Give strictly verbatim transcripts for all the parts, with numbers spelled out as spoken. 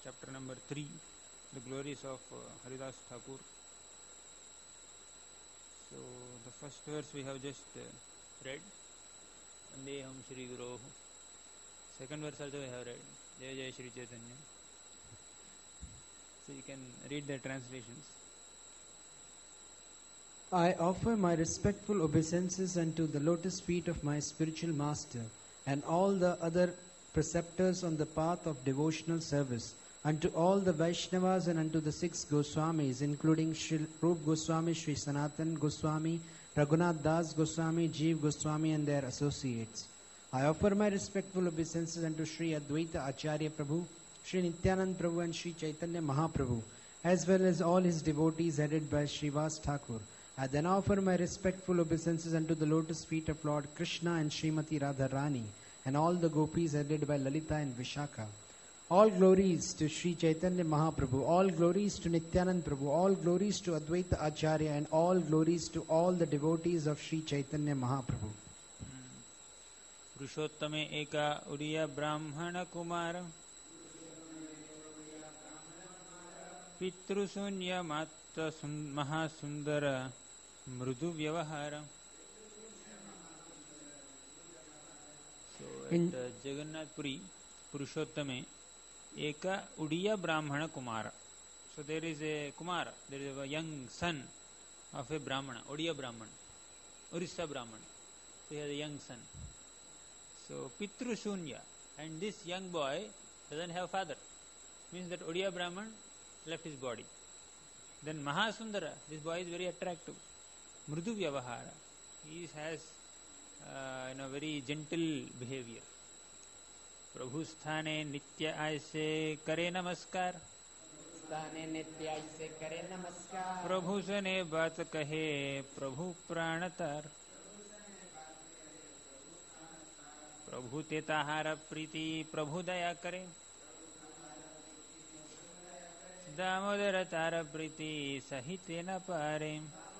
chapter number three, the glories of uh, Haridas Thakur. So the first verse we have just uh, read, Vandeham Shri Guroh. Second verse also we have read, Jai Jai Shri Chaitanya. So you can read the translations. I offer my respectful obeisances unto the lotus feet of my spiritual master and all the other preceptors on the path of devotional service, unto all the Vaishnavas and unto the six Goswamis, including Shri Rup Goswami, Shri Sanatan Goswami, Raghunath Das Goswami, Jeev Goswami and their associates. I offer my respectful obeisances unto Shri Advaita Acharya Prabhu, Shri Nityanand Prabhu and Shri Chaitanya Mahaprabhu, as well as all his devotees headed by Srivas Thakur. I then offer my respectful obeisances unto the lotus feet of Lord Krishna and Srimati Radharani, and all the gopis headed by Lalita and Vishakha. All glories to Sri Chaitanya Mahaprabhu, all glories to Nityanand Prabhu, all glories to Advaita Acharya, and all glories to all the devotees of Sri Chaitanya Mahaprabhu. Purushottame Eka Uriya Brahmana Kumara Pitrusunya Matta Mahasundara Mrudu Vyavahara. So at uh, Jagannath Puri, Purushottame Eka Udiya Brahmana Kumara. So there is a Kumara, there is a young son of a Brahmana, Odiya Brahmana, Orissa Brahmana. So he has a young son. So Pitru Shunya, and this young boy doesn't have father. Means that Odiya Brahman left his body. Then Mahasundara, this boy is very attractive. Mrudu Vyavahara, he has uh, you know, very gentle behavior. Prabhu sthane nitya aise kare namaskar. Sthane nitya aise kare namaskar. Prabhu sane baat kahe, Prabhu pranatar. Prabhu te tahara priti, Prabhu daya kare. Damodara tara priti, sahite na pare.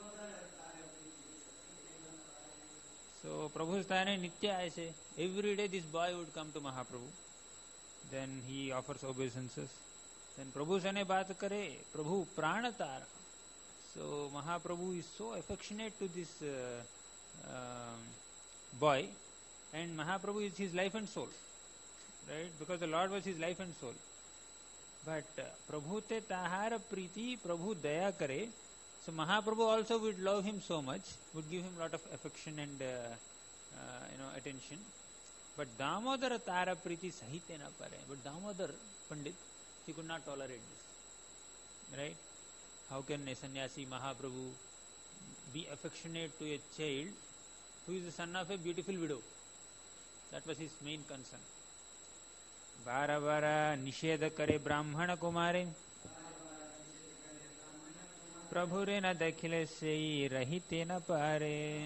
So Prabhu sthane nitya aise. Every day this boy would come to Mahaprabhu. Then he offers obeisances. Then Prabhu sane baat kare, Prabhu pranatara. So Mahaprabhu is so affectionate to this uh, uh, boy, and Mahaprabhu is his life and soul, right? Because the Lord was his life and soul. But uh, Prabhu te tahara priti, Prabhu daya kare. So Mahaprabhu also would love him so much, would give him a lot of affection and uh, uh, you know attention. But Damodara tara priti sahite na pare. But Damodar Pandit, he could not tolerate this, right? How can a sannyasi Mahaprabhu be affectionate to a child who is the son of a beautiful widow? That was his main concern. Bara bara nisheda kare brahmana kumare. Prabhure na dakhile sei rahite na pare.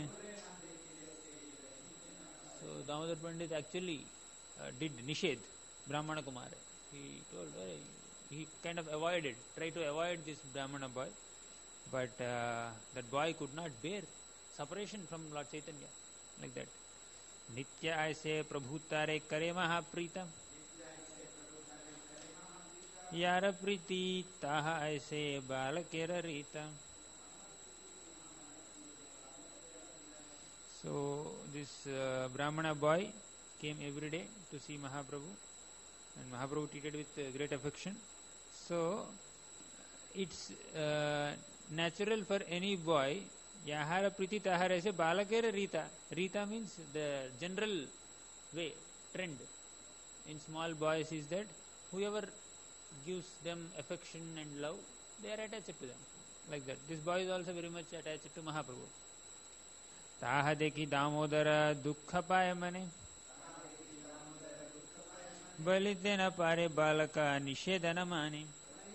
So Damodar Pandit actually uh, did nished Brahmana Kumare. He told, uh, he kind of avoided, tried to avoid this Brahmana boy, but uh, that boy could not bear separation from Lord Chaitanya, like that. Nitya aise prabhutare kare mahaprita. Yara priti taha aise balakera rita. So this uh, Brahmana boy came every day to see Mahaprabhu, and Mahaprabhu treated with uh, great affection. So it's uh, natural for any boy, Yahara Priti Tahara is a Balakera Rita. Rita means the general way, trend in small boys is that whoever gives them affection and love, they are attached to them. Like that. This boy is also very much attached to Mahaprabhu. Taha deki Damodara dukha paye mane. Balite na pare balaka nishedana mane.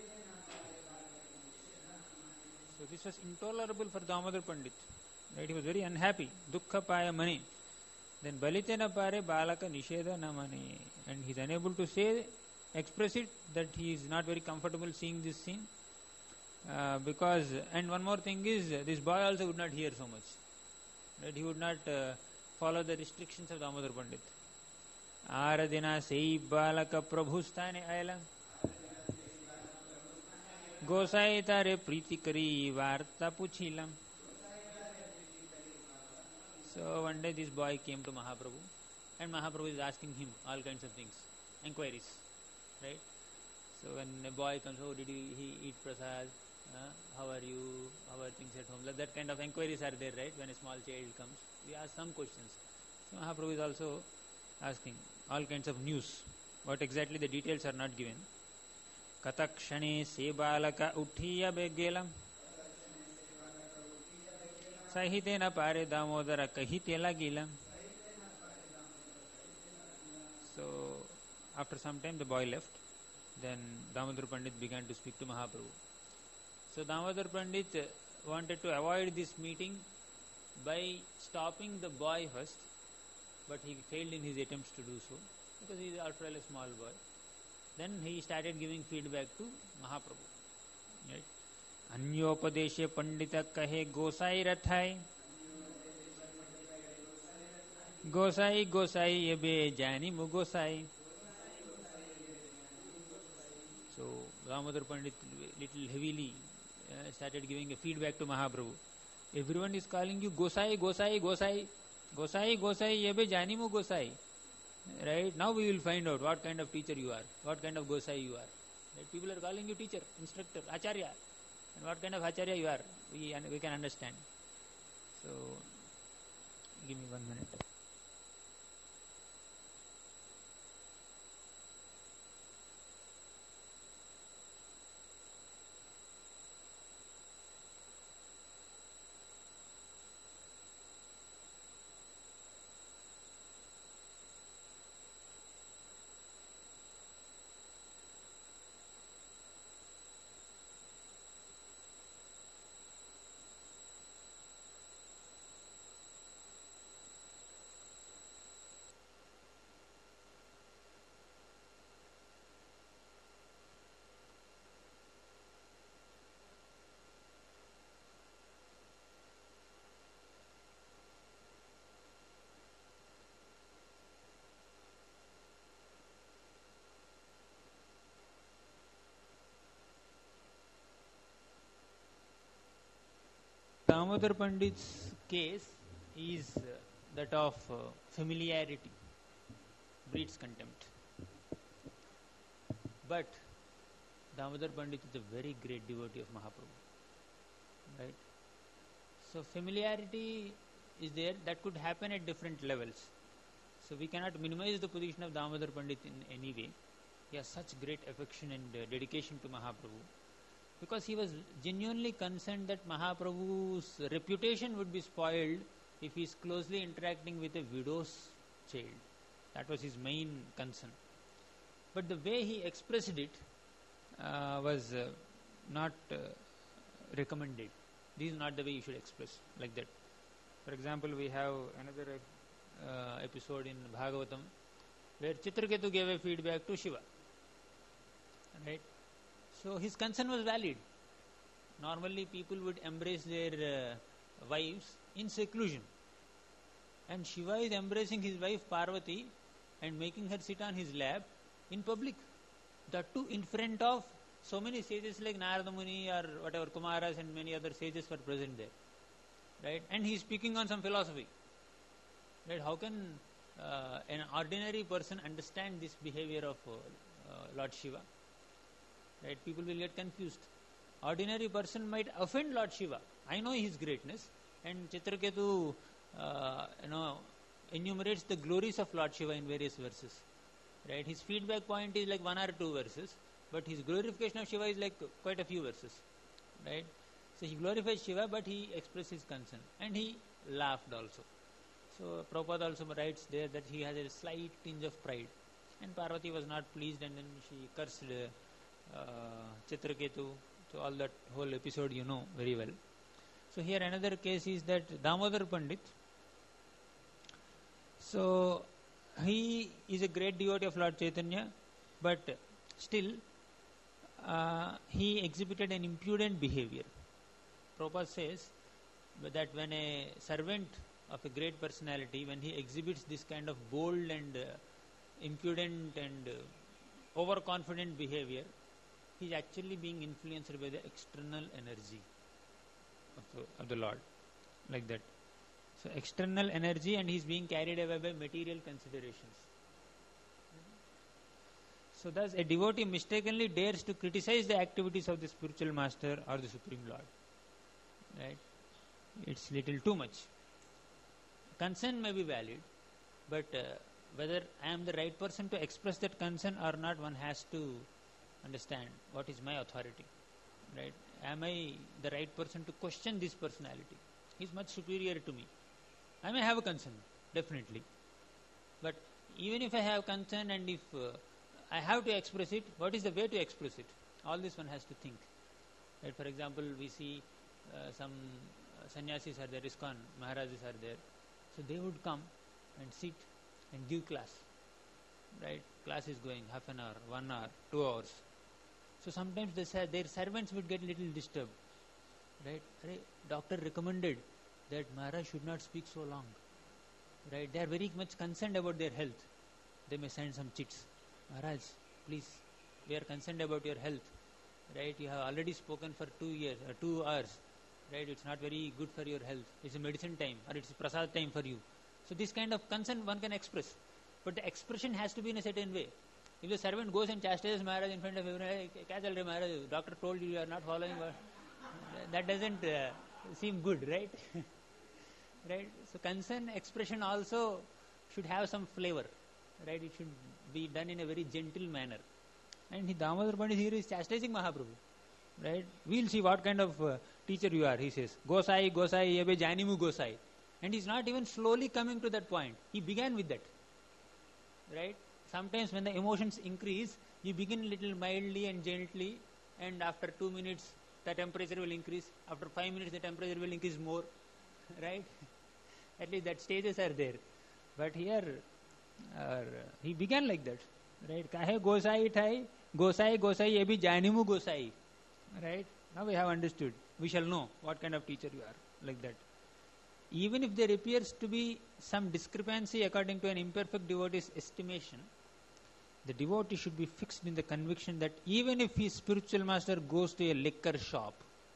So this was intolerable for Damodar Pandit. Right? He was very unhappy. Dukha paye mane. Then balite na pare balaka nishedana mane. And he is unable to say, express it, that he is not very comfortable seeing this scene. Uh, because, and one more thing is, this boy also would not hear so much. Right? He would not uh, follow the restrictions of Damodar Pandit. Aradina sei balaka prabhu sthane ayala. Gosai તારે પ્રીતિ કરી વાર્તા પૂછીલમ. So one day this boy came to Mahaprabhu, and Mahaprabhu is asking him all kinds of things, inquiries, right? So when a boy comes, oh, did he, he eat prasad? Uh, how are you? How are things at home? Like that kind of inquiries are there, right? When a small child comes, we ask some questions. So Mahaprabhu is also asking all kinds of news. What exactly the details are not given. Katakshane se balaka uthiya begelam. Sahitena pare damodara kahitela gilam. So after some time the boy left. Then Damodar Pandit began to speak to Mahaprabhu. So Damodar Pandit wanted to avoid this meeting by stopping the boy first, but he failed in his attempts to do so because he is after all a small boy. Then he started giving feedback to Mahaprabhu. Right? Anyopadeshe Pandita kahe Gosai Rathai. Gosai Gosai yebe jani mu Gosai. So Damodar Pandit little heavily uh, started giving a feedback to Mahaprabhu. Everyone is calling you Gosai, Gosai, Gosai, Gosai, Gosai, yebe janimu Gosai. Right? Now we will find out what kind of teacher you are, what kind of Gosai you are. Right? People are calling you teacher, instructor, Acharya. And what kind of Acharya you are, we, we can understand. So, give me one minute. Damodar Pandit's case is uh, that of uh, familiarity breeds contempt. But Damodar Pandit is a very great devotee of Mahaprabhu. Right? So familiarity is there, that could happen at different levels. So we cannot minimize the position of Damodar Pandit in any way. He has such great affection and uh, dedication to Mahaprabhu, because he was genuinely concerned that Mahaprabhu's reputation would be spoiled if he is closely interacting with a widow's child. That was his main concern. But the way he expressed it uh, was uh, not uh, recommended. This is not the way you should express like that. For example, we have another uh, episode in Bhagavatam where Chitraketu gave a feedback to Shiva. Right? So his concern was valid. Normally people would embrace their uh, wives in seclusion. And Shiva is embracing his wife Parvati and making her sit on his lap in public. That too in front of so many sages like Narada Muni or whatever, Kumaras and many other sages were present there. Right? And he is speaking on some philosophy. Right? How can uh, an ordinary person understand this behavior of uh, uh, Lord Shiva? Right? People will get confused. Ordinary person might offend Lord Shiva. I know his greatness, and Chitraketu uh, you know, enumerates the glories of Lord Shiva in various verses. Right? His feedback point is like one or two verses, but his glorification of Shiva is like quite a few verses. Right? So he glorifies Shiva, but he expresses his concern, and he laughed also. So Prabhupada also writes there that he has a slight tinge of pride, and Parvati was not pleased, and then she cursed uh, Uh, Chitraketu. So all that whole episode you know very well. So here another case is that Damodar Pandit. So he is a great devotee of Lord Chaitanya, but still uh, he exhibited an impudent behavior. Prabhupada says that when a servant of a great personality, when he exhibits this kind of bold and uh, impudent and uh, overconfident behavior, he is actually being influenced by the external energy of the, of the Lord, like that. So external energy, and he is being carried away by material considerations. So thus a devotee mistakenly dares to criticize the activities of the spiritual master or the Supreme Lord. Right? It's little too much. Concern may be valid, but uh, whether I am the right person to express that concern or not, one has to understand what is my authority. Right? Am I the right person to question this personality? He is much superior to me. I may have a concern, definitely. But even if I have concern, and if uh, I have to express it, what is the way to express it? All this one has to think. Right? For example, we see uh, some uh, sannyasis are there, ISKCON Maharajas are there. So they would come and sit and give class. Right? Class is going half an hour, one hour, two hours. So sometimes they say their servants would get little disturbed. Right? Doctor recommended that Maharaj should not speak so long. Right? They are very much concerned about their health. They may send some chits. Maharaj, please, we are concerned about your health. Right? You have already spoken for two years, or two hours. Right? It's not very good for your health. It's a medicine time, or it's a prasad time for you. So this kind of concern one can express. But the expression has to be in a certain way. If the servant goes and chastises Maharaj in front of everyone, hey, kya chal raha hai Maharaj? Doctor told you you are not following. That doesn't uh, seem good, right? Right? So concern expression also should have some flavor. Right? It should be done in a very gentle manner. And he, Damodar Pandit here is chastising Mahaprabhu. Right? We'll see what kind of uh, teacher you are, he says. Gosai, Gosai, Yebe Janimu Gosai. And he's not even slowly coming to that point. He began with that. Right? Sometimes when the emotions increase, you begin little mildly and gently, and after two minutes the temperature will increase. After five minutes the temperature will increase more. Right? At least that stages are there. But here, uh, he began like that. Right? Kahe Gosai thai, Gosai, Gosai, ye bhi janimu Gosai. Right? Now we have understood. We shall know what kind of teacher you are. Like that. Even if there appears to be some discrepancy according to an imperfect devotee's estimation, the devotee should be fixed in the conviction that even if his spiritual master goes to a liquor shop,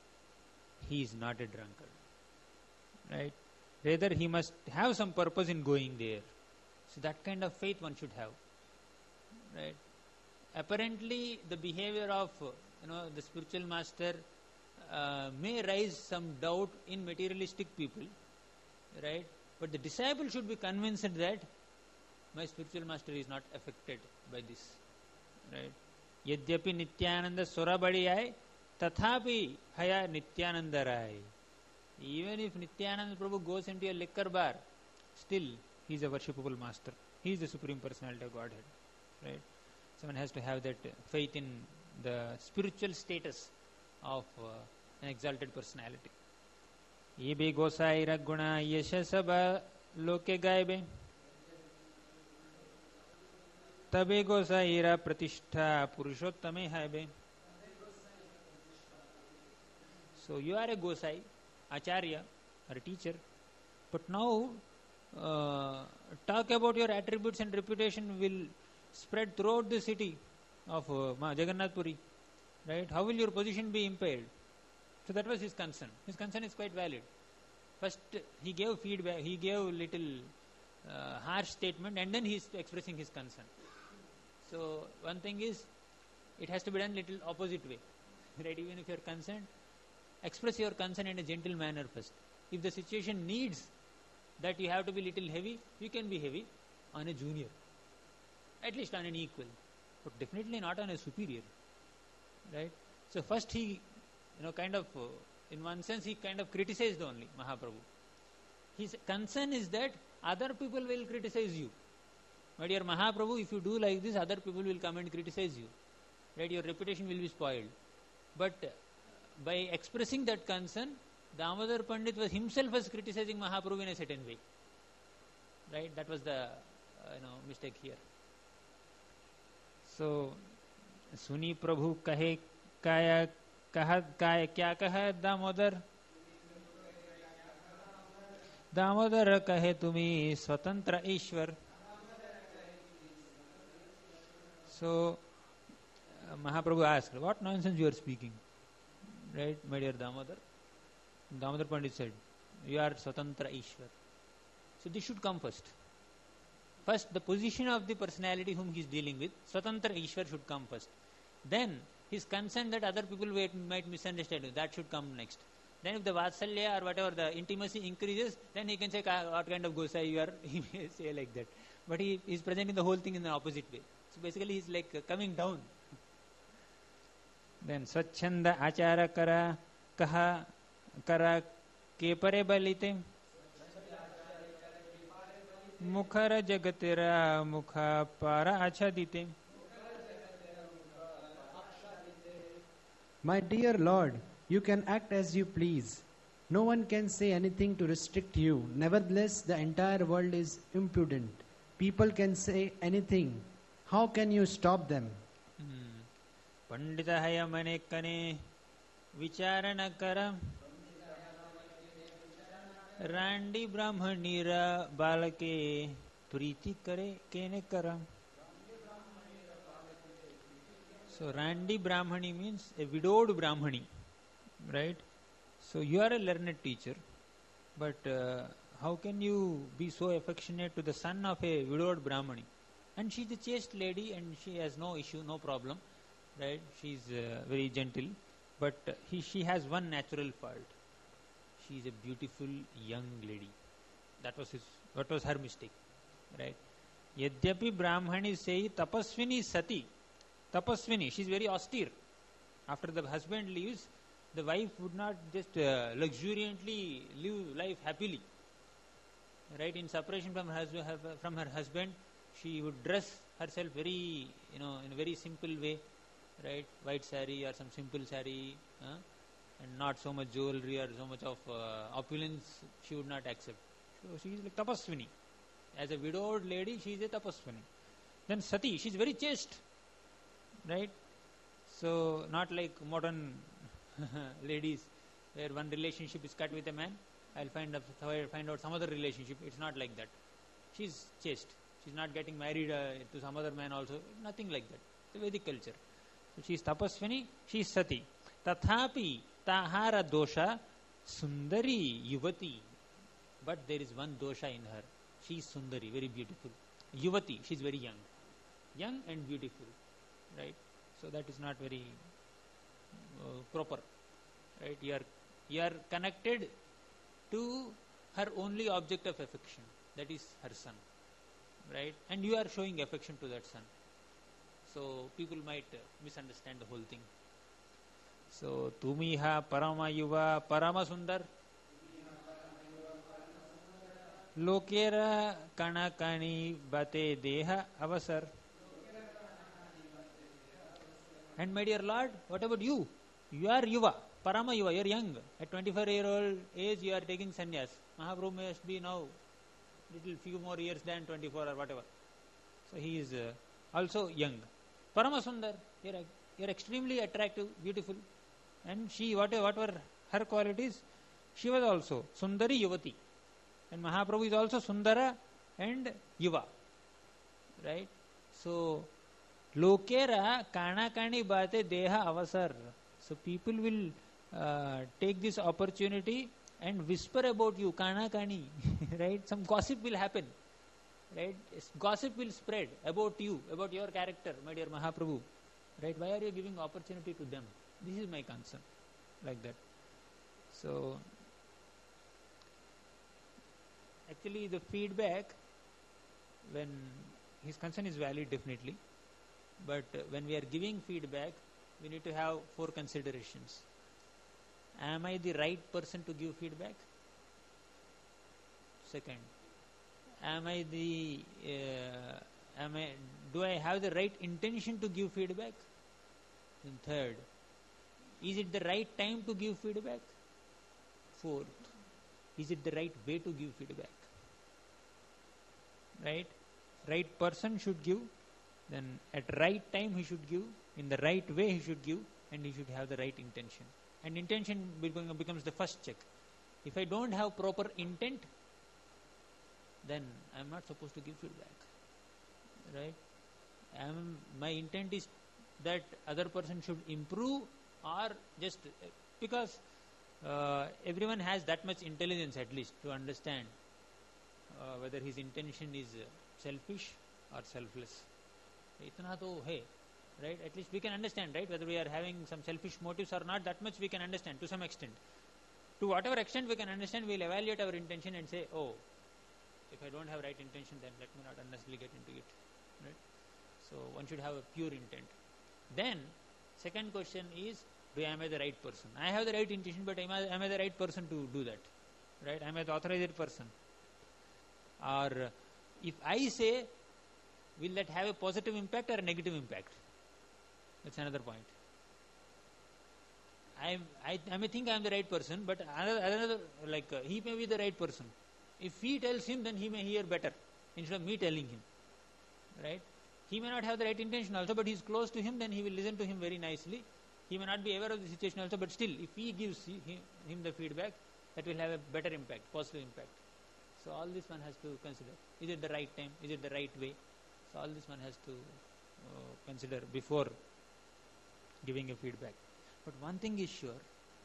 he is not a drunkard. Right? Rather, he must have some purpose in going there. So that kind of faith one should have. Right? Apparently, the behavior of you know the spiritual master uh, may raise some doubt in materialistic people. Right? But the disciple should be convinced that my spiritual master is not affected by this. Right? Yadyapi Nityananda Surabadiyai, Tathapi Haya Nityananda Rai. Even if Nityananda Prabhu goes into a liquor bar, still he is a worshipable master. He is the Supreme Personality of Godhead. Right? Someone has to have that faith in the spiritual status of uh, an exalted personality. Ye be Gosai Raguna Yeshasaba Loke Gaibe Tabe Gosaira Pratishtha Purushottame Haibe. So you are a Gosai, Acharya, or a teacher, but now uh, talk about your attributes and reputation will spread throughout the city of uh, Jagannath Puri. Right? How will your position be impaired? So that was his concern. His concern is quite valid. First, he gave feedback, he gave little uh, harsh statement, and then he is expressing his concern. So one thing is, it has to be done little opposite way. Right? Even if you are concerned, express your concern in a gentle manner first. If the situation needs that you have to be little heavy, you can be heavy on a junior. At least on an equal. But definitely not on a superior. Right? So first he, you know, kind of, uh, in one sense he kind of criticized only Mahaprabhu. His concern is that other people will criticize you. My dear Mahaprabhu, if you do like this, other people will come and criticize you. Right? Your reputation will be spoiled. But uh, by expressing that concern, Damodar Pandit was himself was criticizing Mahaprabhu in a certain way. Right? That was the uh, you know mistake here. So, Suni Prabhu kahe kaya kaha kaya kya kaha Damodar? Damodar kahe tumi swatantra Ishwar. So, uh, Mahaprabhu asked, what nonsense you are speaking? Right, my dear Damodar? Damodar Pandit said, you are Swatantra Ishwar. So this should come first. First, the position of the personality whom he is dealing with, Swatantra Ishwar should come first. Then, his concern that other people might, might misunderstand him, that should come next. Then if the Vatsalya or whatever, the intimacy increases, then he can say, what kind of Gosai you are, he may say like that. But he is presenting the whole thing in the opposite way. So basically he is like uh, coming down. Then, Swachchanda Achara Kara Kaha Kara Kepare Balite Mukhara Jagatira Mukha Para Achadite. My dear Lord, you can act as you please. No one can say anything to restrict you. Nevertheless, the entire world is impudent. People can say anything. How can you stop them? Pandita Haya Manekane Vicharana Kara Randi Brahmanira Balake Priti Kare Kene Kara. So Randi Brahmani means a widowed Brahmani, right? So you are a learned teacher, but uh, how can you be so affectionate to the son of a widowed Brahmani? And she is a chaste lady and she has no issue, no problem, right? She is uh, very gentle, but uh, he, she has one natural fault. She is a beautiful young lady. That was his, what was her mistake, right? Yadyapi Brahmani say tapasvini sati. Tapasvini, she is very austere. After the husband leaves, the wife would not just uh, luxuriantly live life happily. Right? In separation from her, from her husband, she would dress herself very, you know, in a very simple way. Right? White saree or some simple saree. Uh, and not so much jewelry or so much of uh, opulence she would not accept. So she is like tapasvini. As a widowed lady, she is a tapasvini. Then sati, she is very chaste. Right? So not like modern ladies where one relationship is cut with a man, I'll find out, find out some other relationship. It's not like that. She's chaste. She's not getting married uh, to some other man also. Nothing like that. It's a Vedic culture. So she is tapasvini, she is sati. Tathapi tahara dosha sundari yuvati. But there is one dosha in her. She is sundari, very beautiful. Yuvati, she is very young. Young and beautiful. Right? So that is not very uh, proper. Right? You are, you are connected to her only object of affection. That is her son. Right? And you are showing affection to that son. So people might uh, misunderstand the whole thing. So, Tumiha Parama Yuva Parama Sundar Lokera Kanakani Bate Deha Avasar. And my dear Lord, what about you? You are Yuva, Parama Yuva, you are young. At twenty-four year old age you are taking sannyas. Mahaprabhu must be now little few more years than twenty-four or whatever. So he is uh, also young. Parama Sundar, you are, you are extremely attractive, beautiful. And she, what, what were her qualities? She was also Sundari Yuvati. And Mahaprabhu is also Sundara and Yuva. Right? So, Lokera Kana Kani Bate Deha Avasar. So, people will uh, take this opportunity and whisper about you, Kana Kani. Right? Some gossip will happen. Right? Gossip will spread about you, about your character, my dear Mahaprabhu. Right? Why are you giving opportunity to them? This is my concern, like that. So, actually the feedback, when his concern is valid definitely, but uh, when we are giving feedback, we need to have four considerations. Am I the right person to give feedback? Second, am I the, uh, am I, do I have the right intention to give feedback? And third, is it the right time to give feedback? Fourth, is it the right way to give feedback? Right? Right person should give, then at right time he should give, in the right way he should give, and he should have the right intention. And intention becomes the first check. If I don't have proper intent, then I am not supposed to give feedback. Right? I am, my intent is that other person should improve, or just uh, because uh, everyone has that much intelligence at least to understand uh, whether his intention is uh, selfish or selfless. Itna to hai, right? At least we can understand, right? Whether we are having some selfish motives or not, that much we can understand to some extent. To whatever extent we can understand, we'll evaluate our intention and say, oh, if I don't have right intention, then let me not unnecessarily get into it, right? So one should have a pure intent. Then, second question is, do I am I the right person? I have the right intention, but am I, am I the right person to do that? Right? Am I the authorized person? Or uh, if I say, will that have a positive impact or a negative impact? That's another point. I, I, I may think I am the right person, but another, another like uh, he may be the right person. If he tells him, then he may hear better instead of me telling him. Right? He may not have the right intention also, but he is close to him, then he will listen to him very nicely. He may not be aware of the situation also, but still, if he gives he, him the feedback, that will have a better impact, positive impact. So all this one has to consider. Is it the right time? Is it the right way? So all this one has to uh, consider before giving a feedback. But one thing is sure,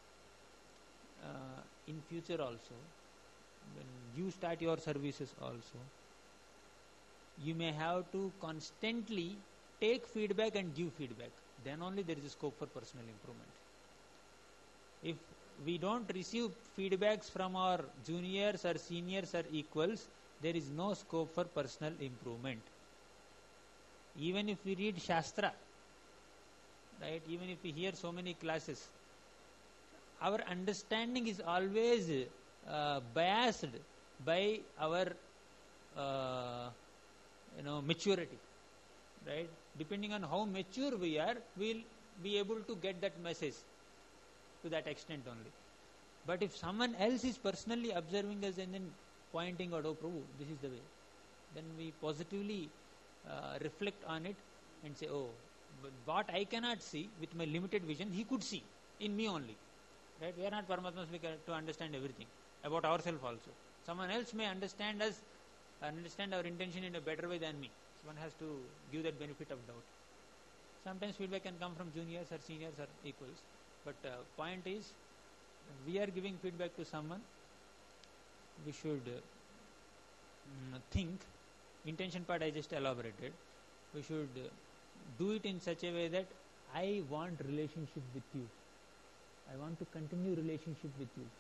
uh, in future also, when you start your services also, you may have to constantly take feedback and give feedback. Then only there is a scope for personal improvement. If we don't receive feedbacks from our juniors or seniors or equals, there is no scope for personal improvement. Even if we read Shastra, right, even if we hear so many classes, our understanding is always uh, biased by our uh, you know, maturity, right? Depending on how mature we are, we'll be able to get that message to that extent only. But if someone else is personally observing us and then pointing out, oh Prabhu, this is the way, then we positively uh, reflect on it and say, oh, but what I cannot see with my limited vision, he could see in me only. Right? We are not Paramatmas to understand everything about ourselves also. Someone else may understand us, understand our intention in a better way than me. So one has to give that benefit of doubt. Sometimes feedback can come from juniors or seniors or equals. But uh, point is, we are giving feedback to someone, we should uh, think, intention part I just elaborated, we should uh, do it in such a way that I want relationship with you. I want to continue relationship with you.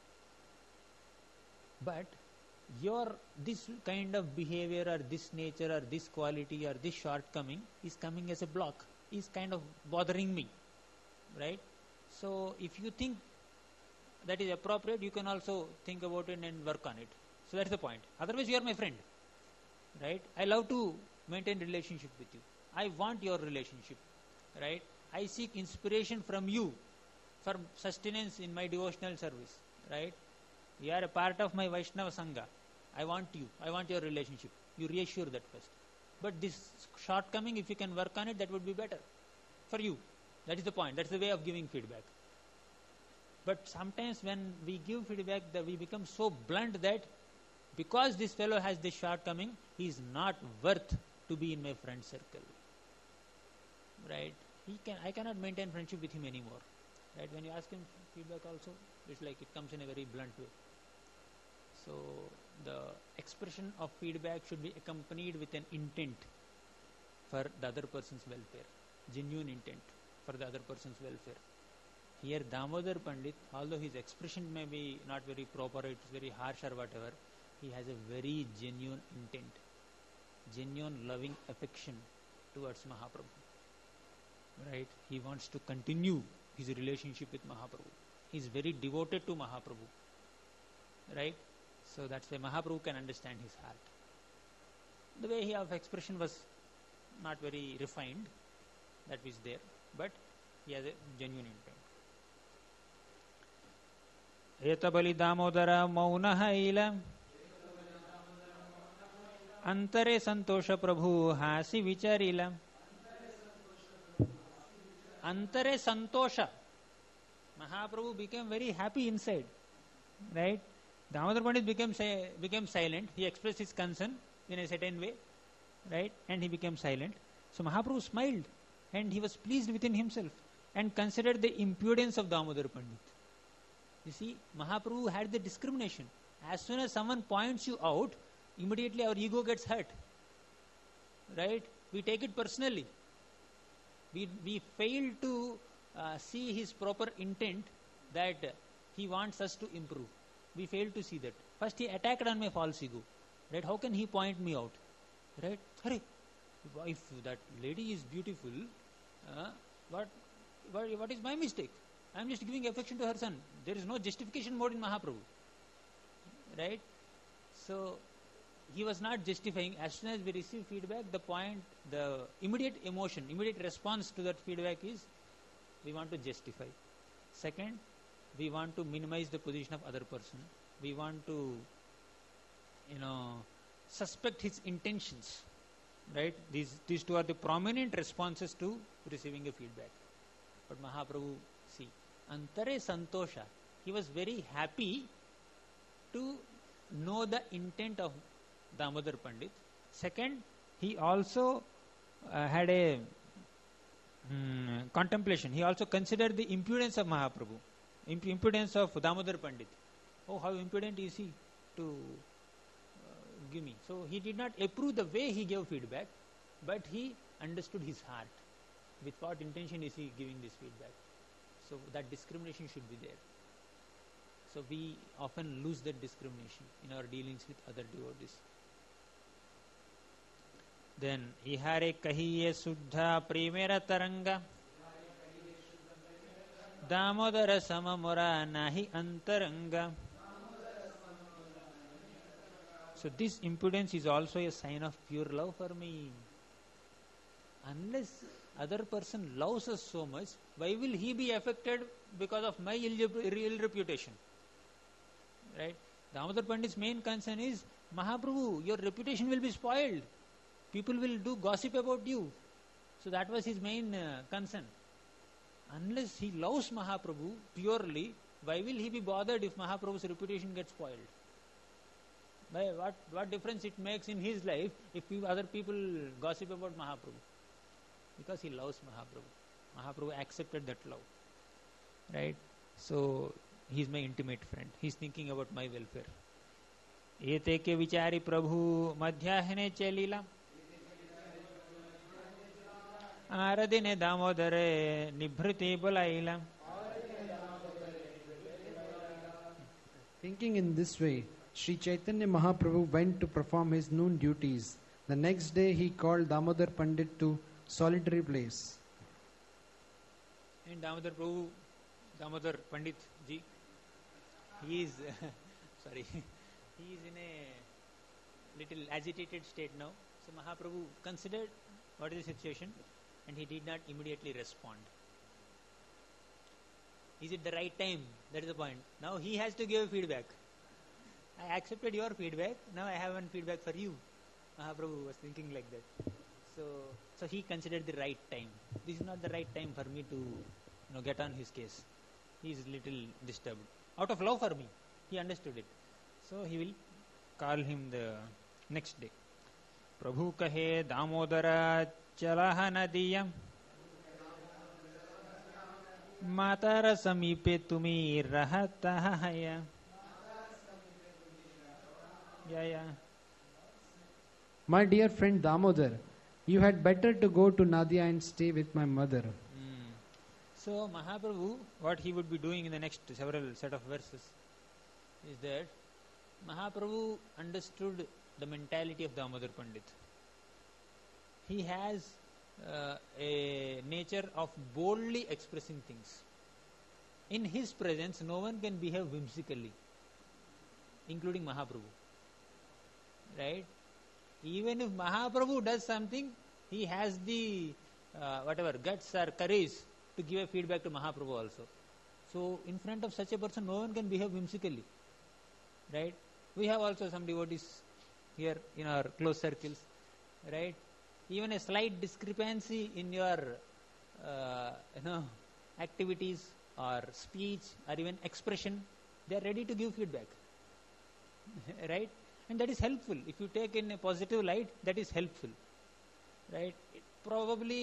But your this kind of behavior or this nature or this quality or this shortcoming is coming as a block, is kind of bothering me, right? So if you think that is appropriate, you can also think about it and work on it. So that's the point. Otherwise you are my friend, right? I love to maintain relationship with you. I want your relationship, right? I seek inspiration from you for sustenance in my devotional service, right? You are a part of my Vaishnava Sangha. I want you. I want your relationship. You reassure that first. But this shortcoming, if you can work on it, that would be better for you. That is the point. That's the way of giving feedback. But sometimes when we give feedback, that we become so blunt that because this fellow has this shortcoming, he is not worth to be in my friend circle. Right? He can. I cannot maintain friendship with him anymore. Right? When you ask him feedback also, it's like it comes in a very blunt way. So the expression of feedback should be accompanied with an intent for the other person's welfare, genuine intent for the other person's welfare. Here Damodar Pandit, although his expression may be not very proper, it's very harsh or whatever, he has a very genuine intent, genuine loving affection towards Mahaprabhu. Right? He wants to continue his relationship with Mahaprabhu. He is very devoted to Mahaprabhu. Right? So that's why Mahaprabhu can understand his heart. The way he of expression was not very refined, that is there, but he has a genuine intent. Etabali Damodara Maunaha Ila Antare Santosha Prabhu Hasi Vicharila Antare Santosha. Mahaprabhu became very happy inside. Right? Damodar Pandit became, became silent. He expressed his concern in a certain way. Right? And he became silent. So Mahaprabhu smiled. And he was pleased within himself and considered the impudence of Damodar Pandit. You see, Mahaprabhu had the discrimination. As soon as someone points you out, immediately our ego gets hurt. Right? We take it personally. We, we fail to uh, see his proper intent that he wants us to improve. We fail to see that. First he attacked on my false ego. Right? How can he point me out? Right? Hurry. If that lady is beautiful, uh, what, what, what is my mistake? I am just giving affection to her son. There is no justification mode in Mahaprabhu. Right? So, he was not justifying. As soon as we receive feedback, the point, the immediate emotion, immediate response to that feedback is, we want to justify. Second, we want to minimize the position of other person. We want to, you know, suspect his intentions. Right? These, these two are the prominent responses to receiving a feedback. But Mahaprabhu, see, Antare Santosha, he was very happy to know the intent of Damodar Pandit. Second, he also uh, had a um, contemplation. He also considered the impudence of Mahaprabhu, imp- impudence of Damodar Pandit. Oh, how impudent is he to uh, give me. So he did not approve the way he gave feedback, but he understood his heart. With what intention is he giving this feedback? So that discrimination should be there. So we often lose that discrimination in our dealings with other devotees. Then, ihare kahiye suddha premera taranga damodara samamura nahi antaranga. So this impudence is also a sign of pure love for me. Unless other person loves us so much, why will he be affected because of my ill, ill reputation? Right? Damodar Pandit's main concern is, Mahaprabhu, your reputation will be spoiled. People will do gossip about you. So that was his main uh, concern. Unless he loves Mahaprabhu purely, why will he be bothered if Mahaprabhu's reputation gets spoiled? Why, what, what difference it makes in his life if other people gossip about Mahaprabhu? Because he loves Mahaprabhu. Mahaprabhu accepted that love. Right? So, he is my intimate friend. He is thinking about my welfare. Ete ke vichari Prabhu madhyahne chelila Aradine damodare nibhriti bolaila. Thinking in this way, Sri Chaitanya Mahaprabhu went to perform his noon duties. The next day he called Damodar Pandit to solitary place. And Damodar Prabhu, Damodar Pandit ji, he is, sorry, he is in a little agitated state now. So Mahaprabhu considered what is the situation and he did not immediately respond. Is it the right time? That is the point. Now he has to give feedback. I accepted your feedback, now I have one feedback for you. Mahaprabhu was thinking like that. So, so he considered the right time. This is not the right time for me to, you know, get on his case. He is little disturbed. Out of love for me, he understood it. So he will call him the next day. Prabhu kahe damodara chalaha nadiyam matara samipe tumi rahatahaya. Yeah, yeah. My dear friend Damodar, you had better to go to Nadia and stay with my mother. Mm. So Mahaprabhu, what he would be doing in the next several set of verses is that Mahaprabhu understood the mentality of Damodar Pandit. He has uh, a nature of boldly expressing things. In his presence, no one can behave whimsically, including Mahaprabhu. Right? Even if Mahaprabhu does something, he has the uh, whatever guts or courage to give a feedback to Mahaprabhu also. So in front of such a person, no one can behave whimsically. Right? We have also some devotees here in our close circles. Right? Even a slight discrepancy in your uh, you know activities or speech or even expression, they are ready to give feedback. Right? And that is helpful. If you take in a positive light, that is helpful. Right? It probably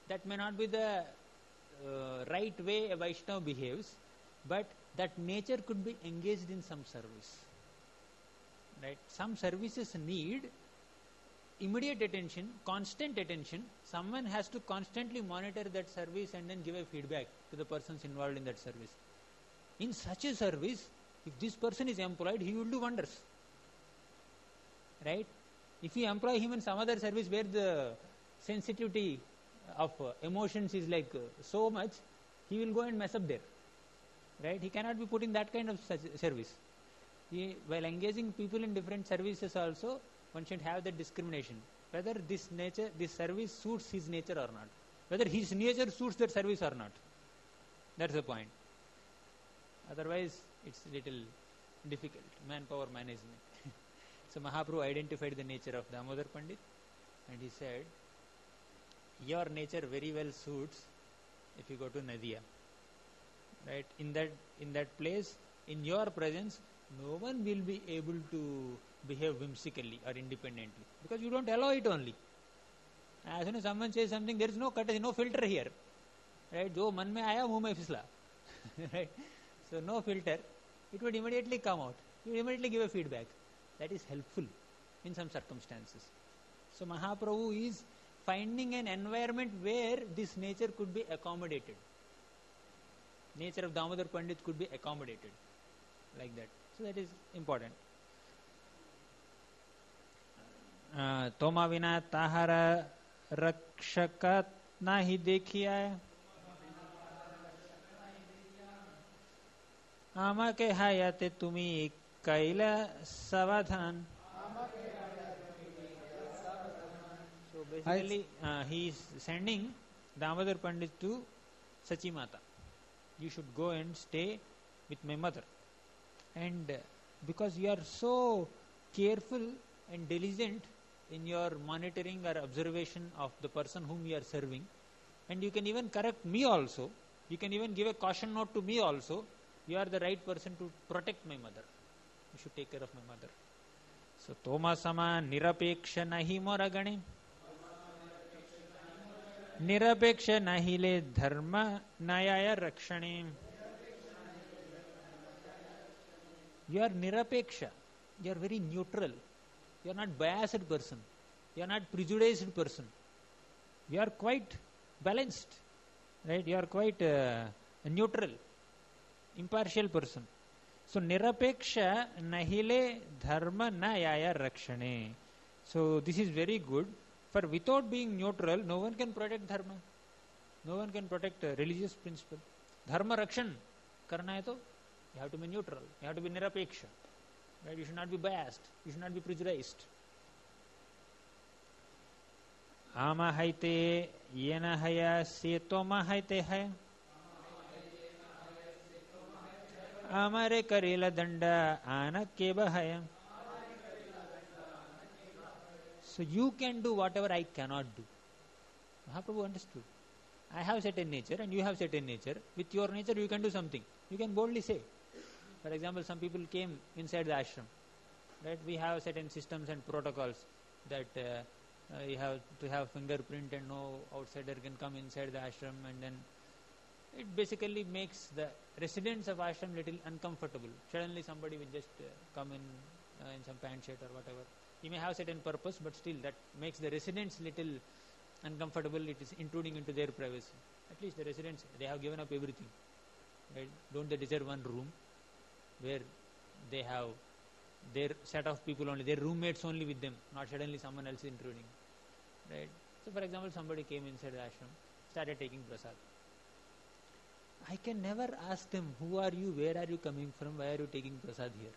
that may not be the uh, right way a Vaishnava behaves, but that nature could be engaged in some service. Right? Some services need immediate attention, constant attention. Someone has to constantly monitor that service and then give a feedback to the persons involved in that service. In such a service, if this person is employed, he will do wonders. Right? If you employ him in some other service where the sensitivity of uh, emotions is like uh, so much, he will go and mess up there. Right? He cannot be put in that kind of service. He, while engaging people in different services also, one should have that discrimination. Whether this nature, this service suits his nature or not. Whether his nature suits that service or not. That's the point. Otherwise, it's little difficult. Manpower management. So Mahaprabhu identified the nature of Damodar Pandit and he said, your nature very well suits if you go to Nadia. Right? In that, in that place, in your presence, no one will be able to behave whimsically or independently because you don't allow it only. As soon as someone says something, there is no cut, no filter here. Right? Jo man mein aaya, muh mein fisla. Right? So no filter. It would immediately come out. You immediately give a feedback. That is helpful in some circumstances. So Mahaprabhu is finding an environment where this nature could be accommodated. Nature of Damodar Pandit could be accommodated like that. So that is important. तोमा विना ताहारा रक्षक नाही देखिया आमा के हायाते तुमी कैला समाधान. So basically uh, he is sending Damodar Pandit to Sachi Mata. You should go and stay with my mother. And uh, because you are so careful and diligent in your monitoring or observation of the person whom you are serving, and you can even correct me also, you can even give a caution note to me also, you are the right person to protect my mother. You should take care of my mother. So, Toma sama nirapeksha nahi moragane. Nirapeksha nahi le dharma nayaya rakshane. You are nirapeksha. You are very neutral. You are not biased person. You are not prejudiced person. You are quite balanced. Right? You are quite uh, neutral, impartial person. So, nirapeksha nahile dharma nayaya rakshane. So, this is very good. For without being neutral, no one can protect dharma. No one can protect uh, religious principle. Dharma rakshan karna hai to, you have to be neutral. You have to be nirapeksha. Right? You should not be biased. You should not be prejudiced. Ama haite yena haya setoma haite hai. Amare karela danda ana keba haya. So you can do whatever I cannot do. Mahaprabhu understood. I have certain nature and you have certain nature. With your nature you can do something. You can boldly say. For example, some people came inside the ashram. Right? We have certain systems and protocols that uh, uh, you have to have fingerprint and no outsider can come inside the ashram, and then it basically makes the residents of ashram little uncomfortable. Suddenly somebody will just uh, come in uh, in some pant shirt or whatever. He may have certain purpose, but still that makes the residents little uncomfortable. It is intruding into their privacy. At least the residents, they have given up everything. Right? Don't they deserve one room where they have their set of people only, their roommates only with them, not suddenly someone else intruding. Right? So for example, somebody came inside the ashram, started taking prasad. I can never ask them, who are you, where are you coming from, why are you taking prasad here?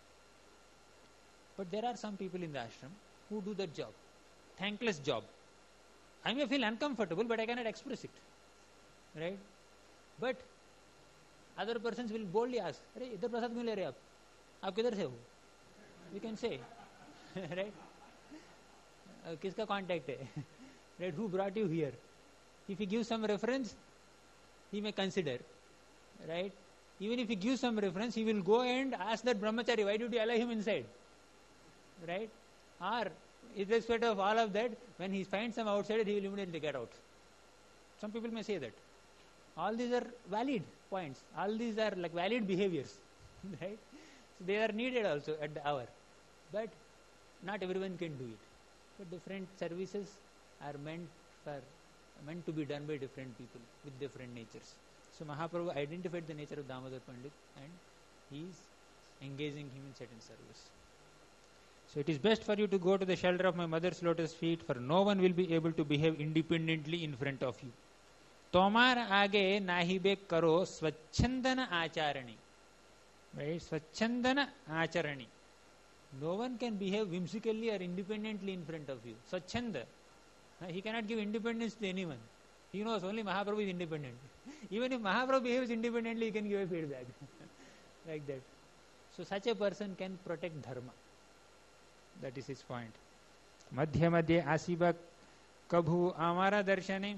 But there are some people in the ashram who do that job, thankless job. I may feel uncomfortable, but I cannot express it. Right? But other persons will boldly ask, अरे इधर प्रसाद क्यों ले रहे आप? आप किधर से हो? You can say, right? uh, किसका contact है? Right? Who brought you here? If he gives some reference, he may consider, right? Even if he gives some reference, he will go and ask that brahmachari, why did you allow him inside? Right? Or, irrespective of all of that, when he finds some outsider, he will immediately get out. Some people may say that. All these are valid points. All these are like valid behaviors, right? So they are needed also at the hour. But not everyone can do it. But different services are meant for meant to be done by different people with different natures. So Mahaprabhu identified the nature of Damodar Pandit and he is engaging him in certain service. So it is best for you to go to the shelter of my mother's lotus feet, for no one will be able to behave independently in front of you. तोमार आगे नाहिबे करो स्वच्छंदन आचरणी. Right? Swachhandana acharani. No one can behave whimsically or independently in front of you. Swachhanda. He cannot give independence to anyone. He knows only Mahaprabhu is independent. Even if Mahaprabhu behaves independently, he can give a feedback. Like that. So such a person can protect dharma. That is his point. Madhya madhya asiba kabhu amara darshane.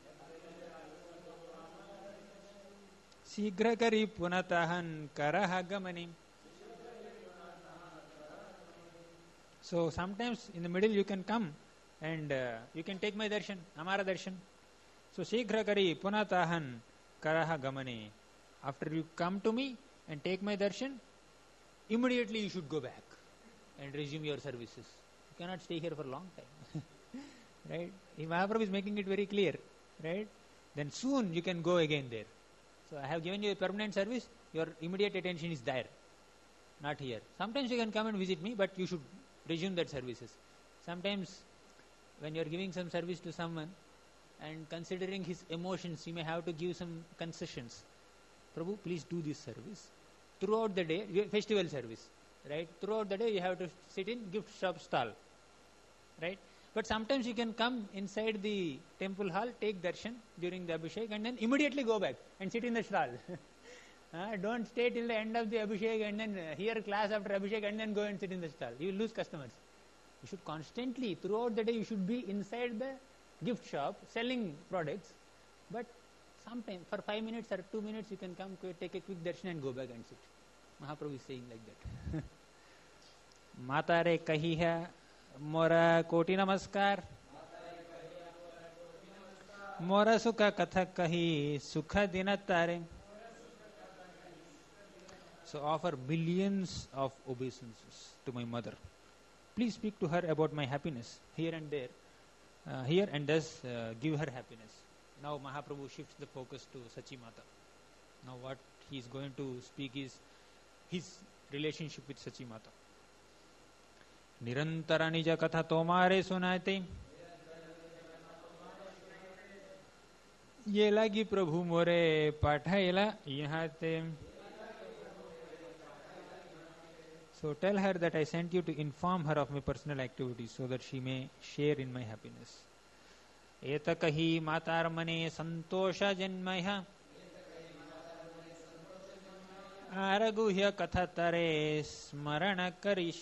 शीघ्र करी पुनतहन करह गमनि. So sometimes in the middle you can come and uh, you can take my darshan, amara darshan. So शीघ्र करी पुनतहन करह गमनि. After you come to me and take my darshan, immediately you should go back and resume your services. You cannot stay here for a long time. Right? If Mahaprabhu is making it very clear, right? Then soon you can go again there. So I have given you a permanent service, your immediate attention is there, not here. Sometimes you can come and visit me, but you should resume that services. Sometimes when you are giving some service to someone and considering his emotions, you may have to give some concessions. Prabhu, please do this service. Throughout the day, festival service, right? Throughout the day you have to sit in gift shop stall, right? But sometimes you can come inside the temple hall, take darshan during the Abhishek and then immediately go back and sit in the stall. uh, don't stay till the end of the Abhishek and then uh, hear class after Abhishek and then go and sit in the stall. You will lose customers. You should constantly, throughout the day, you should be inside the gift shop selling products. But sometimes for five minutes or two minutes you can come, take a quick darshan and go back and sit. Mahaprabhu is saying like that. Mata re kahi hai मोरा कोटि नमस्कार. मोरा सुख कथक कही सुख दिन तारे. So offer millions of obeisances to my mother. Please speak to her about my happiness here and there, uh, here and thus uh, give her happiness. Now Mahaprabhu shifts the focus to Sachi Mata. Now what he is going to speak is his relationship with Sachi Mata. निरंतर निज कथा तोमारे सुनाते, ये लगी प्रभु मोरे पाठायला यहाँ ते. So tell her that I sent you to inform her of my personal activities so that she may share in my happiness. एत कही मातार मने संतोष जन्मय, आरगुह्य कथा तरे स्मरण करिष.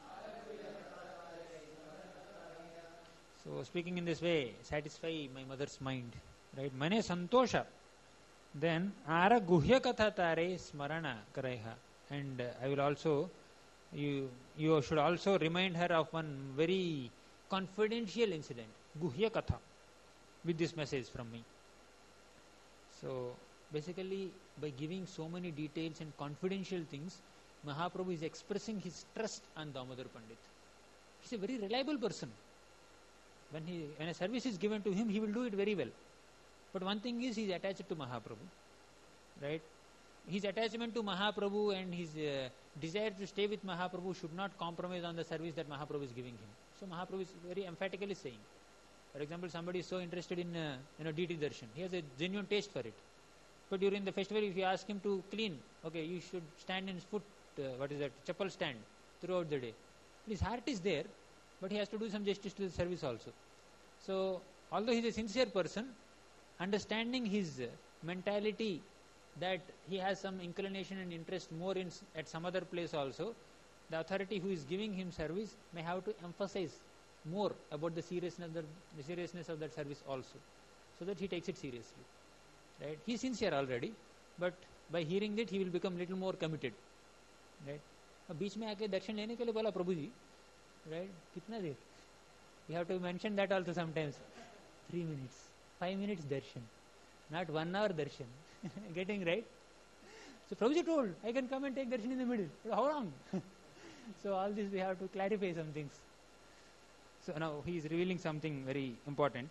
So speaking in this way, satisfy my mother's mind, right? Mane santosha. Then ara guhya katha tare smarana karaiha. And uh, I will also, you you should also remind her of one very confidential incident, guhya katha, with this message from me. So basically, by giving so many details and confidential things, Mahaprabhu is expressing his trust on Damodar Pandit. He's a very reliable person. When he when a service is given to him, he will do it very well. But one thing is, he is attached to Mahaprabhu, right? His attachment to Mahaprabhu and his uh, desire to stay with Mahaprabhu should not compromise on the service that Mahaprabhu is giving him. So Mahaprabhu is very emphatically saying. For example, somebody is so interested in uh, you know D T darshan, he has a genuine taste for it. But during the festival, if you ask him to clean, okay, you should stand in foot, uh, what is that, chappal stand throughout the day. His heart is there, but he has to do some justice to the service also. So, although he is a sincere person, understanding his uh, mentality that he has some inclination and interest more in at some other place also, the authority who is giving him service may have to emphasize more about the seriousness of the, the seriousness of that service also, so that he takes it seriously. Right? He is sincere already, but by hearing it, he will become little more committed. Right? बीच में आके दर्शन लेने के लिए बोला प्रभु जी, right? कितना देर? You have to mention that also sometimes. Three minutes. five minutes darshan, not one hour darshan. Getting right? So Prabhuji told, I can come and take darshan in the middle. But how long? So all this we have to clarify some things. So now he is revealing something very important.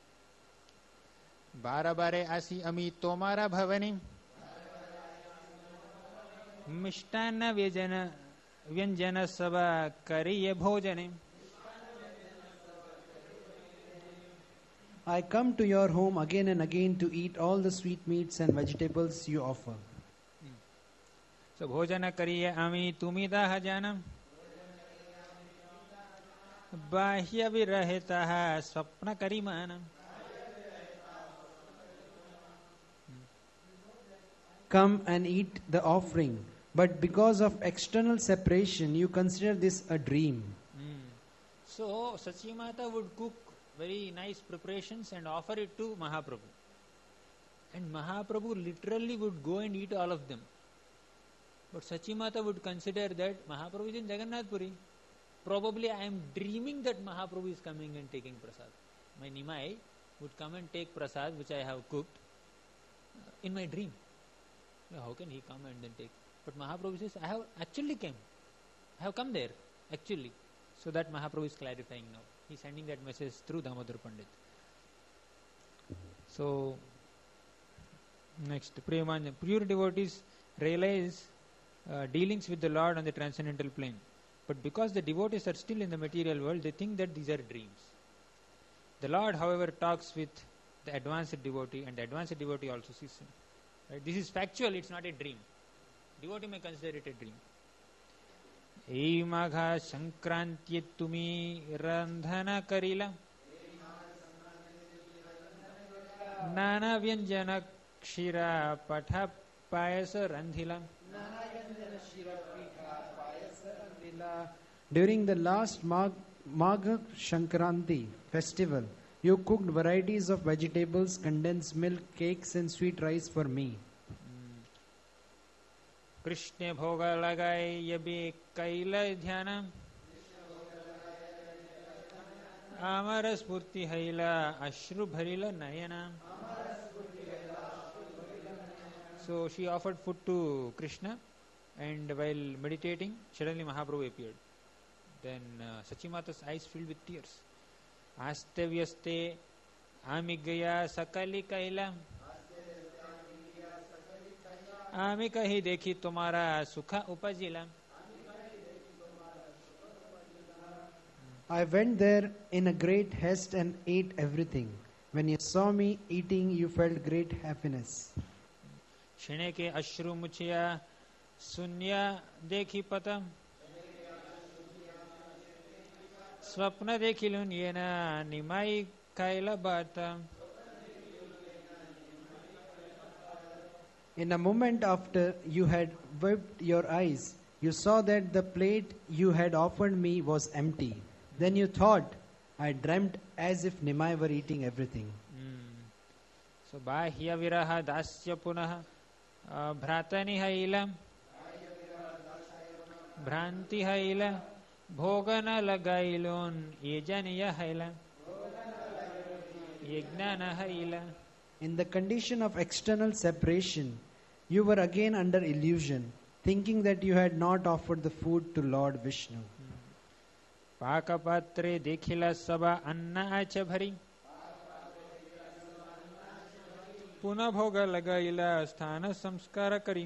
बारह बारे आसी अमी तोमारा भवनी मिष्टान्न व्यजन व्यंजन सभा करिए भोजने. I come to your home again and again to eat all the sweetmeats and vegetables you offer. So भोजन करिए अमी तुमी दाह जानम बाह्य विरहिता स्वप्न करिमानम. Come and eat the offering, but because of external separation, you consider this a dream. Mm. So Sachi Mata would cook very nice preparations and offer it to Mahaprabhu. And Mahaprabhu literally would go and eat all of them. But Sachi Mata would consider that Mahaprabhu is in Jagannath Puri. Probably I am dreaming that Mahaprabhu is coming and taking prasad. My Nimai would come and take prasad which I have cooked in my dream. How can he come and then take? But Mahaprabhu says, I have actually came. I have come there, actually. So that Mahaprabhu is clarifying now. He is sending that message through Damodar Pandit. So, next, Premanjan. Pure devotees realize uh, dealings with the Lord on the transcendental plane. But because the devotees are still in the material world, they think that these are dreams. The Lord, however, talks with the advanced devotee, and the advanced devotee also sees him. Right? This is factual, it's not a dream. Devotee may consider it a dream. Ei magha sankranti tumi randhana karila nana vyanjana kshira patha payasa randhila. During the last Mag- Magha Shankranti festival, you cooked varieties of vegetables, condensed milk, cakes and sweet rice for me. Krishna bhoga lagai yabi kaila dhyana amara spurti haila ashru bharila nayana. So she offered food to Krishna, and while meditating, suddenly Mahaprabhu appeared. Then uh, Sachimata's eyes filled with tears. Aste vyaste amigaya sakali kaila आमी कही देखी तुम्हारा सुखा उपजिला. I went there in a great haste and ate everything. When you saw me eating, you felt great happiness. क्षणे के अश्रु मुछिया शून्य देखी पता स्वप्न देखी लुन ये ना निमाई कायला बाता. In a moment after you had wiped your eyes, you saw that the plate you had offered me was empty. Then you thought, I dreamt as if Nimai were eating everything. Mm. So, bahya viraha dasya punaha uh, bhratani haila भ्रांति हैला भोगन लगाइलोन यजनिय हैला यज्ञान हैला. In the condition of external separation, you were again under illusion, thinking that you had not offered the food to Lord Vishnu. पाकपात्रे देखिला सबा अन्न आच भरी पुनः भोग लगाइला स्थान संस्कार करी.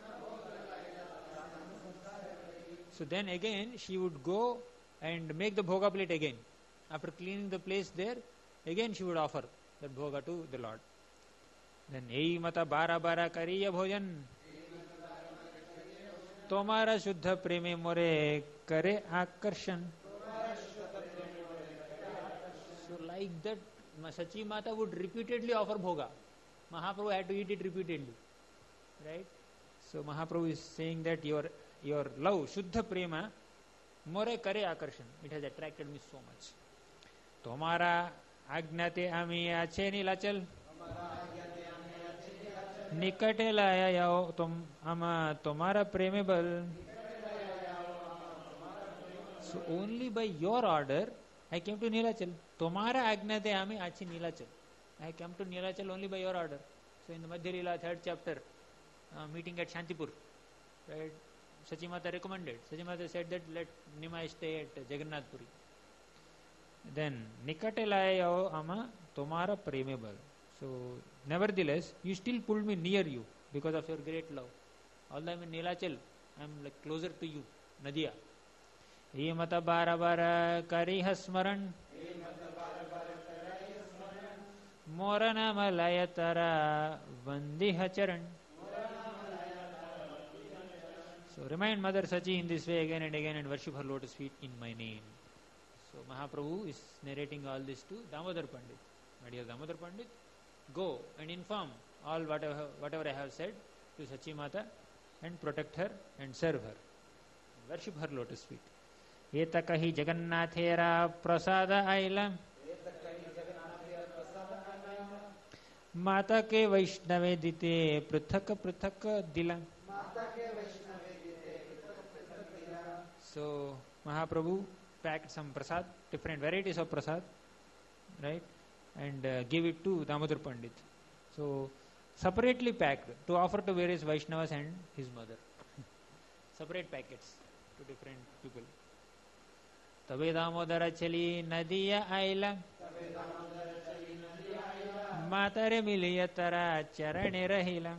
So then again she would go and make the bhoga plate again. After cleaning the place there, again she would offer that bhoga to the Lord. Then ei mata bara bara kariya bhojan tomara shuddha preme more kare akarshan. So like that Sachi Mata would repeatedly offer bhoga. Mahaprabhu had to eat it repeatedly. Right? So Mahaprabhu is saying that your your love, Shuddha Prema, more kare akarshan. It has attracted me so much. Tomara agnate ami ache nilachal nikate laya yao tom ama tomara preme bal. So only by your order I came to Nilachal. Tomara agnate ami ache nilachal. I come to Nilachal only by your order. So in the Madhya Leela, third chapter, uh, meeting at Shantipur, right? Sachimata recommended. Sachimata said that let Nimai stay at Jagannath Puri. Then Nikate layo ama tomara premebal. So nevertheless, you still pulled me near you because of your great love. Although I'm in Nilachal, I'm like closer to you, Nadia. He mata bara bara kariha smaran. Morana malayatara vandiha charan. So remind Mother Sachi in this way again and again and worship her lotus feet in my name. So Mahaprabhu is narrating all this to Damodar Pandit. My dear Damodar Pandit, go and inform all whatever, whatever I have said to Sachi Mata and protect her and serve her. Worship her lotus feet. Etakahi Jagannathera prasada ailam. Mata ke Vaishnave dite prithak prithak dilam. So Mahaprabhu packed some prasad, different varieties of prasad, right, and uh, gave it to Damodar Pandit. So separately packed to offer to various Vaishnavas and his mother. Separate packets to different people. Tabe Damodara chali nadiya aila. Matare miliyatara charane rahila.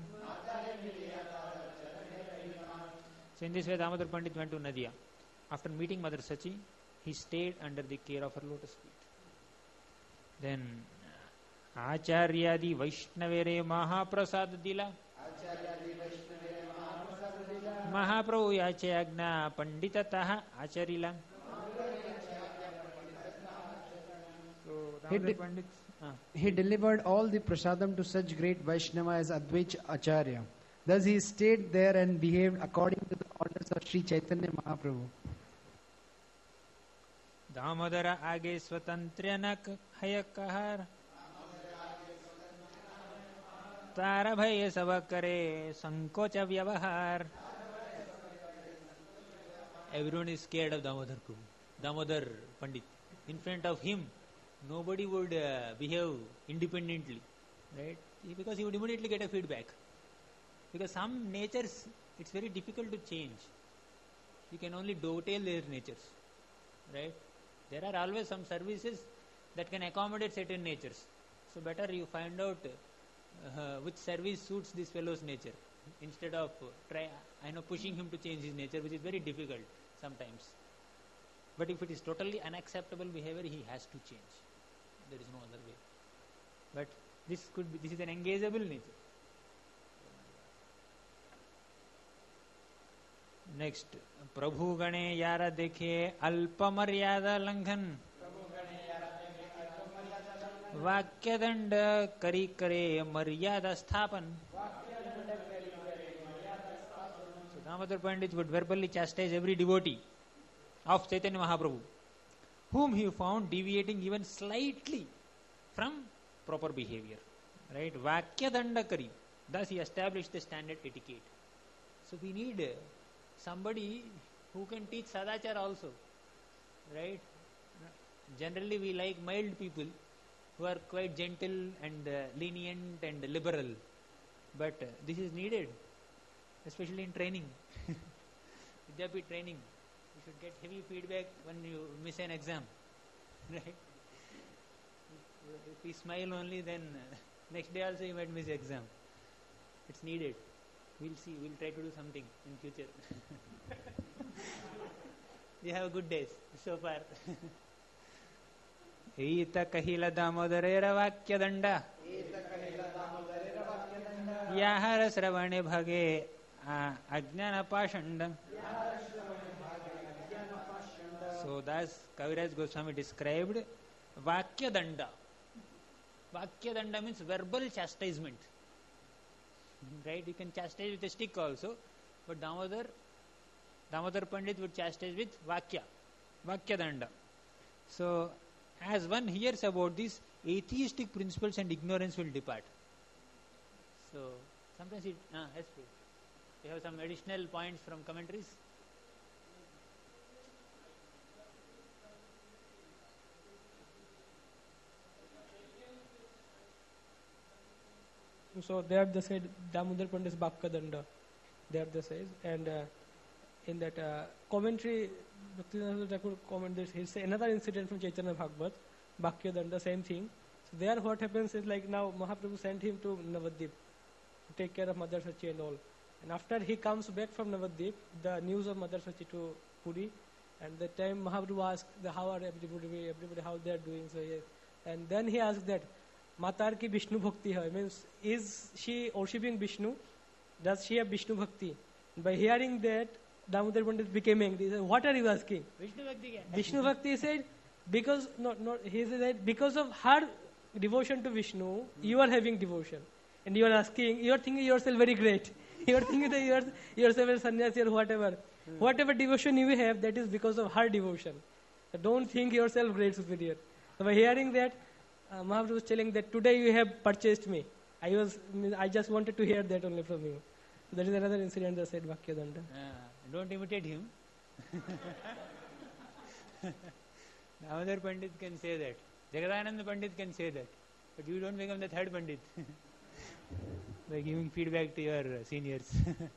So in this way Damodar Pandit went to Nadia. After meeting Mother Sachi, he stayed under the care of her lotus feet. Then Acharyadi Vaishnavere Mahaprasad Dila. Mahaprabhu yache agna panditataha acharila. So He, Damodar de- Pandit, ah. he delivered all the prasadam to such great Vaishnava as Advaita Acharya. Thus he stayed there and behaved according to the orders of Sri Chaitanya Mahaprabhu. Damodara age swatantriyanak hayakahar. Tara bhaya savakare sankocha vyavahar. Everyone is scared of Damodar Prabhu, Damodar Pandit. In front of him, nobody would uh, behave independently, right? Because he would immediately get a feedback. Because some natures, it's very difficult to change. You can only dovetail their natures, right? There are always some services that can accommodate certain natures. So better you find out uh, which service suits this fellow's nature instead of uh, try, I know, pushing him to change his nature, which is very difficult sometimes. But if it is totally unacceptable behavior, he has to change. There is no other way. But this could be, this is an engageable nature. Next, Prabhu Gane Yara Dekhe Alpa Maryada Langhan Vakya Danda Kari Kare Maryada Sthapan. So Damodar Pandit would verbally chastise every devotee of Chaitanya Mahaprabhu whom he found deviating even slightly from proper behavior. Right? Vakya Danda Kari. Thus he established the standard etiquette. So we need uh, somebody who can teach Sadachar also, right? Generally we like mild people who are quite gentle and uh, lenient and liberal, but uh, this is needed, especially in training. Vidyapit training, you should get heavy feedback when you miss an exam, right? If, if we smile only, then uh, next day also you might miss exam. It's needed. We'll see. We'll try to do something in future. We have good days so far. Eta kahila damodarera vakya danda. Yahara sravane bhage ajnana pashanda. So thus Kaviraj Goswami described vakya danda. Vakya danda means verbal chastisement. Right? You can chastise with a stick also, but Damodar, Damodar Pandit would chastise with Vakya, Vakya Danda. So, as one hears about this, atheistic principles and ignorance will depart. So, sometimes it, ah, yes, please. You have some additional points from commentaries? So there they said Damodar Pandit's Bhakkadanda. There they says, and uh, in that uh, commentary, Bhaktivinoda Thakur comment this. He say another incident from Chaitanya Bhagavat, Bhakkadanda, same thing. So there, what happens is like now Mahaprabhu sent him to Navadvip to take care of Mother Sachi and all. And after he comes back from Navadvip, the news of Mother Sachi to Puri, and the time Mahaprabhu asked the, how are everybody, everybody how they are doing. So yes. And then he asked that Matar ki Vishnu Bhakti hai, means is she worshipping Vishnu? Does she have Vishnu Bhakti? By hearing that, Damodar Pandit became angry. He said, what are you asking? Vishnu Bhakti kya? Vishnu Bhakti said, because not not he said because of her devotion to Vishnu, you are having devotion, and you are asking, you are thinking yourself very great. You are thinking that you are yourself a sannyasi or whatever. Hmm. Whatever devotion you have, that is because of her devotion. So don't think yourself great superior. So by hearing that, uh, Mahaprabhu was telling that today you have purchased me. I was, I just wanted to hear that only from you. So that is another incident that said Bhakkadanda. Uh, don't imitate him. Damodar Pandit can say that. Jagadananda Pandit can say that. But you don't become the third Pandit by giving feedback to your seniors.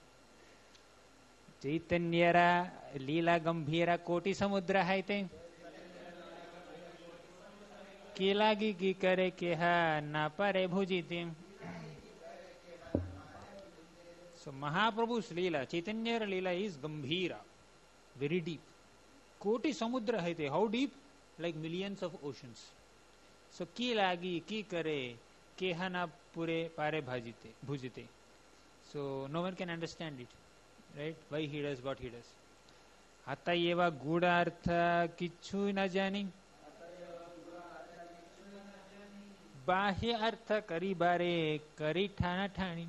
Chaitanyara Leela Gambhira Koti Samudra Haite Kilagi ki kare keha na pare bhujiti. So Mahaprabhu's Leela, Chaitanya Leela is Gambhira, very deep. Koti Samudra Haite, how deep? Like millions of oceans. So ki lagi, ki kare, keha na pure pare bhajite, bhujite. So no one can understand it, right? Why he does what he does. Atayeva gudartha kichu na jani. Bahya artha kari bare kari thana thani.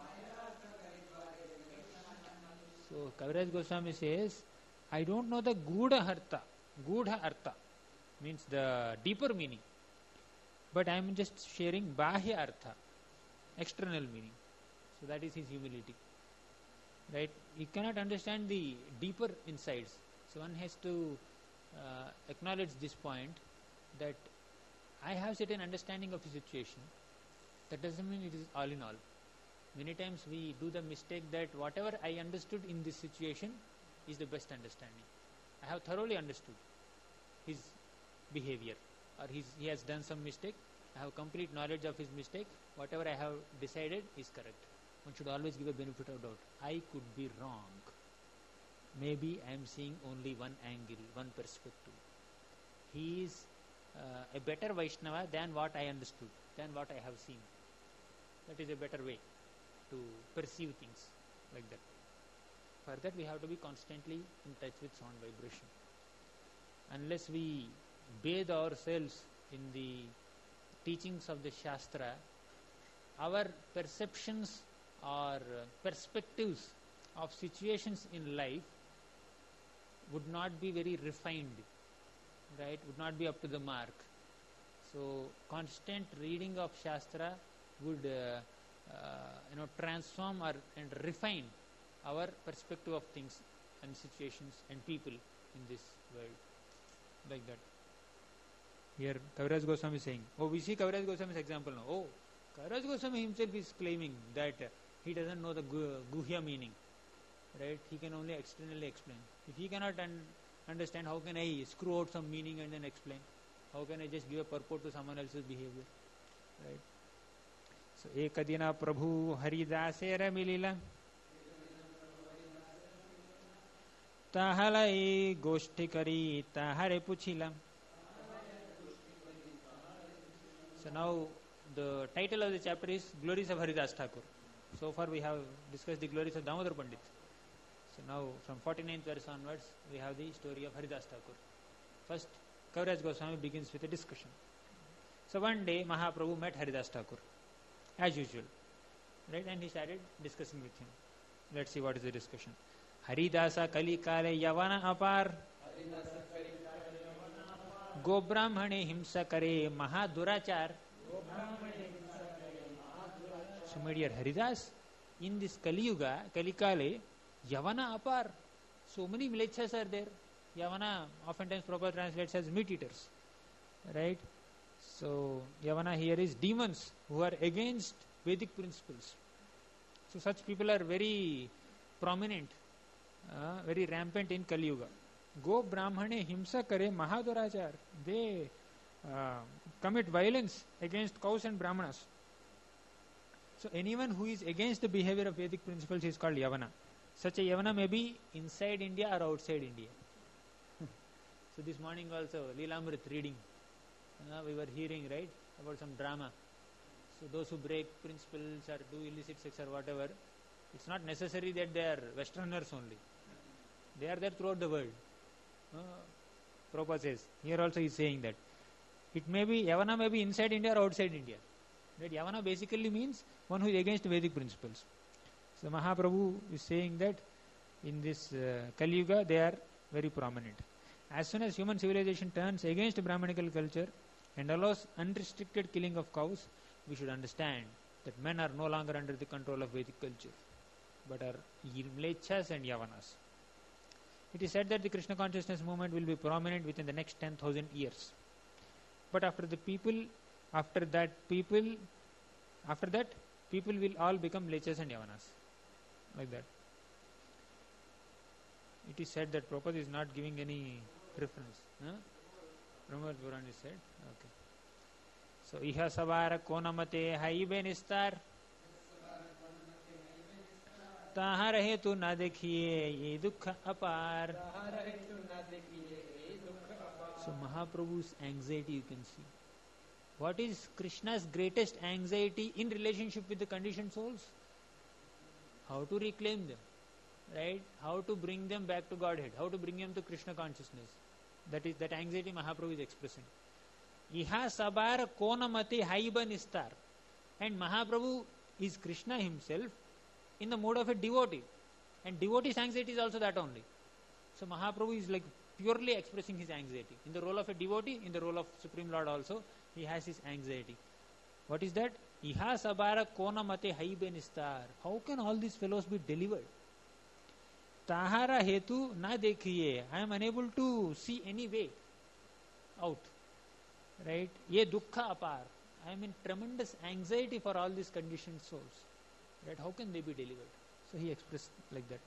So Kaviraj Goswami says, I don't know the Gudha Artha. Gudha Artha means the deeper meaning. But I am just sharing Bahya Artha, external meaning. So that is his humility. Right? He cannot understand the deeper insides. So one has to uh, acknowledge this point that I have certain understanding of the situation. That doesn't mean it is all in all. Many times we do the mistake that whatever I understood in this situation is the best understanding. I have thoroughly understood his behavior, or his, he has done some mistake. I have complete knowledge of his mistake. Whatever I have decided is correct. One should always give a benefit of doubt. I could be wrong. Maybe I am seeing only one angle, one perspective. He is uh, a better Vaishnava than what I understood, than what I have seen. That is a better way to perceive things like that. For that we have to be constantly in touch with sound vibration. Unless we bathe ourselves in the teachings of the Shastra, our perceptions or perspectives of situations in life would not be very refined, right? Would not be up to the mark. So constant reading of Shastra would uh, uh, you know transform or and refine our perspective of things and situations and people in this world, like that. Here Kaviraj Goswami is saying, oh, we see Kaviraj Goswami's example now. Oh, Kaviraj Goswami himself is claiming that uh, he doesn't know the gu- guhya meaning, right? He can only externally explain. If he cannot un- understand, how can I screw out some meaning and then explain? How can I just give a purport to someone else's behavior, right? So ekadina Prabhu Haridasera milila tahalai goshti kari tahare puchila. So now the title of the chapter is Glories of Haridas Thakur. So far we have discussed the glories of Damodar Pandit. So now from forty-ninth verse onwards we have the story of Haridas Thakur. First Kaviraj Goswami begins with a discussion. So one day Mahaprabhu met Haridas Thakur as usual, right? And he started discussing with him. Let's see what is the discussion. Haridasa Kali Kale Yavana Apar Gobrahmane Himsa Kare Mahadurachar. So my dear Haridas, in this Kali Yuga, Kali Kale, Yavana Apar, so many milechas are there. Yavana oftentimes Prabhupada translates as meat eaters, right? So Yavana here is demons who are against Vedic principles. So such people are very prominent, uh, very rampant in Kali Yuga. Go Brahmane himsa kare mahadurachar. They uh, commit violence against cows and Brahmanas. So anyone who is against the behavior of Vedic principles is called Yavana. Such a Yavana may be inside India or outside India. So this morning also, Leelamrit reading, uh, we were hearing, right, about some drama. So those who break principles or do illicit sex or whatever, it's not necessary that they are Westerners only. They are there throughout the world. Uh, Prabhupada says, here also he is saying that. It may be, Yavana may be inside India or outside India. That Yavana basically means one who is against Vedic principles. So Mahaprabhu is saying that in this uh, Kali Yuga they are very prominent. As soon as human civilization turns against Brahmanical culture and allows unrestricted killing of cows, we should understand that men are no longer under the control of Vedic culture, but are Mlechas and Yavanas. It is said that the Krishna consciousness movement will be prominent within the next ten thousand years. But after the people, after that people, after that people will all become Mlechas and Yavanas. Like that. It is said that Prabhupada is not giving any reference. Huh? Brahma Puran is said. Okay. So, Iha Savara Konamate Haibe Nistar Taha Rahe Tu Na Dekhiye Ye Dukha Apar. So, Mahaprabhu's anxiety you can see. What is Krishna's greatest anxiety in relationship with the conditioned souls? How to reclaim them, right? How to bring them back to Godhead, how to bring them to Krishna consciousness. That is that anxiety Mahaprabhu is expressing. Iha sabar konamati haiba nistar. And Mahaprabhu is Krishna himself in the mode of a devotee. And devotee's anxiety is also that only. So Mahaprabhu is like purely expressing his anxiety. In the role of a devotee, in the role of Supreme Lord also, he has his anxiety. What is that? Iha sabara konamate haibe nistar. How can all these fellows be delivered? Tahara hetu na dekhiye. I am unable to see any way out. Right? Ye dukkha apar. I am in tremendous anxiety for all these conditioned souls. Right? How can they be delivered? So he expressed like that.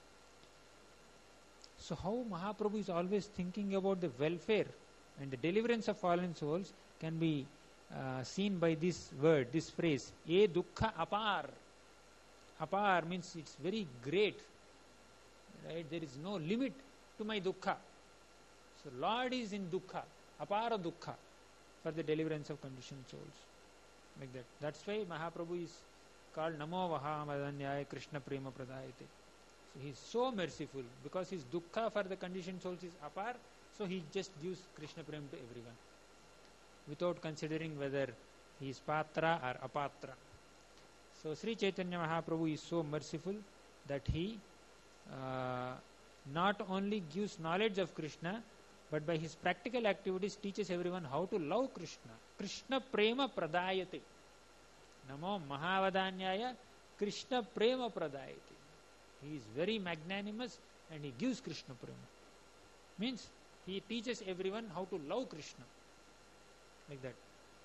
So how Mahaprabhu is always thinking about the welfare and the deliverance of fallen souls can be uh, seen by this word, this phrase, Ye dukkha apar. Apar means it's very great. Right? There is no limit to my dukkha. So Lord is in dukkha, apara dukkha, for the deliverance of conditioned souls. Like that. That's why Mahaprabhu is called Namo Vahamadanyaya Krishna Prema Pradayate. So he is so merciful because his dukkha for the conditioned souls is apar, so he just gives Krishna Prema to everyone without considering whether he is patra or apatra. So Sri Chaitanya Mahaprabhu is so merciful that he uh, not only gives knowledge of Krishna, but by his practical activities teaches everyone how to love Krishna. Krishna Prema Pradayate. Namo Mahavadanyaya Krishna Prema Pradayate. He is very magnanimous and he gives Krishna Prema. Means he teaches everyone how to love Krishna. Like that.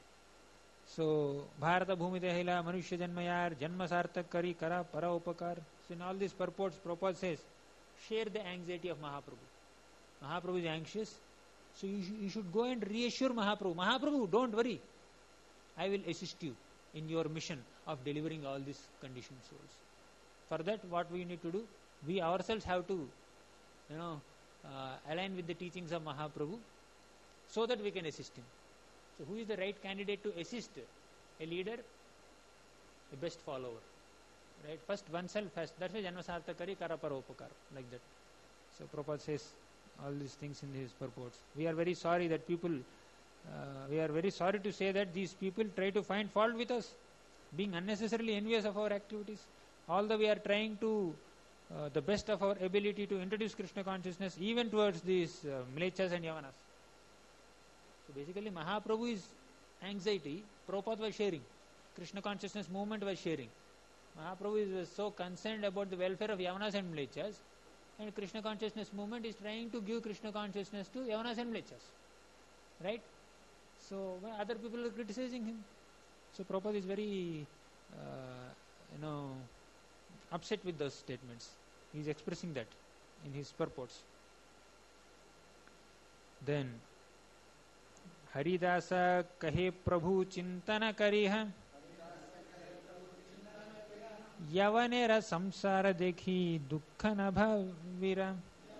So, Bharata Bhumi Dehila Manushya Janmayar Janma Sartak Kari Kara Para Upakar. So in all these purports, Prabhupada says, share the anxiety of Mahaprabhu. Mahaprabhu is anxious, so you, sh- you should go and reassure Mahaprabhu. Mahaprabhu, don't worry. I will assist you in your mission of delivering all these conditioned souls. For that, what we need to do? We ourselves have to, you know, uh, align with the teachings of Mahaprabhu so that we can assist him. So who is the right candidate to assist a leader? A best follower. Right? First oneself first. That's why Janma Sartakari Kara Paropakar. Like that. So Prabhupada says all these things in his purports. We are very sorry that people, uh, we are very sorry to say that these people try to find fault with us, being unnecessarily envious of our activities. Although we are trying to, uh, the best of our ability to introduce Krishna consciousness even towards these uh, Mlechas and Yavanas. So basically Mahaprabhu's anxiety, Prabhupada was sharing. Krishna consciousness movement was sharing. Mahaprabhu is so concerned about the welfare of Yavanas and Mlechas, and Krishna consciousness movement is trying to give Krishna consciousness to Yavanas and Mlechas. Right? So when other people are criticizing him, so Prabhupada is very uh, you know, upset with those statements. He is expressing that in his purports. Then Haridasa kahe Prabhu chintana kariha yavanera samsara dekhi dukkha na bhavira.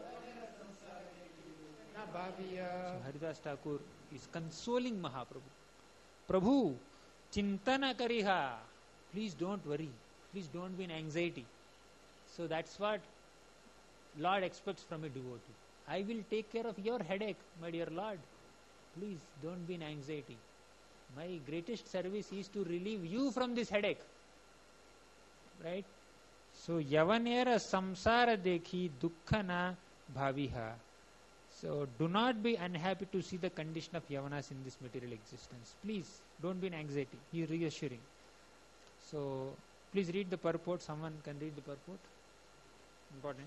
So Haridas Thakur is consoling Mahaprabhu. Prabhu, chintana kariha. Please don't worry. Please don't be in anxiety. So that's what Lord expects from a devotee. I will take care of your headache, my dear Lord. Please don't be in anxiety. My greatest service is to relieve you from this headache. Right? So yavanera samsara dekhi dukkha na bhaviha. So do not be unhappy to see the condition of Yavanas in this material existence. Please don't be in anxiety. He is reassuring. So please read the purport. Someone can read the purport. Important.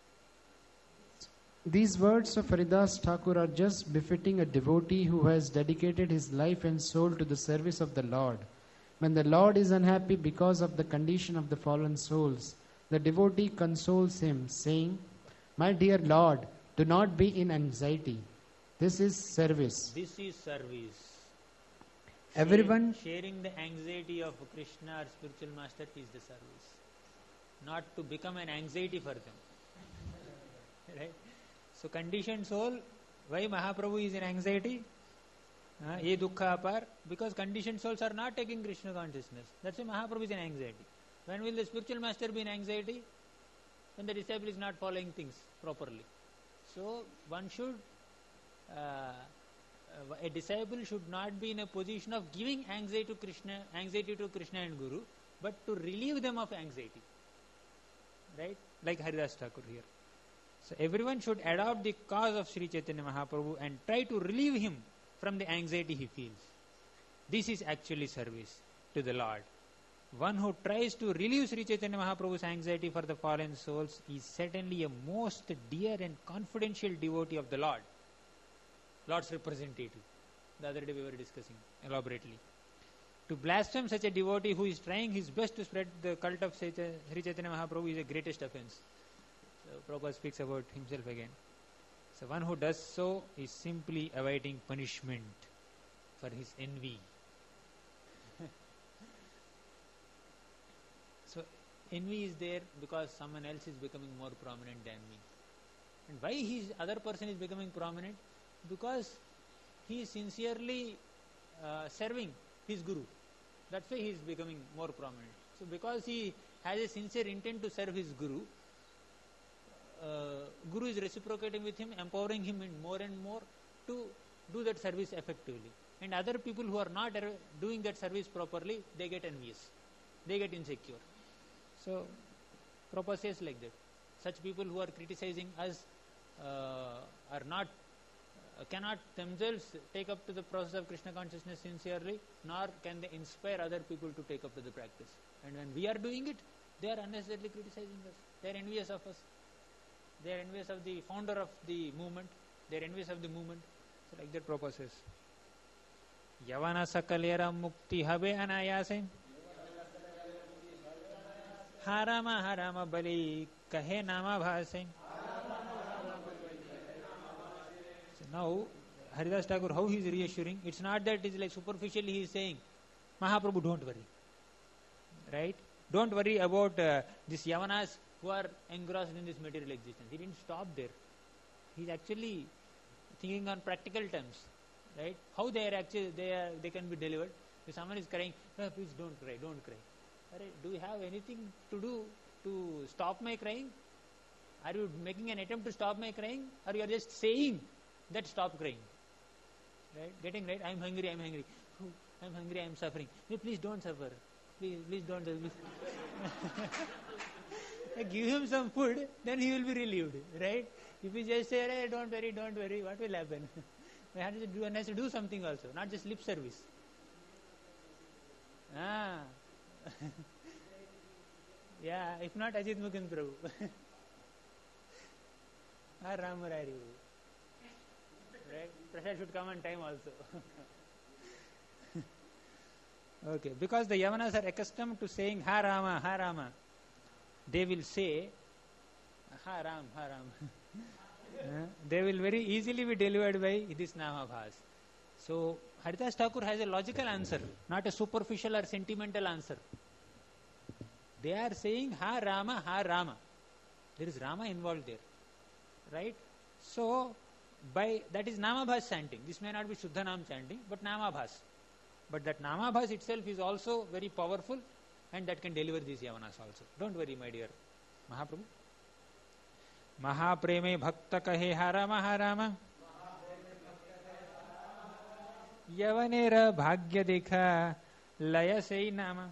These words of Haridas Thakur are just befitting a devotee who has dedicated his life and soul to the service of the Lord. When the Lord is unhappy because of the condition of the fallen souls, the devotee consoles him, saying, "My dear Lord, do not be in anxiety. This is service." This is service. Everyone sharing the anxiety of Krishna or spiritual master is the service. Not to become an anxiety for them. Right? So conditioned soul, why Mahaprabhu is in anxiety? Uh, ye dukkha apar, because conditioned souls are not taking Krishna consciousness. That's why Mahaprabhu is in anxiety. When will the spiritual master be in anxiety? When the disciple is not following things properly. So one should, uh, a disciple should not be in a position of giving anxiety to Krishna, anxiety to Krishna and Guru, but to relieve them of anxiety. Right? Like Haridas Thakur here. So everyone should adopt the cause of Sri Chaitanya Mahaprabhu and try to relieve him from the anxiety he feels. This is actually service to the Lord. One who tries to relieve Sri Chaitanya Mahaprabhu's anxiety for the fallen souls is certainly a most dear and confidential devotee of the Lord. Lord's representative. The other day we were discussing elaborately. To blaspheme such a devotee who is trying his best to spread the cult of Sri Chaitanya Mahaprabhu is a greatest offense. So Prabhupada speaks about himself again. So one who does so is simply awaiting punishment for his envy. So envy is there because someone else is becoming more prominent than me. And why his other person is becoming prominent? Because he is sincerely uh, serving his Guru. That's why he is becoming more prominent. So because he has a sincere intent to serve his Guru, uh, Guru is reciprocating with him, empowering him in more and more to do that service effectively. And other people who are not doing that service properly, they get envious. They get insecure. So Prabhupada says like that. Such people who are criticizing us uh, are not uh, cannot themselves take up to the process of Krishna consciousness sincerely, nor can they inspire other people to take up to the practice. And when we are doing it, they are unnecessarily criticizing us. They are envious of us. They are envious of the founder of the movement. They are envious of the movement. So like that Prabhupada says. Yavana sakalera mukti habe anayase. Harama harama bali kahe nama bhase. So now Haridas Thakur, how he is reassuring? It's not that it is like superficially he is saying, Mahaprabhu, don't worry. Right? Don't worry about uh, these Yavanas who are engrossed in this material existence. He didn't stop there. He is actually thinking on practical terms. Right? How they are actually they are they can be delivered. If someone is crying, oh, please don't cry, don't cry. Do you have anything to do to stop my crying? Are you making an attempt to stop my crying? Or you are just saying that stop crying? Right? Getting right? I am hungry, I am hungry. Oh, I am hungry, I am suffering. Hey, please don't suffer. Please, please don't suffer. Give him some food, then he will be relieved. Right? If you just say, hey, don't worry, don't worry, what will happen? One has to do, one has to do something also, not just lip service. Ah. Yeah, if not Ajit Mukund Prabhu. Or Ram Murari. Right? Prasad should come on time also. Okay, because the Yavanas are accustomed to saying Ha Rama, Ha Rama. They will say Ha Ram, Ha Ram. Uh, they will very easily be delivered by this Namabhas. So Haridas Thakur has a logical answer, not a superficial or sentimental answer. They are saying Ha Rama, Ha Rama. There is Rama involved there. Right? So by that is Namabhas chanting. This may not be Shuddhanam chanting, but Namabhas. But that Namabhas itself is also very powerful, and that can deliver these Yavanas also. Don't worry, my dear Mahaprabhu. Mahapreme bhakta kahe Ha Rama, Ha Rama. Yavanera bhagya dekha laya sei nama.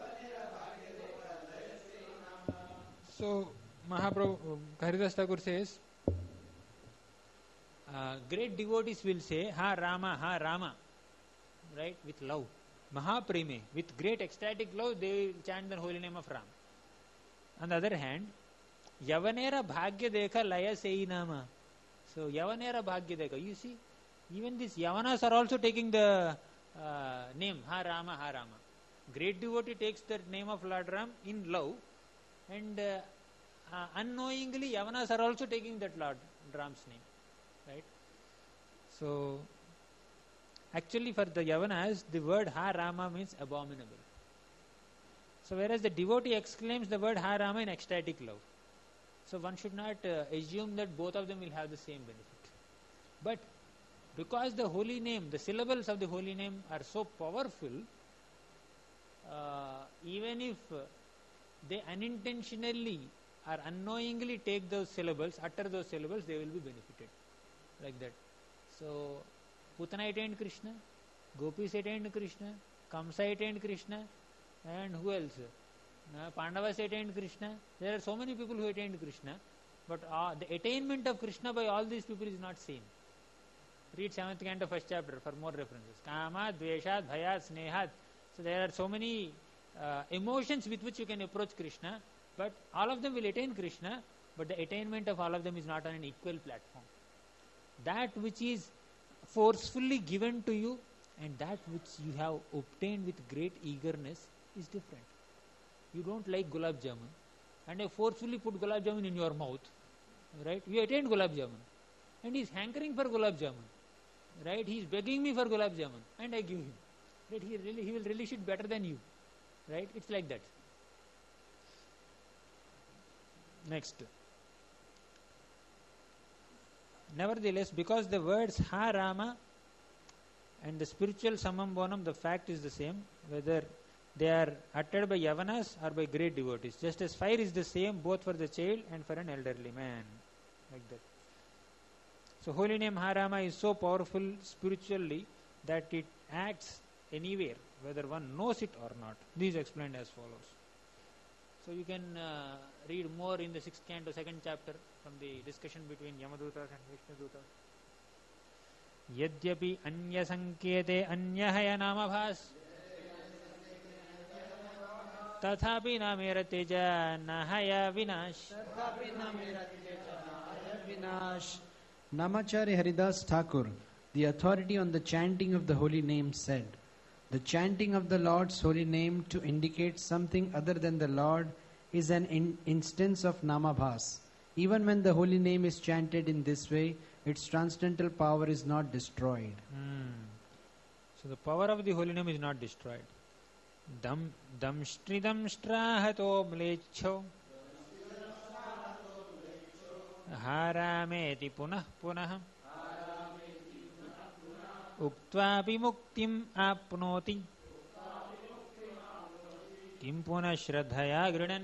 So Mahaprabhu, Haridas Thakur says, uh, great devotees will say Ha Rama, Ha Rama, right, with love. Mahapreme, with great ecstatic love, they will chant the holy name of Ram. On the other hand, Yavanera bhagya dekha laya sei nama. So Yavanera bhagya dekha, you see, even these Yavanas are also taking the uh, name Ha Rama, Ha Rama. Great devotee takes the name of Lord Ram in love, and uh, uh, unknowingly Yavanas are also taking that Lord Ram's name, right? So actually for the Yavanas, the word Ha Rama means abominable. So whereas the devotee exclaims the word Ha Rama in ecstatic love. So one should not uh, assume that both of them will have the same benefit. But because the holy name, the syllables of the holy name are so powerful, uh, even if uh, they unintentionally or unknowingly take those syllables, utter those syllables, they will be benefited. Like that. So, Putana attained Krishna, Gopis attained Krishna, Kamsa attained Krishna, and who else? Uh, Pandavas attained Krishna. There are so many people who attained Krishna, but uh, the attainment of Krishna by all these people is not same. Read seventh canto, first chapter for more references. Kama, Dveshat, Bhayat, Snehat. So there are so many uh, emotions with which you can approach Krishna, but all of them will attain Krishna, but the attainment of all of them is not on an equal platform. That which is forcefully given to you and that which you have obtained with great eagerness is different. You don't like gulab jamun, and I forcefully put gulab jamun in your mouth, right? You attained gulab jamun, and he is hankering for gulab jamun, right? He is begging me for gulab jamun, and I give him. Right? He really, he will relish it better than you, right? It's like that. Next. Nevertheless, because the words Ha Rama and the spiritual Samam Bonam, the fact is the same, whether they are uttered by Yavanas or by great devotees. Just as fire is the same both for the child and for an elderly man. Like that. So holy name Ha Rama is so powerful spiritually that it acts anywhere, whether one knows it or not. This is explained as follows. So you can uh, read more in the sixth canto, second chapter, from the discussion between Yamadutas and Vishnudutas. Yadyapi anya sankete anyahaya namabhas tathapi namera teja nahaya vinash. Tathapi namera teja nahaya vinash. Namacharya Haridas Thakur, the authority on the chanting of the holy name, said, the chanting of the Lord's holy name to indicate something other than the Lord is an in- instance of Namabhas. Even when the holy name is chanted in this way, its transcendental power is not destroyed. Hmm. So the power of the holy name is not destroyed. Dam damstridam strahato mlecho harameti punah punah uktvapi muktim apnoti kim punah shraddhaya grinan.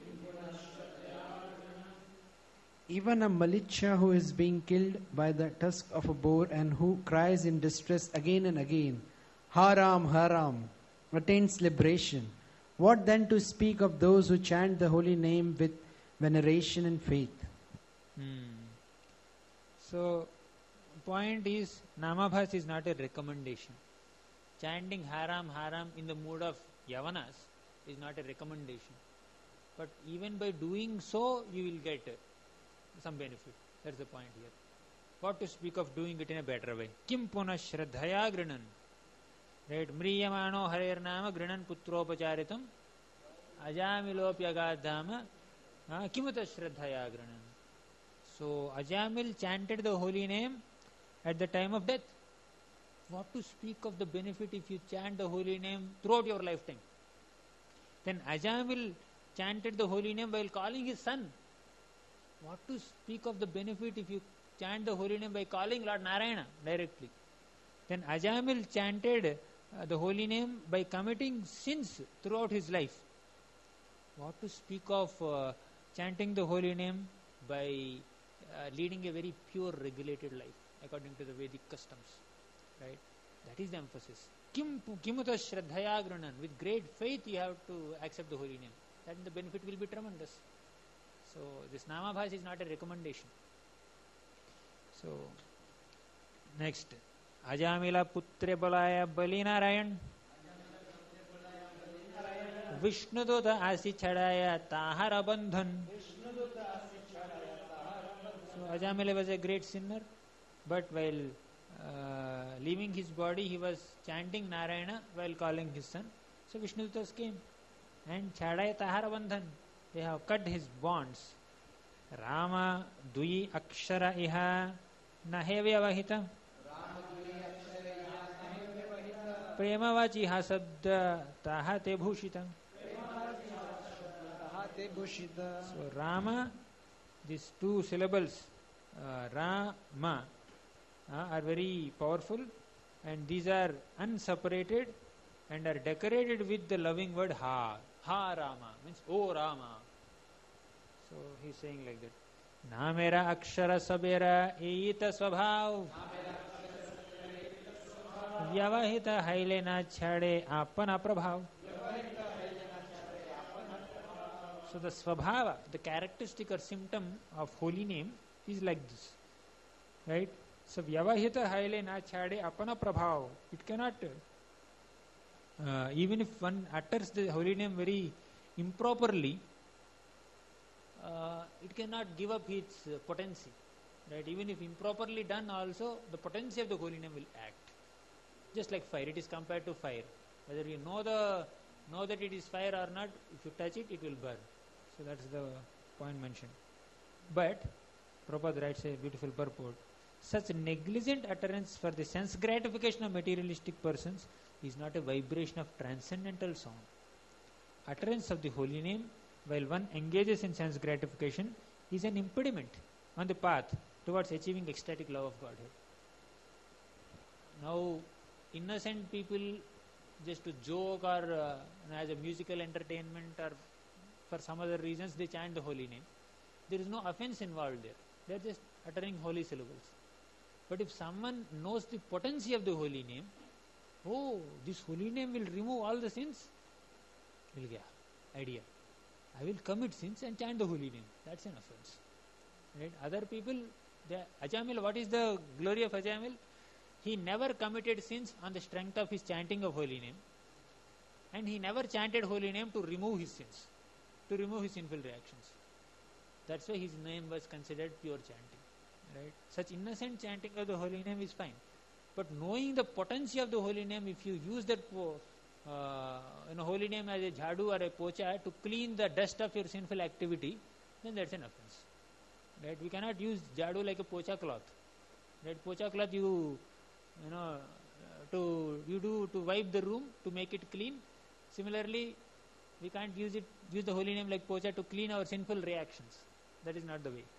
Even a Malicha who is being killed by the tusk of a boar and who cries in distress again and again, Haram, Haram, attains liberation. What then to speak of those who chant the holy name with veneration and faith? Hmm. So, point is, Namabhas is not a recommendation. Chanting Haram, Haram in the mood of Yavanas is not a recommendation. But even by doing so, you will get uh, some benefit. That's the point here. What to speak of doing it in a better way? Kim puna shraddhaya grinan. Right? Mriyamano harirnama grinan putropacharitam ajamilopyagadhama kimuta shraddhaya grinan. So Ajamil chanted the holy name at the time of death. What to speak of the benefit if you chant the holy name throughout your lifetime? Then Ajamil chanted the holy name while calling his son. What to speak of the benefit if you chant the holy name by calling Lord Narayana directly? Then Ajamil chanted uh, the holy name by committing sins throughout his life. What to speak of uh, chanting the holy name by uh, leading a very pure, regulated life according to the Vedic customs? Right? That is the emphasis. Kim kimuta shraddhaya granan. With great faith you have to accept the holy name. Then the benefit will be tremendous. So this namabhas is not a recommendation. So next, Ajamila putre balaya bali narayan Vishnudota asi chadaya tahara bandhan. So Ajamila was a great sinner, but while uh, leaving his body he was chanting Narayana while calling his son. So Vishnudutas came and chadaya tahara bandhan. They have cut his bonds. Rama dui akshara iha nahevya vahita premavachi hasabda tahate bhushita. So Rama, these two syllables uh, Rama uh, are very powerful, and these are unseparated and are decorated with the loving word Ha. Ha Rama means O Rama. So he is saying like that. Na mera akshara sabera eita swabhav vyavahita haile na chhade apana prabhav. So the swabhava, the characteristic or symptom of holy name is like this. Right? So vyavahita haile na chhade apana prabhav. It cannot, uh, even if one utters the holy name very improperly, Uh, it cannot give up its uh, potency, right? Even if improperly done, also the potency of the holy name will act. Just like fire, it is compared to fire. Whether you know the know that it is fire or not, if you touch it, it will burn. So that's the point mentioned. But Prabhupada writes a beautiful purport: such negligent utterance for the sense gratification of materialistic persons is not a vibration of transcendental sound. Utterance of the holy name while one engages in sense gratification is an impediment on the path towards achieving ecstatic love of Godhead. Now, innocent people, just to joke or uh, as a musical entertainment or for some other reasons, they chant the holy name. There is no offense involved there. They are just uttering holy syllables. But if someone knows the potency of the holy name, oh, this holy name will remove all the sins, will get idea. I will commit sins and chant the holy name. That's an offense. Right? Other people, the Ajamil, what is the glory of Ajamil? He never committed sins on the strength of his chanting of holy name. And he never chanted holy name to remove his sins, to remove his sinful reactions. That's why his name was considered pure chanting. Right? Such innocent chanting of the holy name is fine. But knowing the potency of the holy name, if you use that po- Uh, you know, holy name as a jhadu or a pocha to clean the dust of your sinful activity, then that's an offense. Right? We cannot use jhadu like a pocha cloth. Right? Pocha cloth you, you know, to you do to wipe the room to make it clean. Similarly, we can't use it use the holy name like pocha to clean our sinful reactions. That is not the way.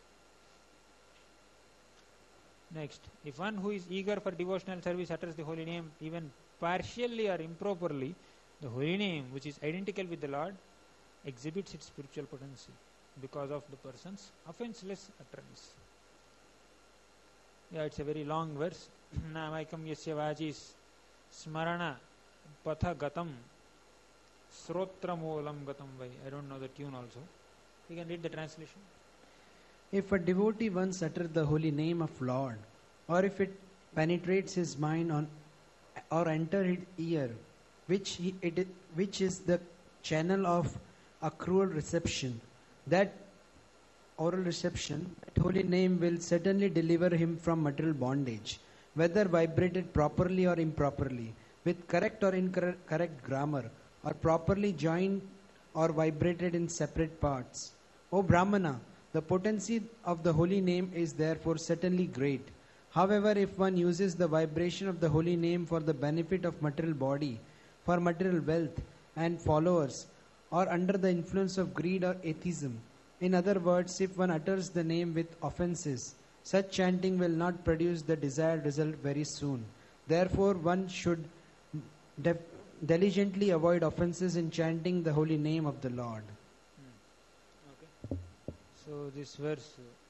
Next, if one who is eager for devotional service utters the holy name even partially or improperly, the holy name, which is identical with the Lord, exhibits its spiritual potency because of the person's offenseless utterance. Yeah, it's a very long verse. Namaikam yasya vajis smarana patha gatam srotra moolam gatam vai. I don't know the tune also. You can read the translation. If a devotee once utters the holy name of Lord, or if it penetrates his mind on or enter his ear, which he, it, which is the channel of accrual reception, that oral reception, that holy name will certainly deliver him from material bondage, whether vibrated properly or improperly. with correct or incorrect grammar, or properly joined or vibrated in separate parts. O Brahmana, the potency of the holy name is therefore certainly great. However, if one uses the vibration of the holy name for the benefit of material body, for material wealth and followers, or under the influence of greed or atheism, in other words, if one utters the name with offenses, such chanting will not produce the desired result very soon. Therefore, one should def- diligently avoid offenses in chanting the holy name of the Lord. Okay. So this verse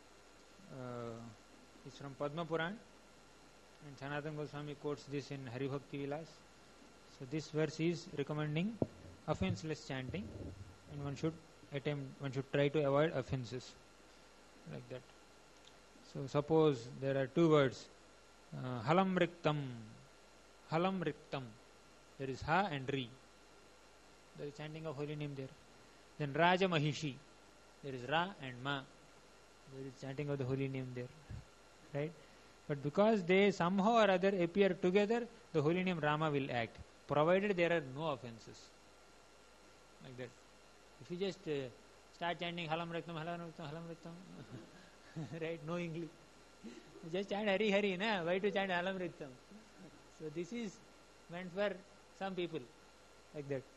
uh, is from Padma Puran, and Sanatana Goswami quotes this in Hari Bhakti Vilas. So this verse is recommending offenseless chanting, and one should attempt, one should try to avoid offenses like that. So suppose there are two words, uh, halam riktam, halam riktam. There is ha and ri. There is chanting of holy name there. Then Raja Mahishi. There is ra and ma. There is chanting of the holy name there. Right? But because they somehow or other appear together, the holy name Rama will act, provided there are no offenses. Like that. If you just uh, start chanting halam riktam, halam riktam, halam riktam, right? No English. Just chant Hari Hari, na? Why to chant halam riktam? So this is meant for some people, like that.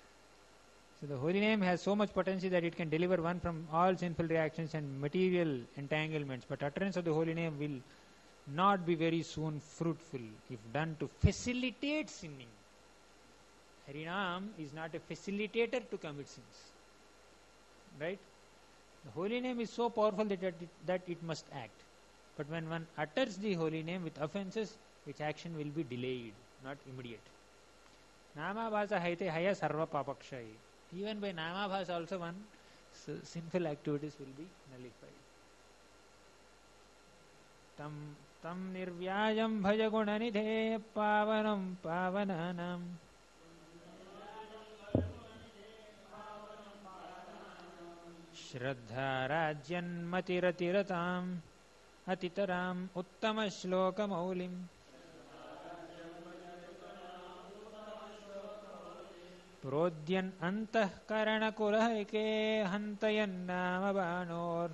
So the holy name has so much potency that it can deliver one from all sinful reactions and material entanglements. But utterance of the holy name will not be very soon fruitful if done to facilitate sinning. Harinam is not a facilitator to commit sins. Right? The holy name is so powerful that it, that it must act. But when one utters the holy name with offenses, its action will be delayed, not immediate. Namabhasa haite haya sarva papakshay. Even by namabhasa also one so sinful activities will be nullified. Tam tam nirvyayam bhaja gunanidhe pavanam pavananam. Shraddha rajyan matiratiratam atitaram uttama shloka maulim. Prodyan antah karana kulahike hantayan nama banor.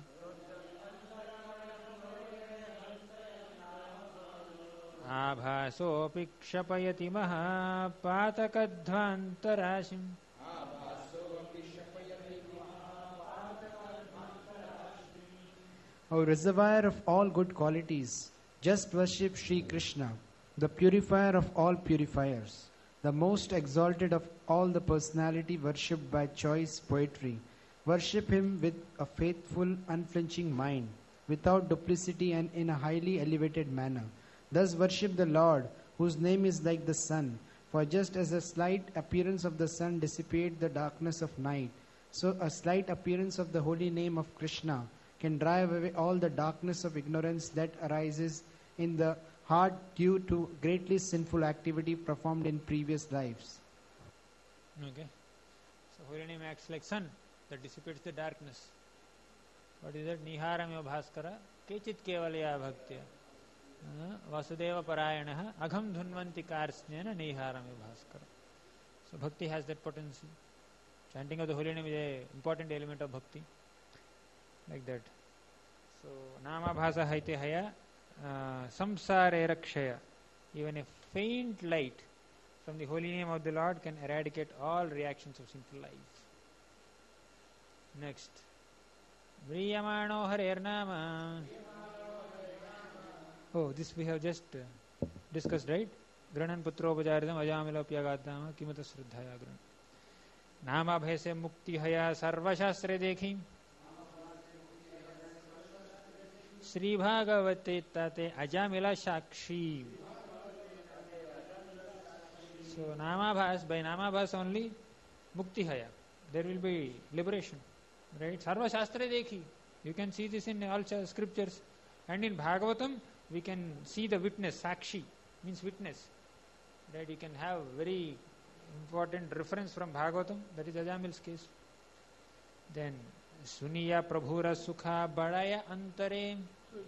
Abhasopi kshapayati maha patakadhvantarashim. O reservoir of all good qualities, just worship Sri Krishna, the purifier of all purifiers, the most exalted of all the personality worshipped by choice poetry. Worship him with a faithful, unflinching mind, without duplicity and in a highly elevated manner. Thus worship the Lord, whose name is like the sun. For just as a slight appearance of the sun dissipates the darkness of night, so a slight appearance of the holy name of Krishna can drive away all the darkness of ignorance that arises in the heart due to greatly sinful activity performed in previous lives. Okay. So holy name acts like sun that dissipates the darkness. What is that? Niharamya bhaskara kechit kevalaya bhaktya vasudeva parayanaha agham dhunvanti karsnena niharamya bhaskara. So bhakti has that potency. Chanting of the holy name is an important element of bhakti. Like that. So nama bhasa haite haya uh, samsare rakshaya. Even a faint light from the holy name of the Lord can eradicate all reactions of sinful life. Next. Vriyamano harer nama. Oh, this we have just uh, discussed, right? Granan putro bajaridam ajamilopyagadama kimata sruddhaya gran. Nama bhaise mukti haya sarva shastre dekhi. Sri Bhagavate tate ajamila shakshi. So namabhas, by namabhas only mukti haya. There will be liberation. Right? Sarva shastra dekhi. You can see this in all scriptures. And in Bhagavatam, we can see the witness. Sakshi means witness. Right? You can have very important reference from Bhagavatam. That is Ajamil's case. Then Suniya Prabhura Sukha Badaya Antare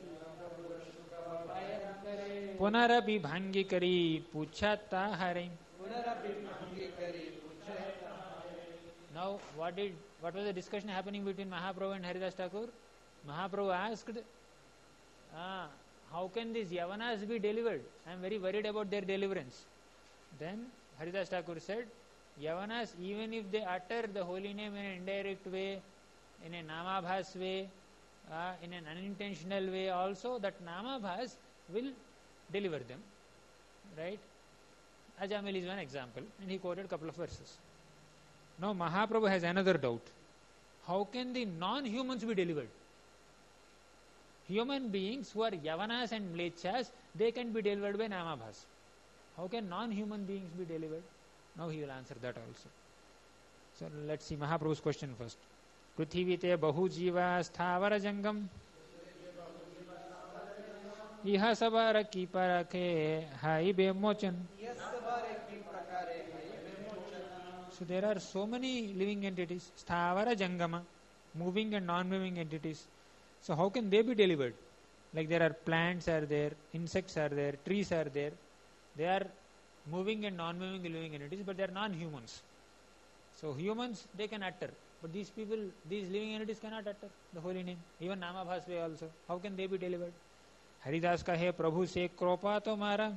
Punarabi Bhangi Kari Puchata Hare. Now, what did what was the discussion happening between Mahaprabhu and Haridas Thakur? Mahaprabhu asked, ah, how can these Yavanas be delivered? I am very worried about their deliverance. Then Haridas Thakur said, Yavanas, even if they utter the holy name in an indirect way, in a namabhas way, uh, in an unintentional way also, that namabhas will deliver them. Right? Ajamil is one example, and he quoted a couple of verses. Now Mahaprabhu has another doubt. How can the non-humans be delivered? Human beings who are Yavanas and Mlechas, they can be delivered by namabhas. How can non-human beings be delivered? Now he will answer that also. So let's see Mahaprabhu's question first. Prithivite bahu jiva sthavara jangam iha sabara ki parakhe hai bemochan. So there are so many living entities, sthavara jangama, moving and non-moving entities. So how can they be delivered? Like there are plants are there, insects are there, trees are there. They are moving and non-moving living entities, but they are non-humans. So humans, they can utter. But these people, these living entities cannot utter the holy name. Even namabhas way also. How can they be delivered? Haridas kahe Prabhu se kropa to mara.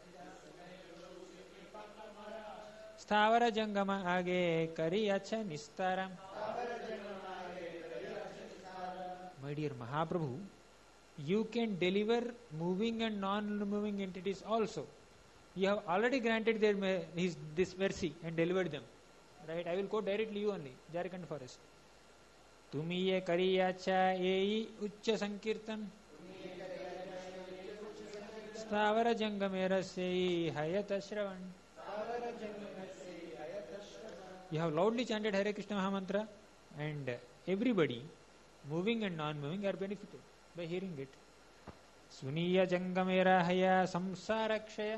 Sthavara jangama age kari acha nistaram. My dear Mahaprabhu, you can deliver moving and non-moving entities also. You have already granted their his, this mercy and delivered them. Right? I will quote directly you only. Jharkhand forest. Tumiye kariyacha ei uchcha sankirtan. Sthavara jangamera sei hayata shravan. You have loudly chanted Hare Krishna Mahamantra, and everybody, moving and non-moving, are benefited by hearing it. Suniya jangamera haya samsarakshaya.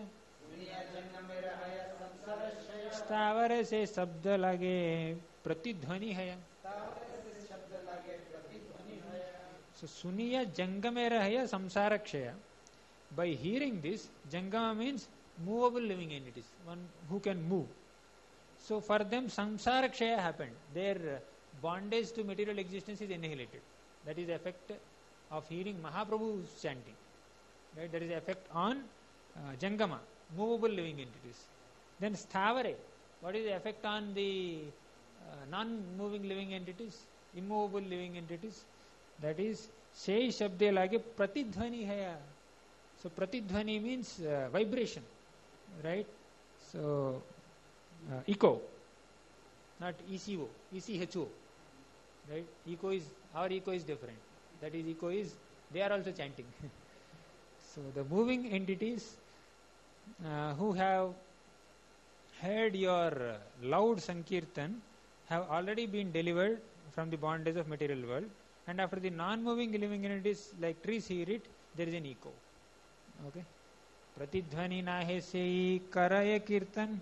Sthavara se sabda lage pratidhvani haya. So Suniya jangamera haya samsarakshaya. By hearing this, jangama means movable living entities, one who can move. So for them samsarakshaya happened. Their bondage to material existence is annihilated. That is the effect of hearing Mahaprabhu's chanting. Right? That is the effect on uh, jangama, movable living entities. Then sthavare, what is the effect on the uh, non-moving living entities, immovable living entities? That is sei shabde lage pratidhvani haya. So pratidhvani means uh, vibration, right? So uh, echo, not E C O, E C H O, right? Echo is, our echo is different. That is, echo is, they are also chanting. So the moving entities uh, who have heard your uh, loud Sankirtan have already been delivered from the bondage of material world, and after the non-moving living entities like trees hear it, there is an echo. Okay. Pratidhvani nahe sei karaya kirtan.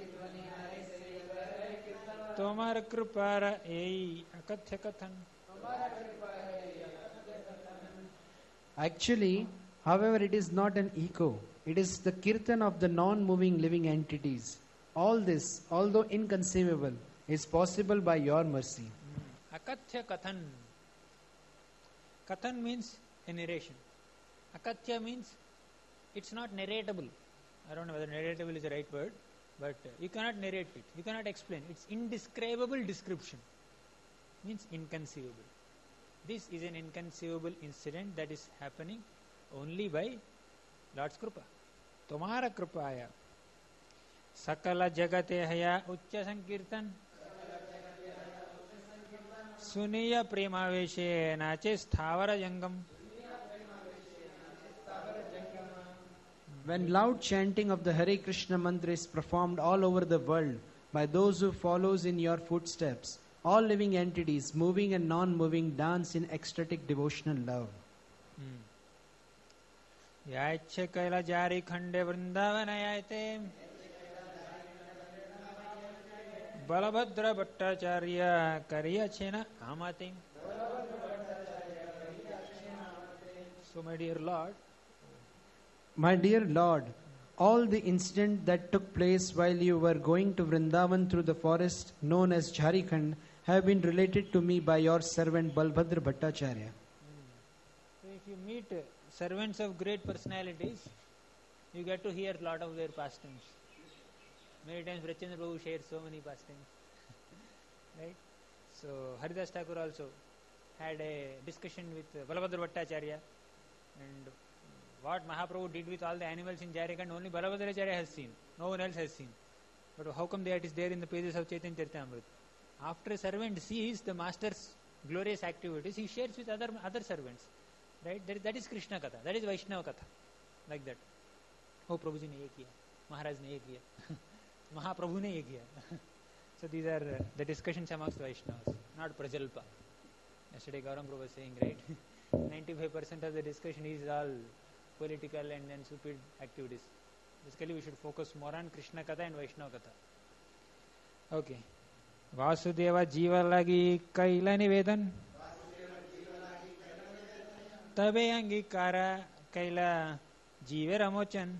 Tomar kripara ei akathya kathan. Actually, however, it is not an echo. It is the kirtan of the non-moving living entities. All this, although inconceivable, is possible by your mercy. Akathya kathan. Kathan means a narration. Akathya means it's not narratable. I don't know whether narratable is the right word, but uh, you cannot narrate it. You cannot explain. It's indescribable description. Means inconceivable. This is an inconceivable incident that is happening only by Lord's Krupa. Tomara Krupaya. Sakala Jagate Haya Uchcha Sankirtan. Suniya Premaveshe Nache Sthavara Jangam. When loud chanting of the Hare Krishna mantra is performed all over the world by those who follows in your footsteps, all living entities, moving and non-moving, dance in ecstatic devotional love. Yache Kaila Jari Khande Vrindavanayate Balabhadra Bhattacharya Kariya Chena Amati. So my dear Lord, My dear Lord, all the incident that took place while you were going to Vrindavan through the forest known as Jharikhand have been related to me by your servant Balbhadra Bhattacharya. So if you meet uh, servants of great personalities, you get to hear a lot of their pastimes. Many times Rachendra Prabhu shares so many pastimes. Right? So Haridas Thakur also had a discussion with uh, Balabhadra Bhattacharya, and what Mahaprabhu did with all the animals in Jharikhand only Balabhadracharya has seen, no one else has seen. But how come that is there in the pages of Chaitanya Charitamrita? After a servant sees the master's glorious activities, he shares with other other servants. Right? That is, that is Krishna Katha, that is Vaishnava Katha. Like that. Oh, Prabhuji ne ye kiya, Maharaj ne ye kiya, Mahaprabhu ne ye kiya. So these are uh, the discussions amongst Vaishnavas, not Prajalpa. Yesterday Gauram Prabhu was saying, right, ninety-five percent of the discussion is all political and then stupid activities. Basically we should focus more on Krishna Katha and Vaishnava Katha. Okay. Vasudeva Jiva Lagi Kaila Nivedan Tabe Angikara Kaila Jiva Ramochan.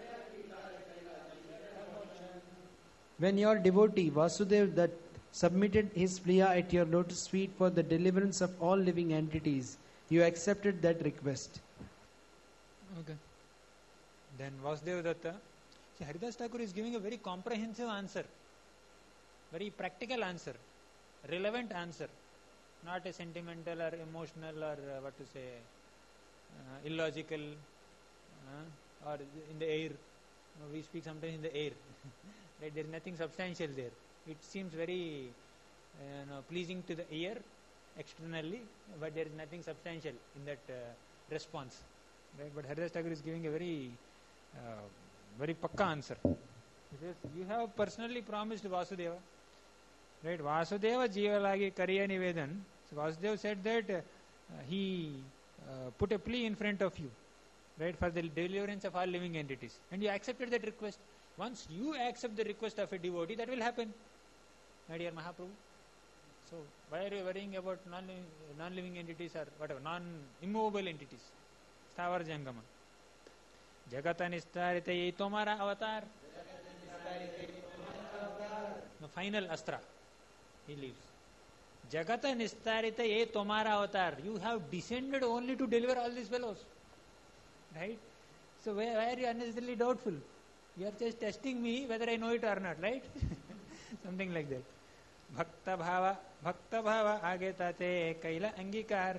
When your devotee Vasudev that submitted his pliya at your lotus feet for the deliverance of all living entities, you accepted that request. Okay. Then Vasudeva Datta. See, Haridas Thakur is giving a very comprehensive answer, very practical answer, relevant answer, not a sentimental or emotional or uh, what to say, uh, illogical uh, or in the air. We speak sometimes in the air. Right? There is nothing substantial there. It seems very uh, you know, pleasing to the ear externally, but there is nothing substantial in that uh, response. Right? But Haridas Thakur is giving a very, uh, very pakka answer. He says, you have personally promised Vasudeva. Right? Vasudeva Jivalagi Kariya Nivedan. So Vasudeva said that uh, he uh, put a plea in front of you, right, for the deliverance of all living entities. And you accepted that request. Once you accept the request of a devotee, that will happen. My dear Mahaprabhu. So why are you worrying about non-living, non-living entities or whatever, non-immovable entities? Sthavar Jangama. Jagata Nistarita Ye Tomara Avatar. The final Astra. He leaves. Jagata Nistarita Ye Tomara Avatar. You have descended only to deliver all these fellows. Right? So why, why are you unnecessarily doubtful? You are just testing me whether I know it or not, right? Something like that. Bhakta Bhava, Bhakta Bhava Agetate Kaila Angikar.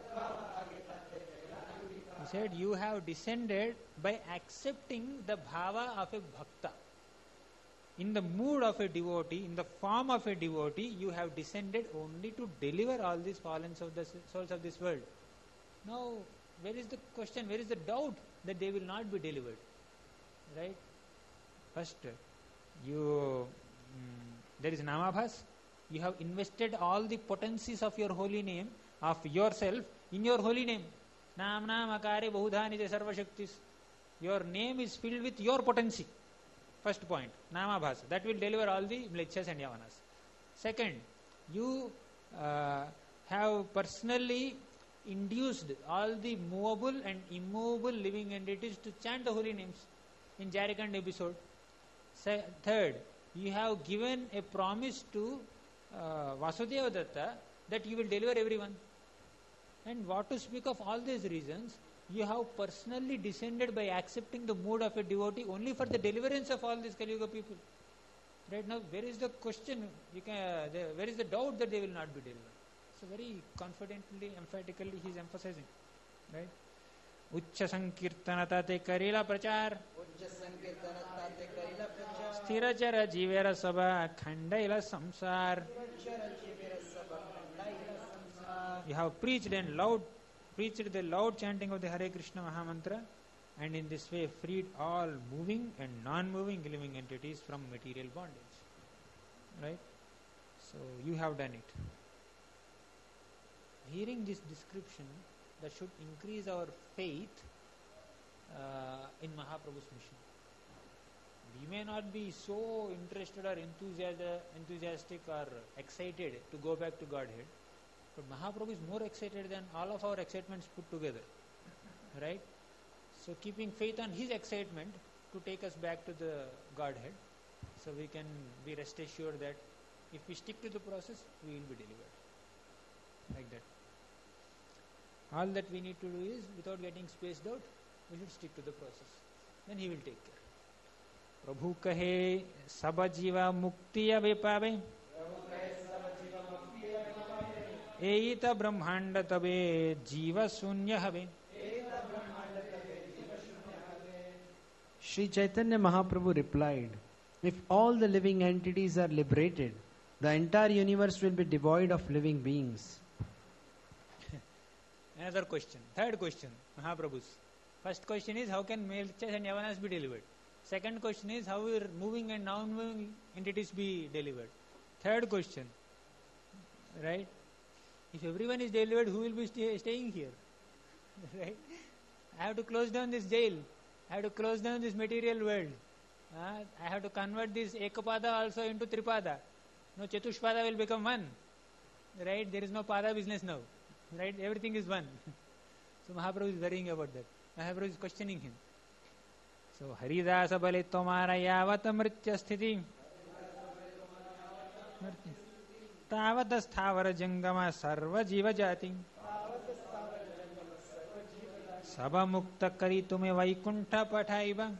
He said, you have descended by accepting the bhava of a bhakta. In the mood of a devotee, in the form of a devotee, you have descended only to deliver all these fallen souls of the souls of this world. Now, where is the question, where is the doubt that they will not be delivered? Right? First, you mm, there is Namabhas. You have invested all the potencies of your holy name, of yourself, in your holy name. Nam Nam Akare Bahudhani Sarva Shaktis. Your name is filled with your potency. First point, Namabhas. That will deliver all the mlechas and yavanas. Second, you uh, have personally induced all the movable and immovable living entities to chant the holy names in Jharikhand episode. Se- third, you have given a promise to uh, Vasudeva Datta that you will deliver everyone. And what to speak of all these reasons, you have personally descended by accepting the mood of a devotee only for the deliverance of all these Kali Yuga people. Right now, where is the question? You can, uh, the, where is the doubt that they will not be delivered? So very confidently, emphatically, he is emphasizing. Right? Uccha Sankirtanata te karila prachar. Sthirachara jivera sabha khandaila samsar. You have preached and loud, preached the loud chanting of the Hare Krishna Mahamantra, and in this way freed all moving and non-moving living entities from material bondage. Right? So you have done it. Hearing this description, that should increase our faith uh, in Mahaprabhu's mission. We may not be so interested or enthusiastic, enthusiastic or excited to go back to Godhead, but Mahaprabhu is more excited than all of our excitements put together. Right? So keeping faith on his excitement, to take us back to the Godhead. So we can be rest assured that if we stick to the process, we will be delivered. Like that. All that we need to do is, without getting spaced out, we should stick to the process. Then He will take care. Prabhu kahe sab jiva mukti abe pabe. Eita brahmanda tabe jiva sunya have. Sri Chaitanya Mahaprabhu replied, if all the living entities are liberated, the entire universe will be devoid of living beings. Another question. Third question, Mahaprabhu's. First question is, how can Melchas and Yavanas be delivered? Second question is, how will moving and non-moving entities be delivered? Third question, right? If everyone is delivered, who will be stay, staying here? Right? I have to close down this jail. I have to close down this material world. Uh, I have to convert this Ekapada also into Tripada. No, Chatushpada will become one. Right? There is no Pada business now. Right? Everything is one. So Mahaprabhu is worrying about that. Mahaprabhu is questioning him. So Haridasa bale tomara yavata mritya sthiti tavata sthavara jangama sarva jiva jati sabha mukta kari tume vaikuntha pathaiva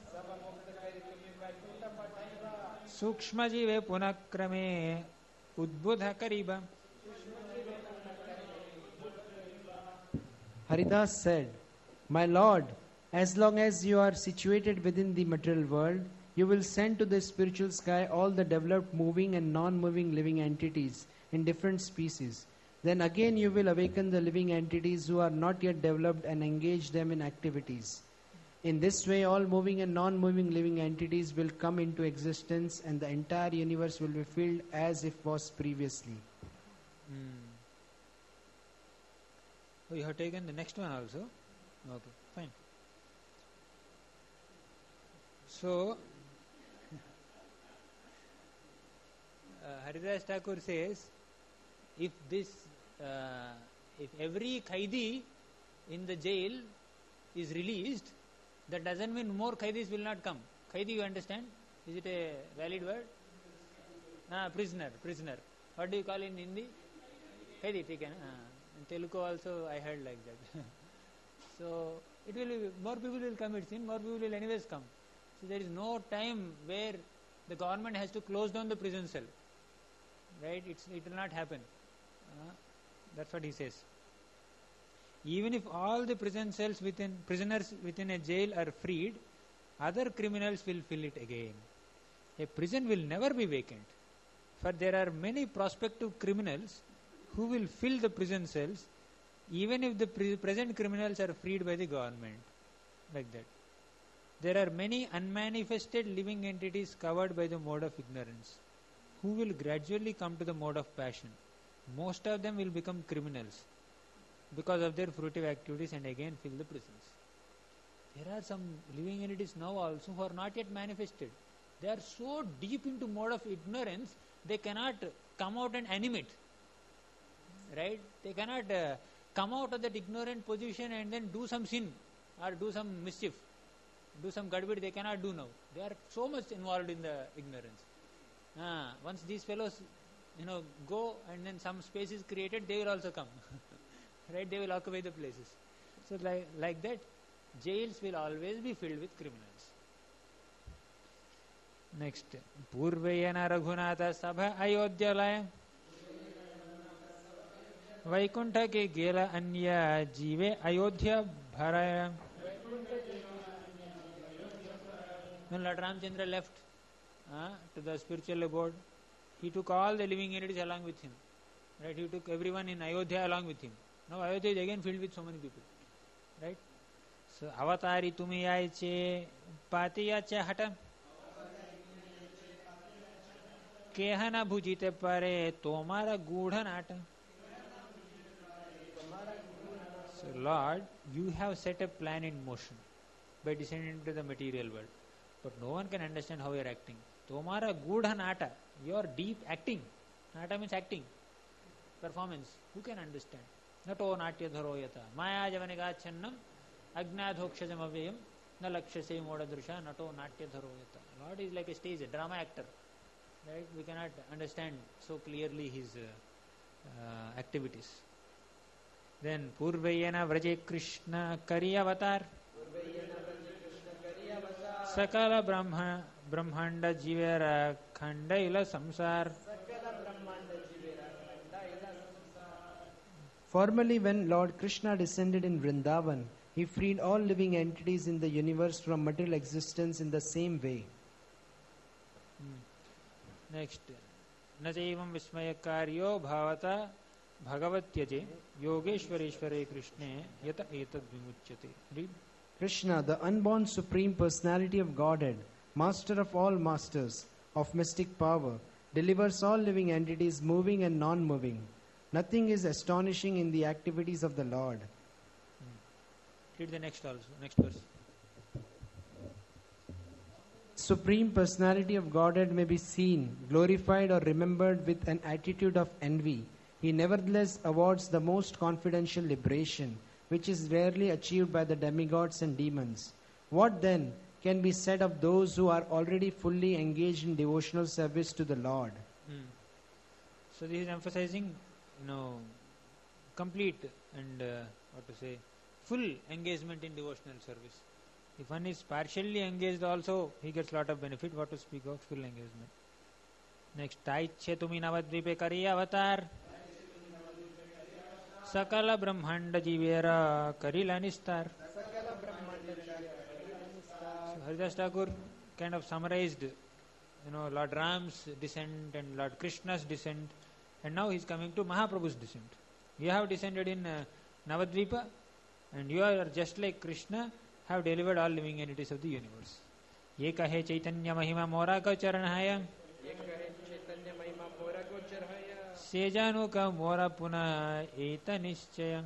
sukshma jive punakrame udbudha kariba. Haridas said, my Lord, as long as you are situated within the material world, you will send to the spiritual sky all the developed moving and non-moving living entities in different species. Then again you will awaken the living entities who are not yet developed and engage them in activities. In this way, all moving and non-moving living entities will come into existence and the entire universe will be filled as if was previously. Hmm. Oh, you have taken the next one also? Okay, fine. So, uh, Haridas Thakur says, if this, uh, if every Qaidi in the jail is released, that doesn't mean more Qaidis will not come. Qaidi, you understand? Is it a valid word? Ah, prisoner, prisoner. What do you call in Hindi? Qaidi, ठीक है ना? In Telugu also I heard like that. So it will be, more people will commit sin, more people will anyways come. So there is no time where the government has to close down the prison cell. Right? It's, it will not happen. Uh, that's what he says. Even if all the prison cells within prisoners within a jail are freed, other criminals will fill it again. A prison will never be vacant, for there are many prospective criminals who will fill the prison cells, even if the pre- present criminals are freed by the government. Like that. There are many unmanifested living entities covered by the mode of ignorance, who will gradually come to the mode of passion. Most of them will become criminals because of their fruitive activities and again fill the prisons. There are some living entities now also who are not yet manifested. They are so deep into mode of ignorance, they cannot come out and animate. Right? They cannot uh, come out of that ignorant position and then do some sin or do some mischief, do some gadbid. They cannot do now. They are so much involved in the ignorance. Ah, once these fellows, you know, go and then some space is created, they will also come. Right? They will occupy the places. So like, like that, jails will always be filled with criminals. Next, Purvayana Raghunatha Sabha Ayodhya Laya Vaikuntha ke gela anya jive Ayodhya bharaya. When Lord Ramchandra left uh, to the spiritual abode, he took all the living entities along with him. Right? He took everyone in Ayodhya along with him. Now Ayodhya is again filled with so many people. Right? So avatari tumi aiche patiya cha hata kehana bhujite pare tomara gudha nata. So Lord, you have set a plan in motion by descending into the material world, but no one can understand how you are acting. Tomara gudha nata, your deep acting. Nata means acting, performance. Who can understand? Nato natya dharo yata maya javanigachannam agnadhokshajam avyayam Na lakshase modadrusha nato natyadharo yata. Lord is like a stage, a drama actor. Right? We cannot understand so clearly his uh, uh, activities. Then Purvayana Vraje Krishna Kari Avatar Sakala Brahma Brahmanda Jivera Khandaila Samsar. Formerly, when Lord Krishna descended in Vrindavan, he freed all living entities in the universe from material existence in the same way. Hmm. Next. Najaivam Vismayakaryo Bhavata Bhagavatyaje Yogeshwareshware Krishne Yata Etad Vimuchyate. Read. Krishna, the unborn Supreme Personality of Godhead, Master of all masters, of mystic power, delivers all living entities moving and non-moving. Nothing is astonishing in the activities of the Lord. Hmm. Read the next also, next verse. Supreme Personality of Godhead may be seen, glorified or remembered with an attitude of envy. He nevertheless awards the most confidential liberation, which is rarely achieved by the demigods and demons. What then can be said of those who are already fully engaged in devotional service to the Lord? Hmm. So this is emphasizing, you know, complete and uh, what to say, full engagement in devotional service. If one is partially engaged also, he gets lot of benefit. What to speak of full engagement. Next, Taiche tumi navadvipe kari avatar Sakala Brahmanda Jivera Karila Nistar. So Haridas Thakur kind of summarized, you know, Lord Ram's descent and Lord Krishna's descent, and now he is coming to Mahaprabhu's descent. You have descended in uh, Navadvipa, and you are just like Krishna, have delivered all living entities of the universe. Ye kahe Chaitanya Mahima Mora ka charanhaya Sejanu ka Mora Puna Eta Nishchaya.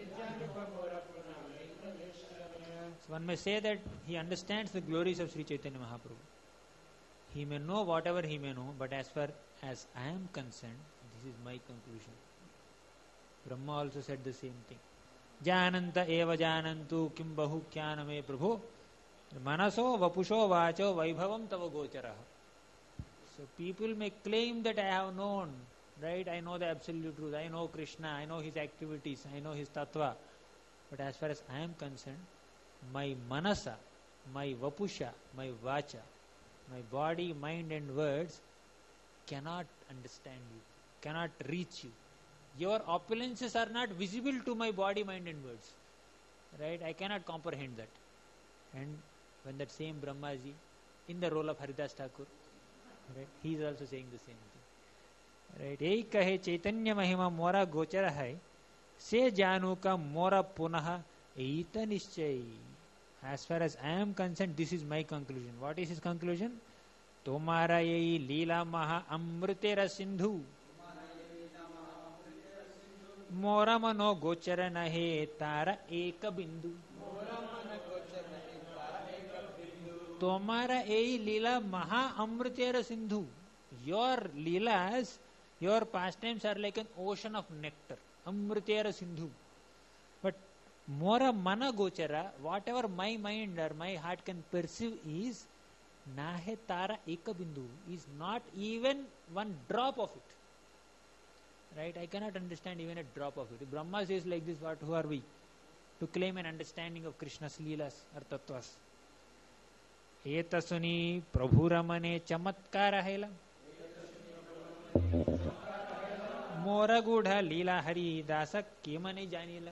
So one may say that he understands the glories of Sri Chaitanya Mahaprabhu. He may know whatever he may know, but as far as I am concerned, this is my conclusion. Brahma also said the same thing. Jananta eva janantu kim bahu kyaname prabhu manaso vapusho vacho vaibhavam tava gocharaha. So people may claim that I have known, right? I know the absolute truth. I know Krishna. I know his activities. I know his tattva. But as far as I am concerned, my manasa, my vapusha, my vacha, my body, mind and words cannot understand you, cannot reach you. Your opulences are not visible to my body, mind and words. Right? I cannot comprehend that. And when that same Brahmaji, in the role of Haridas Thakur, right, he is also saying the same thing. Right? Ei kahe Chaitanya Mahima Mora Gochara hai, se janu ka Mora Punaha Eita Nischay. As far as I am concerned, this is my conclusion. What is his conclusion? Tomara yei Leela Maha Amritera Sindhu. Mora mano gochara nahe tara eka bindu. Tomara ei lila maha amritera sindhu. Your leelas, your pastimes are like an ocean of nectar. Amritera sindhu. But mora mana gochara, whatever my mind or my heart can perceive is nahe tara eka bindu, is not even one drop of it. Right? I cannot understand even a drop of it. If Brahma says like this, what, who are we to claim an understanding of Krishna's leelas or tattvas? Etasuni prabhuramane chamatkara hela mora gudha leela hari dasa kemane janila.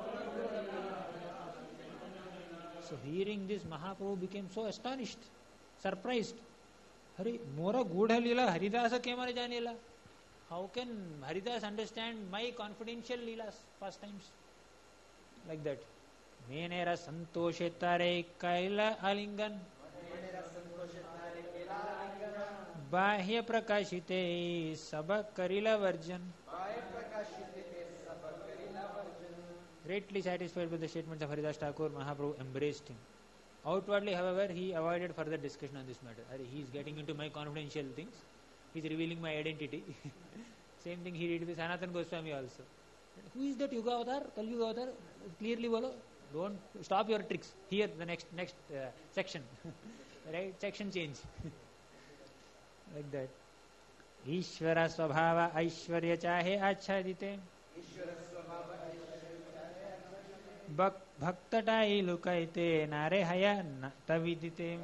So hearing this, Mahaprabhu became so astonished, surprised. Hari mora gudha leela haridasa kemane janila. How can Haridas understand my confidential leelas, pastimes? Like that. Menera santoshe tare kaila alingan. Bahya prakashite sabha karila varjan. Greatly satisfied with the statements of Haridas Thakur, Mahaprabhu embraced him. Outwardly, however, he avoided further discussion on this matter. He is getting into my confidential things. He is revealing my identity. Same thing he did with Sanatana Goswami also. Who is that Yuga Avatar? Kali Yuga Avatar? Clearly bolo. Don't stop your tricks. Here, the next next uh, section, right? Section change, like that. Ishvara svabhava aishwarya chahe achhadite. Bhaktatai lukaite nare haya tavidite.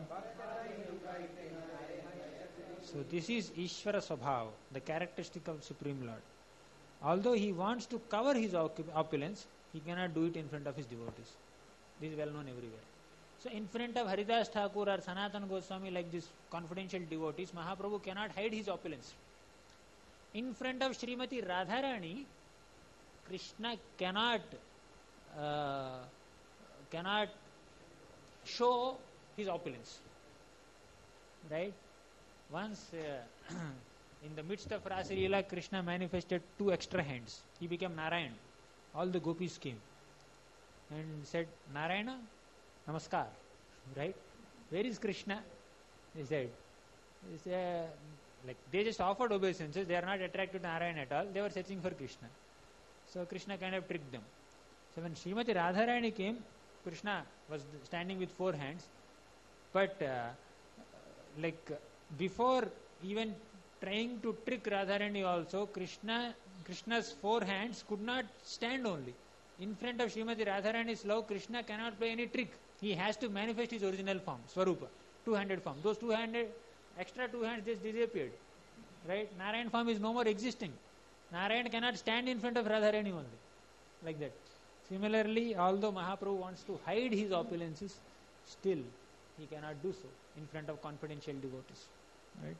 So this is Ishvara Swabhava, the characteristic of Supreme Lord. Although he wants to cover his opulence, he cannot do it in front of his devotees. This is well known everywhere. So in front of Haridas Thakur or Sanatana Goswami, like this confidential devotees, Mahaprabhu cannot hide his opulence. In front of Srimati Radharani, Krishna cannot uh, cannot show his opulence. Right? Once uh, in the midst of Rasa Leela, Krishna manifested two extra hands. He became Narayan. All the gopis came and said, Narayana, Namaskar. Right? Where is Krishna? He said, he said like they just offered obeisances. They are not attracted to Narayan at all. They were searching for Krishna. So Krishna kind of tricked them. So when Srimati Radharani came, Krishna was standing with four hands. But uh, like before even trying to trick Radharani also, Krishna Krishna's four hands could not stand only. In front of Srimati Radharani's love, Krishna cannot play any trick. He has to manifest his original form, Swarupa, two-handed form. Those two-handed, extra two hands just disappeared. Right? Narayan form is no more existing. Narayan cannot stand in front of Radharani only. Like that. Similarly, although Mahaprabhu wants to hide his opulences, still he cannot do so in front of confidential devotees. Right?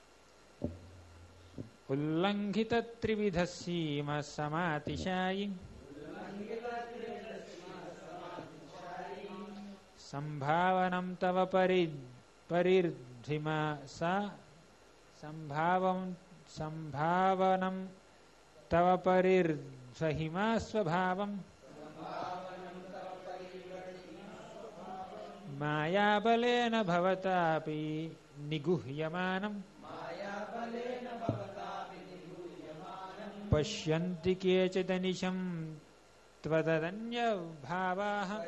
Ullangita trividhasima samatishayi Sambhavanam tava parid parirdhima sa Sambhavam Sambhavanam tava parirdhima swabhavam Maya balena bhavatapi niguhyamanam Pashyanti kechidanisham tvadadanya bhavaha.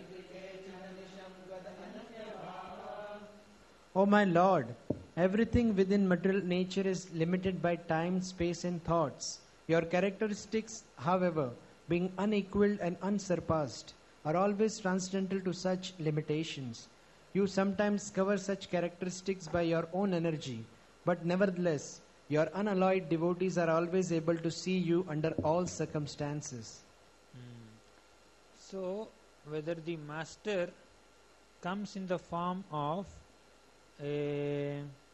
O my Lord, everything within material nature is limited by time, space and thoughts. Your characteristics, however, being unequaled and unsurpassed, are always transcendental to such limitations. You sometimes cover such characteristics by your own energy, but nevertheless, your unalloyed devotees are always able to see you under all circumstances. Hmm. So, whether the master comes in the form of a,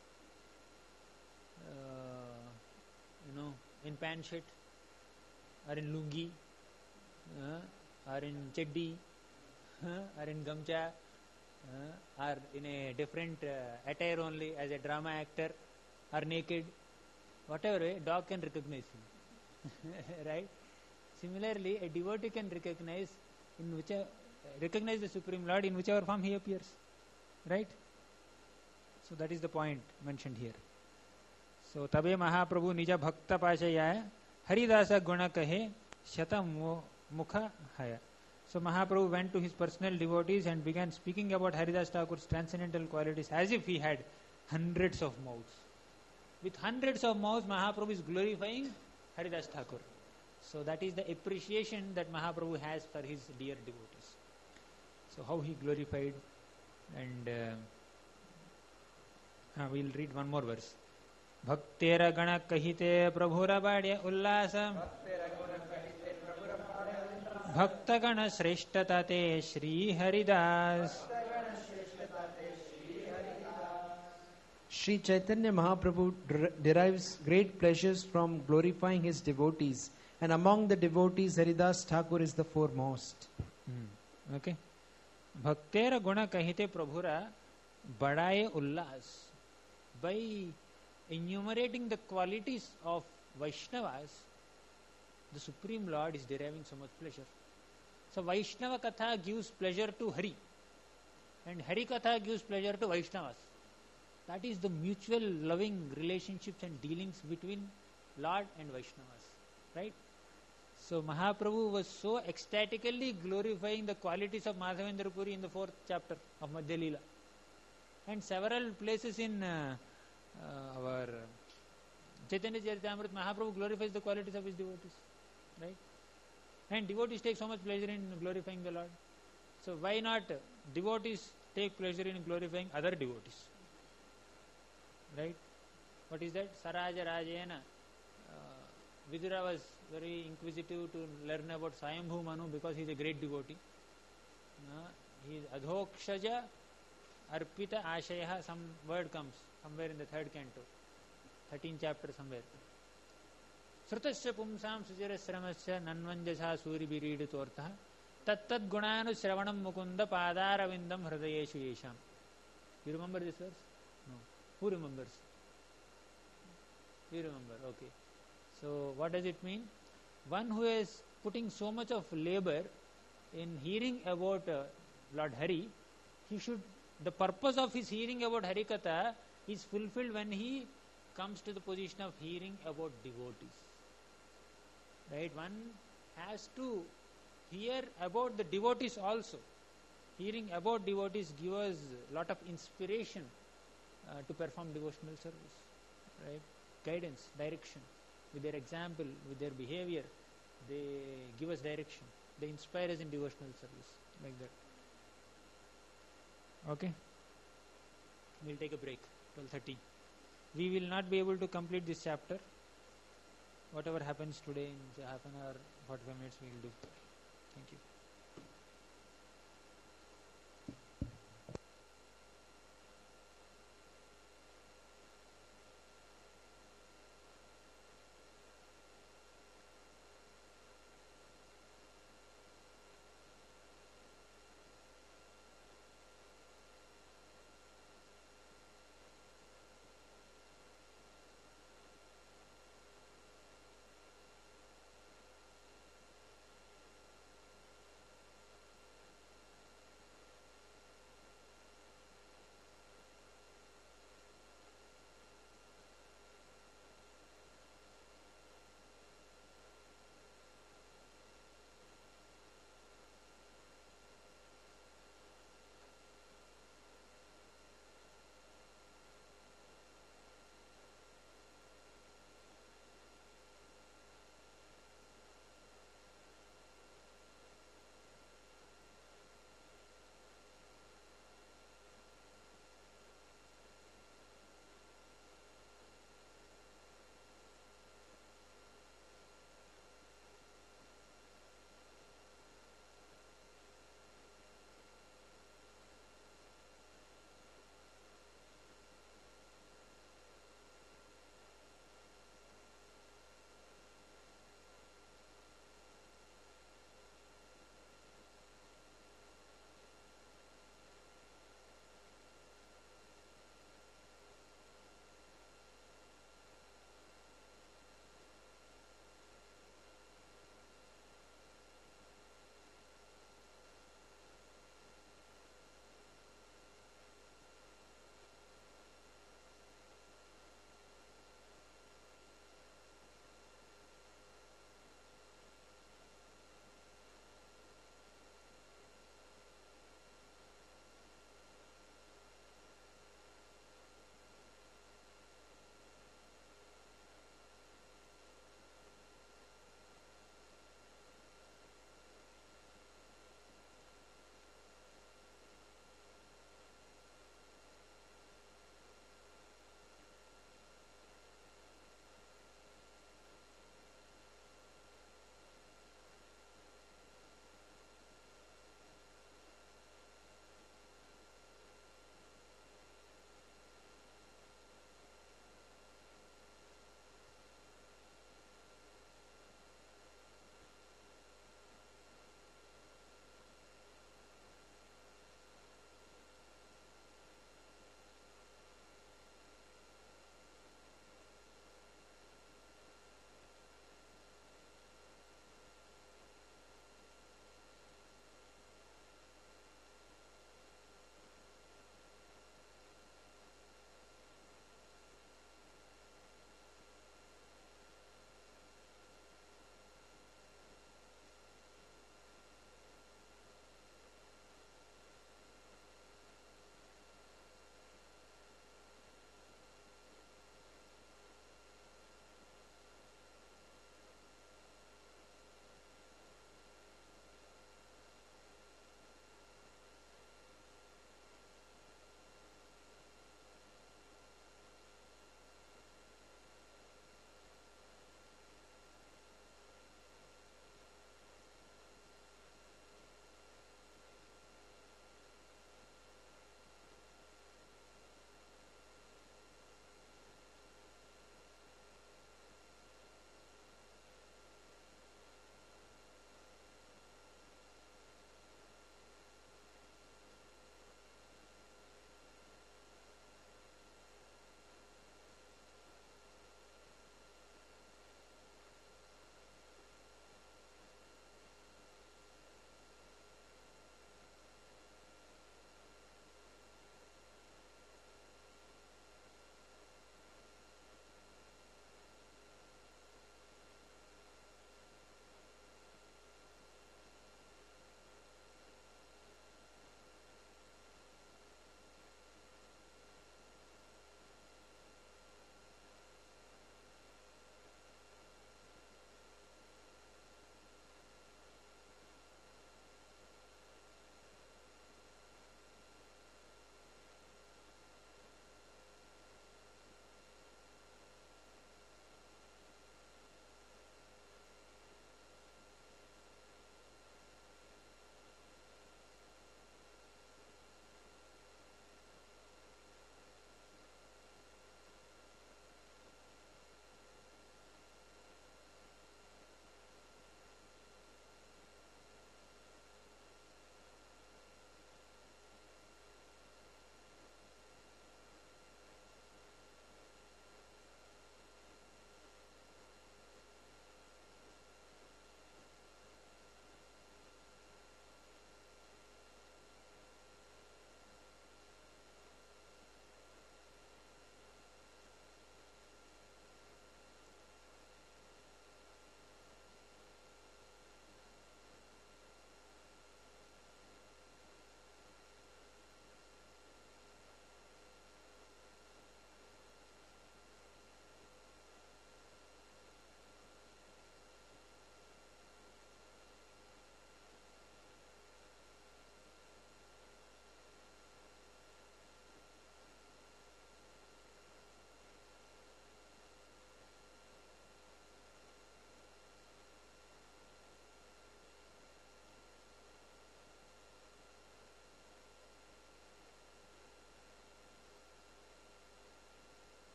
uh, you know, in pant shirt, or in lungi, uh, or in cheddi, uh, or in gamcha, uh, or in a different uh, attire only as a drama actor, or naked, whatever way, dog can recognize him. Right? Similarly, a devotee can recognize in whichever, recognize the Supreme Lord in whichever form he appears. Right? So that is the point mentioned here. So tabe Mahaprabhu nija bhakta pashaya haridasa guna kahe shata mukha haya. So Mahaprabhu went to his personal devotees and began speaking about Haridas Thakur's transcendental qualities as if he had hundreds of mouths. With hundreds of mouths, Mahaprabhu is glorifying Haridas Thakur. So that is the appreciation that Mahaprabhu has for his dear devotees. So how he glorified, and uh, uh, we'll read one more verse. Bhaktera gana kahite prabhura badya ullasa Bhakta gana shreshtatate Shri Haridas. Sri Chaitanya Mahaprabhu der- derives great pleasures from glorifying his devotees, and among the devotees Haridas Thakur is the foremost. Hmm. Okay. Bhaktera guna kahite prabhura badaye ullas. By enumerating the qualities of Vaishnavas, the Supreme Lord is deriving so much pleasure. So Vaishnava Katha gives pleasure to Hari, and Hari Katha gives pleasure to Vaishnavas. That is the mutual loving relationships and dealings between Lord and Vaishnavas. Right? So Mahaprabhu was so ecstatically glorifying the qualities of Madhavendra Puri in the fourth chapter of Madhya Leela. And several places in uh, uh, our Chaitanya Charitamrita, Mahaprabhu glorifies the qualities of his devotees. Right? And devotees take so much pleasure in glorifying the Lord. So why not devotees take pleasure in glorifying other devotees? Right? What is that? Saraja Rajena. Uh, Vidura was very inquisitive to learn about Swayambhu Manu because he is a great devotee. Uh, he is Adhokshaja Arpita Ashaya, some word comes somewhere in the third canto, thirteenth chapter somewhere. Srutasya pumsam sujirasramasya nanvanjasa suribiriditortha tattad gunanu shravanam mukunda padaravindam hridayeshu yesham. You remember this verse? No. Who remembers? You remember, okay. So what does it mean? One who is putting so much of labor in hearing about uh, Lord Hari, he should, the purpose of his hearing about Harikatha is fulfilled when he comes to the position of hearing about devotees. Right? One has to hear about the devotees also. Hearing about devotees gives us a lot of inspiration uh, to perform devotional service. Right? Guidance, direction. With their example, with their behavior, they give us direction. They inspire us in devotional service. Like that. Okay? We'll take a break. twelve thirty. We will not be able to complete this chapter. Whatever happens today in half an hour, forty-five minutes we will do. Thank you.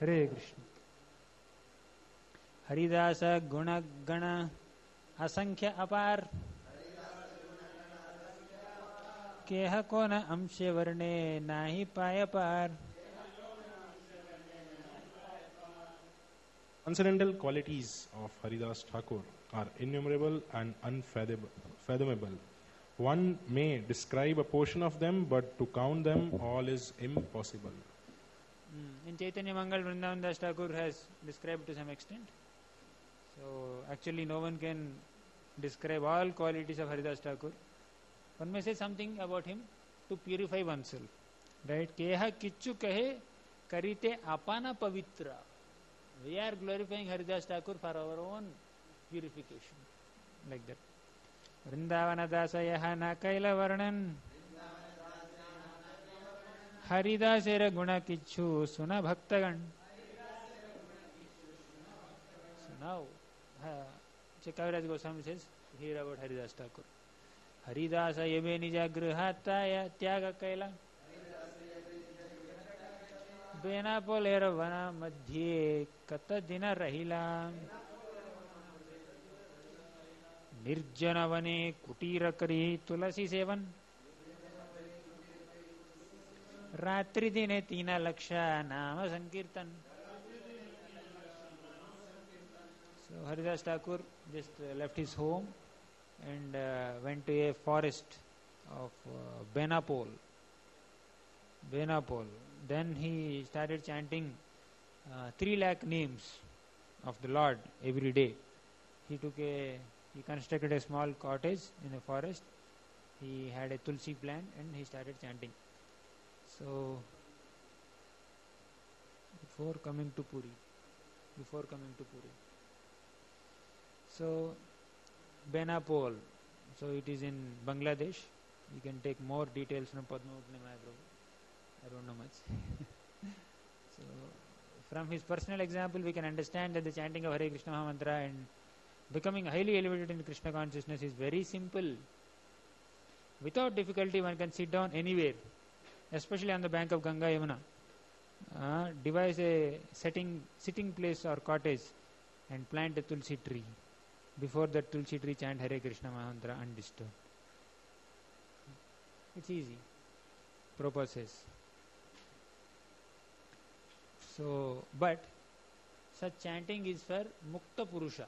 हरे कृष्ण. हरिदास गुण गण असंख्य अपार केह को न अंश वर्णे नाही पाय पार. Transcendental qualities of Haridas Thakur are innumerable and unfathomable. One may describe a portion of them, but to count them all is impossible. Mm. In Chaitanya Mangal, Vrindavan Das Thakur has described to some extent. So actually no one can describe all qualities of Haridas Thakur. One may say something about him to purify oneself. Right? Keha kichu kahe karite apana pavitra. We are glorifying Haridas Thakur for our own purification. Like that. Vrindavana dasa yaha na kaila varnan Haridasera guna kichu suna bhaktagan. So now, uh, Kaviraj Goswami says here about Haridas Thakur. Haridasa yebe nija grihataya tyaga kaila बेनापोलेर वना मध्ये कत दिन रहिला निर्जन वने कुटीर करी तुलसी seven रात्रि दिने तीन लक्षा नाम संकीर्तन. So Haridas Thakur just uh, left his home and uh, went to a forest of uh, Benapol. Benapol. Then he started chanting uh, three lakh names of the Lord every day. He took a, he constructed a small cottage in a forest. He had a tulsi plant and he started chanting. So, before coming to Puri, before coming to Puri. So, Benapol. So it is in Bangladesh. You can take more details from Padmavati Mahaprabhu. I don't know much. So, from his personal example, we can understand that the chanting of Hare Krishna Mahamantra and becoming highly elevated in Krishna consciousness is very simple. Without difficulty, one can sit down anywhere, especially on the bank of Ganga Yamuna. Uh, devise a setting, sitting place or cottage and plant a tulsi tree. Before that tulsi tree, chant Hare Krishna Mahamantra undisturbed. It's easy. Prabhupada says. So, but such chanting is for Mukta Purusha.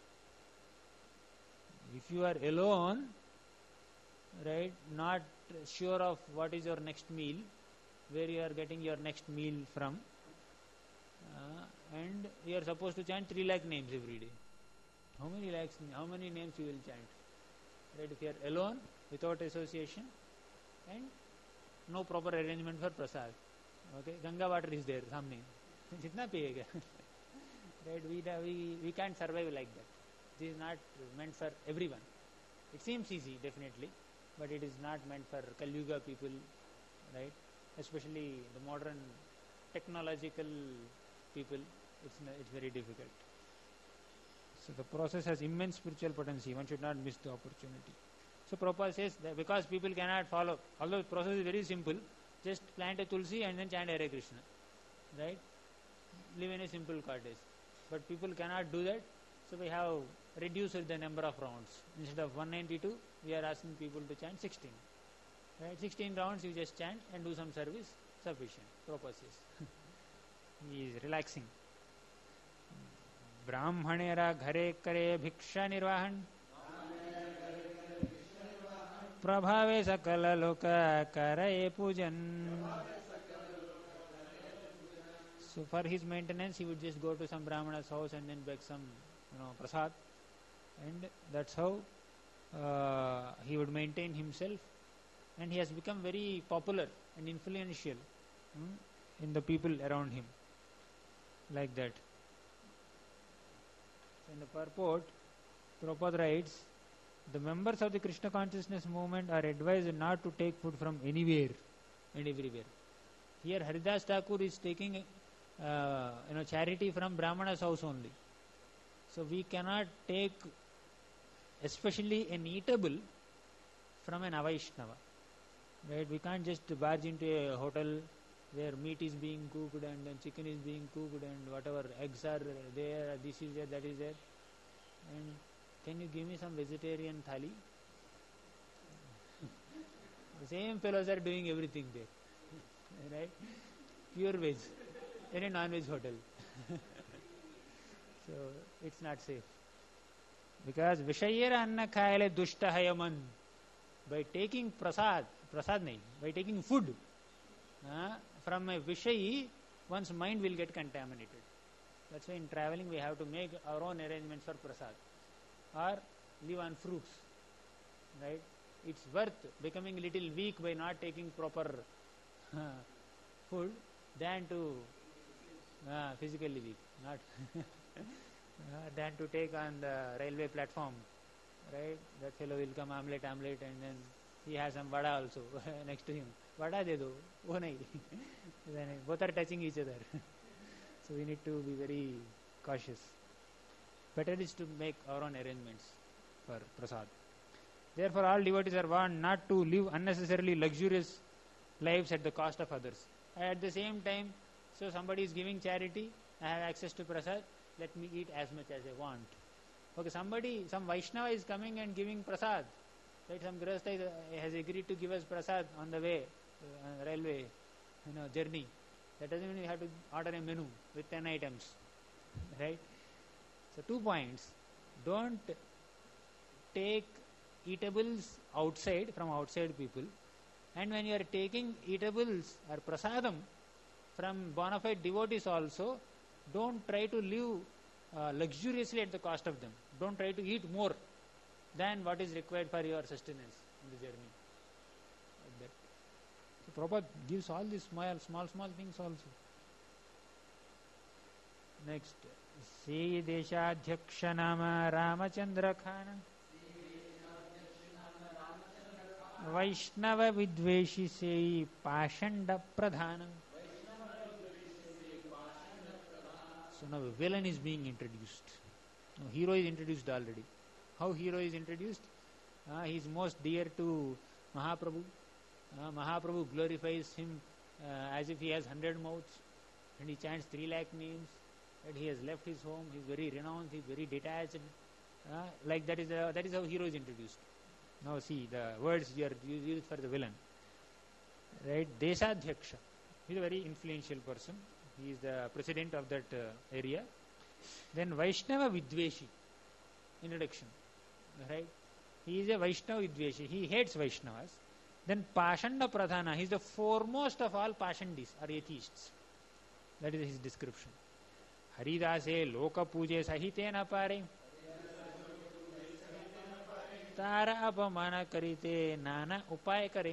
If you are alone, right, not sure of what is your next meal, where you are getting your next meal from, uh, and you are supposed to chant three lakh names every day. How many lakhs, how many names you will chant? Right, if you are alone, without association, and no proper arrangement for prasad. Okay, Ganga water is there, samne. Jitna piyega. Right, we, we, we can't survive like that. This is not meant for everyone. It seems easy, definitely, but it is not meant for Kali Yuga people, right? Especially the modern technological people, it's, it's very difficult. So the process has immense spiritual potency. One should not miss the opportunity. So Prabhupada says that because people cannot follow, although the process is very simple, just plant a tulsi and then chant Hare Krishna, right? Live in a simple cottage. But people cannot do that, so we have reduced the number of rounds. Instead of one ninety-two, we are asking people to chant sixteen. Right? sixteen rounds you just chant and do some service, sufficient. Prabhupada says. He is relaxing. Brahmanera ghare kare bhiksha nirvahan prabhave sakala loka karaye pujan. So for his maintenance, he would just go to some Brahmana's house and then beg some, you know, prasad, and that's how uh, he would maintain himself. And he has become very popular and influential hmm, in the people around him, like that. So in the purport, Prabhupada writes, the members of the Krishna consciousness movement are advised not to take food from anywhere and everywhere. Here Haridas Thakur is taking uh, you know, charity from Brahmana's house only. So we cannot take especially an eatable from an Avaishnava. Right? We can't just barge into a hotel where meat is being cooked and then chicken is being cooked and whatever eggs are there, this is there, that is there. And can you give me some vegetarian thali? The same fellows are doing everything there, right? Pure veg in a non-veg hotel. So it's not safe. Because Vishayera Anna Khayale Dushta Hayaman. By taking prasad, prasad nahi, by taking food uh, from a Vishayi, one's mind will get contaminated. That's why in traveling we have to make our own arrangements for prasad. Or live on fruits. Right? It's worth becoming a little weak by not taking proper uh, food than to uh, physically weak, not uh, than to take on the railway platform. Right? That fellow will come omelette, omelette, and then he has some vada also next to him. Vada de do, wo nahi. Then both are touching each other. So we need to be very cautious. Better is to make our own arrangements for prasad. Therefore, all devotees are warned not to live unnecessarily luxurious lives at the cost of others. At the same time, so somebody is giving charity, I have access to prasad, let me eat as much as I want. Okay, somebody, some Vaishnava is coming and giving prasad. Right, some Grihastha has agreed to give us prasad on the way, uh, railway, you know, journey. That doesn't mean we have to order a menu with ten items. Right? So two points. Don't take eatables outside, from outside people. And when you are taking eatables or prasadam from bona fide devotees also, don't try to live uh, luxuriously at the cost of them. Don't try to eat more than what is required for your sustenance in the journey. Like that. So Prabhupada gives all these small, small, small things also. Next. Se Deshadhyaksha Nama Ramachandra Khana Vaishnava Vidveshi Sei Pashanda Pradhana. So now a villain is being introduced. Now hero is introduced already. How hero is introduced? Uh, he is most dear to Mahaprabhu. Uh, Mahaprabhu glorifies him uh, as if he has hundred mouths, and he chants three lakh names. And he has left his home. He is very renounced. He is very detached. Uh, like that is uh, that is how hero is introduced. Now see the words you are used for the villain. Right? Desadhyaksha. He is a very influential person. He is the president of that uh, area. Then Vaishnava Vidveshi. Introduction. Right? He is a Vaishnava Vidveshi. He hates Vaishnavas. Then Pashanda Pradhana. He is the foremost of all Pashandis or atheists. That is his description. Haridase Loka Puje Sahitena Pare Tara Apamana Karite Nana Upay Kare.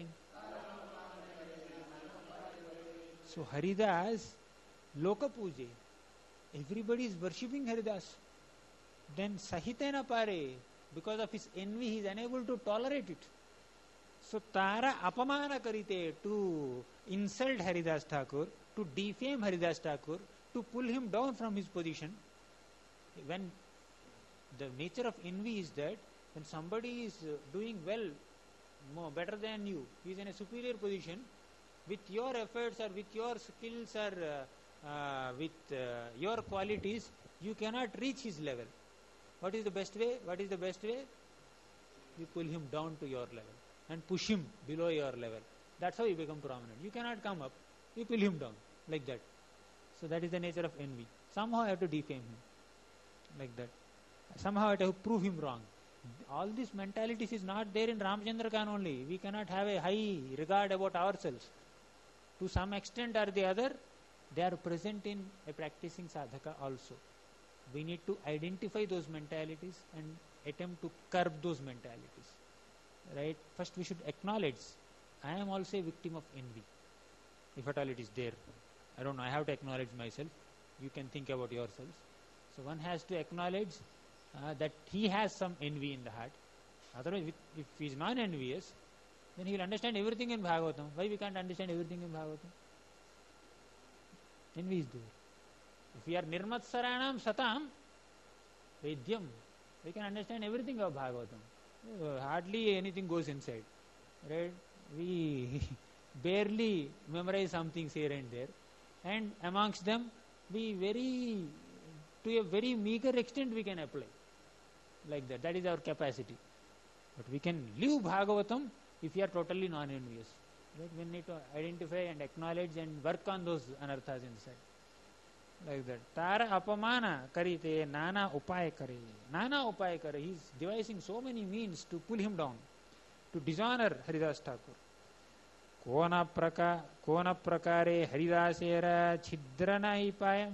So Haridas Loka Puje. Everybody is worshipping Haridas. Then Sahitena Pare, because of his envy, he is unable to tolerate it. So Tara Apamana Karite, to insult Haridas Thakur, to defame Haridas Thakur, to pull him down from his position. When the nature of envy is that when somebody is doing well, more better than you, he is in a superior position, with your efforts or with your skills or uh, uh, with uh, your qualities, you cannot reach his level. What is the best way? What is the best way? You pull him down to your level and push him below your level. That's how you become prominent. You cannot come up. You pull him down like that. So that is the nature of envy. Somehow I have to defame him. Like that. Somehow I have to prove him wrong. All these mentalities is not there in Ramchandra Khan only. We cannot have a high regard about ourselves. To some extent or the other, they are present in a practicing sadhaka also. We need to identify those mentalities and attempt to curb those mentalities. Right? First we should acknowledge, I am also a victim of envy. If at all it is there. I don't know, I have to acknowledge myself. You can think about yourselves. So one has to acknowledge uh, that he has some envy in the heart. Otherwise, if he is non-envious, then he will understand everything in Bhagavatam. Why we can't understand everything in Bhagavatam? Envy is there. If we are nirmatsaranam satam, vedyam, we can understand everything of Bhagavatam. Uh, hardly anything goes inside. Right? We barely memorize some things here and there, and amongst them we very, to a very meager extent we can apply like that. That is our capacity. But we can live Bhagavatam if we are totally non-envious. Right? We need to identify and acknowledge and work on those anarthas inside. Like that. Tara apamana karite nana upaya kare. Nana upaya kare. He is devising so many means to pull him down, to dishonor Haridas Thakur. Kona praka kona prakare Haridasera chidra nahi paya.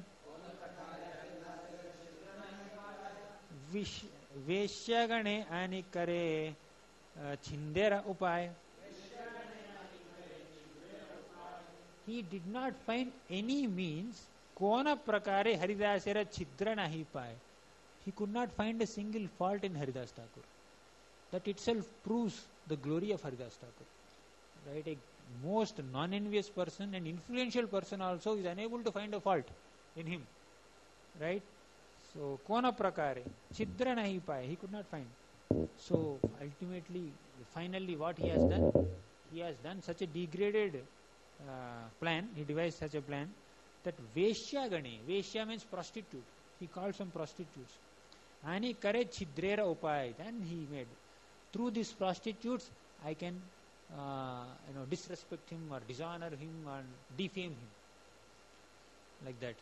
Vish Veshyagane ani kare chindera upaya. He did not find any means. Kona prakare Haridasera chidra nahi paya. He could not find a single fault in Haridas Thakur. That itself proves the glory of Haridas Thakur. Right? A most non-envious person and influential person also is unable to find a fault in him. Right? So, Kona prakare chidra nahi paya. He could not find. So, ultimately, finally what he has done? He has done such a degraded uh, plan. He devised such a plan that Veshya Gane, Veshya means prostitute. He called some prostitutes. Ani kare chidrera upaya. Then he made, through these prostitutes, I can uh, you know, disrespect him or dishonor him or defame him. Like that.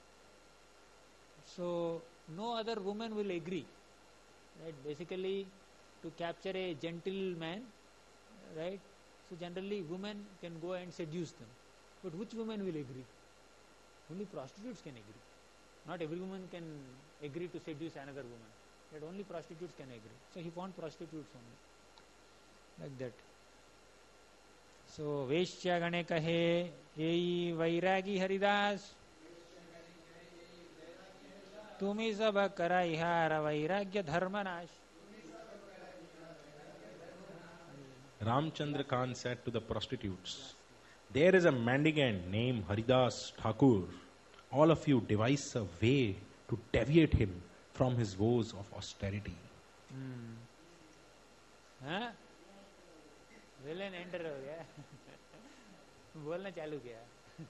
So, no other woman will agree. Right? Basically, to capture a gentleman, right? So, generally, women can go and seduce them. But which woman will agree? Only prostitutes can agree. Not every woman can agree to seduce another woman. But only prostitutes can agree. So, he found prostitutes only. Like that. So, Veshya Gane kahe, Ei Vairagi Haridas. Tumi sab kara ihara vairagya dharmanash. Ramchandra Khan said to the prostitutes, there is a mendicant named Haridas Thakur. All of you devise a way to deviate him from his woes of austerity. Hmm. Huh? Villain enter ho gaya. Bolna chalu kiya.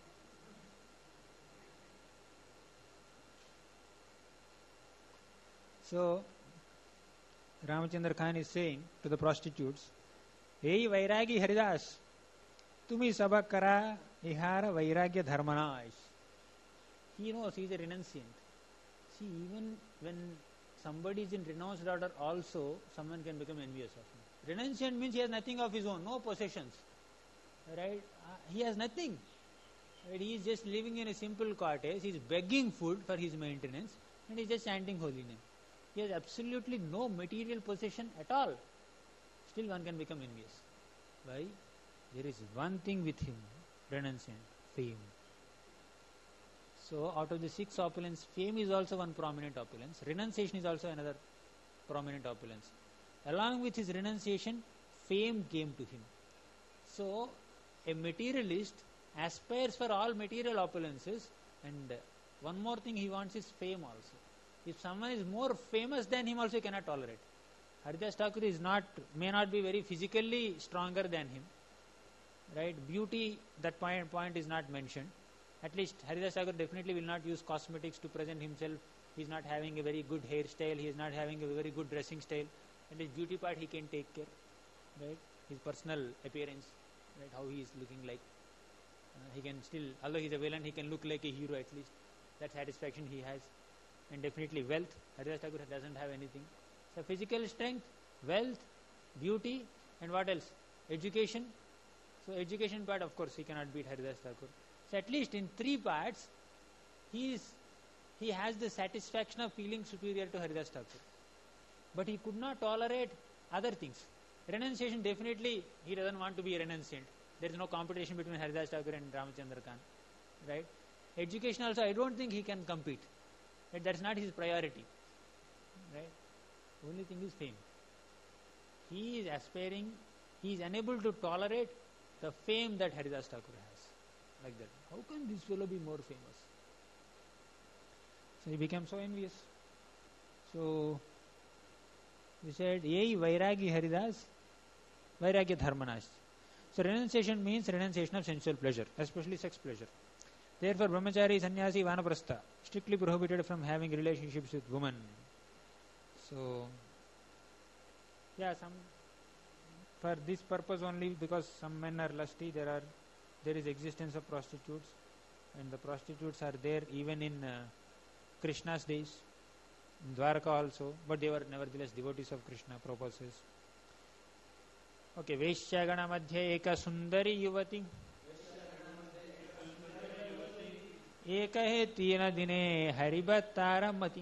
So, Ramchandra Khan is saying to the prostitutes, Hey Vairagi Haridas, Tumi sabak kara ihara vairagya dharmanash. He knows he is a renunciant. See, even when somebody is in renounced order also, someone can become envious of him. Renunciant means he has nothing of his own, no possessions. Right? Uh, he has nothing. Right? He is just living in a simple cottage, he is begging food for his maintenance, and he is just chanting holy name. He has absolutely no material possession at all. Still one can become envious. Why? There is one thing with him, renunciant, fame. So out of the six opulence, fame is also one prominent opulence. Renunciation is also another prominent opulence. Along with his renunciation, fame came to him. So a materialist aspires for all material opulences, and one more thing he wants is fame also. If someone is more famous than him also, he cannot tolerate. Haridas Thakur is not, may not be very physically stronger than him. Right? Beauty, that point, point is not mentioned. At least Haridas Thakur definitely will not use cosmetics to present himself. He is not having a very good hairstyle. He is not having a very good dressing style. And his beauty part he can take care. Right? His personal appearance. Right? How he is looking like. Uh, he can still, although he is a villain, he can look like a hero at least. That satisfaction he has. And definitely wealth. Haridas Thakur doesn't have anything. So physical strength, wealth, beauty, and what else? Education. So education part, of course, he cannot beat Haridas Thakur. So at least in three parts, he is, he has the satisfaction of feeling superior to Haridas Thakur. But he could not tolerate other things. Renunciation, definitely, he doesn't want to be a renunciant. There is no competition between Haridas Thakur and Ramchandra Khan. Right? Education also, I don't think he can compete. Right? That's not his priority. Right? Only thing is fame. He is aspiring, he is unable to tolerate the fame that Haridas Thakur has. Like that. How can this fellow be more famous? So he became so envious. So he said, Yei Vairagi Haridas, Vairagya Dharmanash. So renunciation means renunciation of sensual pleasure, especially sex pleasure. Therefore, brahmachari, sannyasi, vanaprastha strictly prohibited from having relationships with women. So, yeah, some for this purpose only, because some men are lusty, there are there is existence of prostitutes, and the prostitutes are there even in uh, Krishna's days, in Dwarka also, but they were nevertheless devotees of Krishna. Prabhupada says. Okay, Vaishyagana madhye eka sundari yuvati eka he tina dine haribattaramati.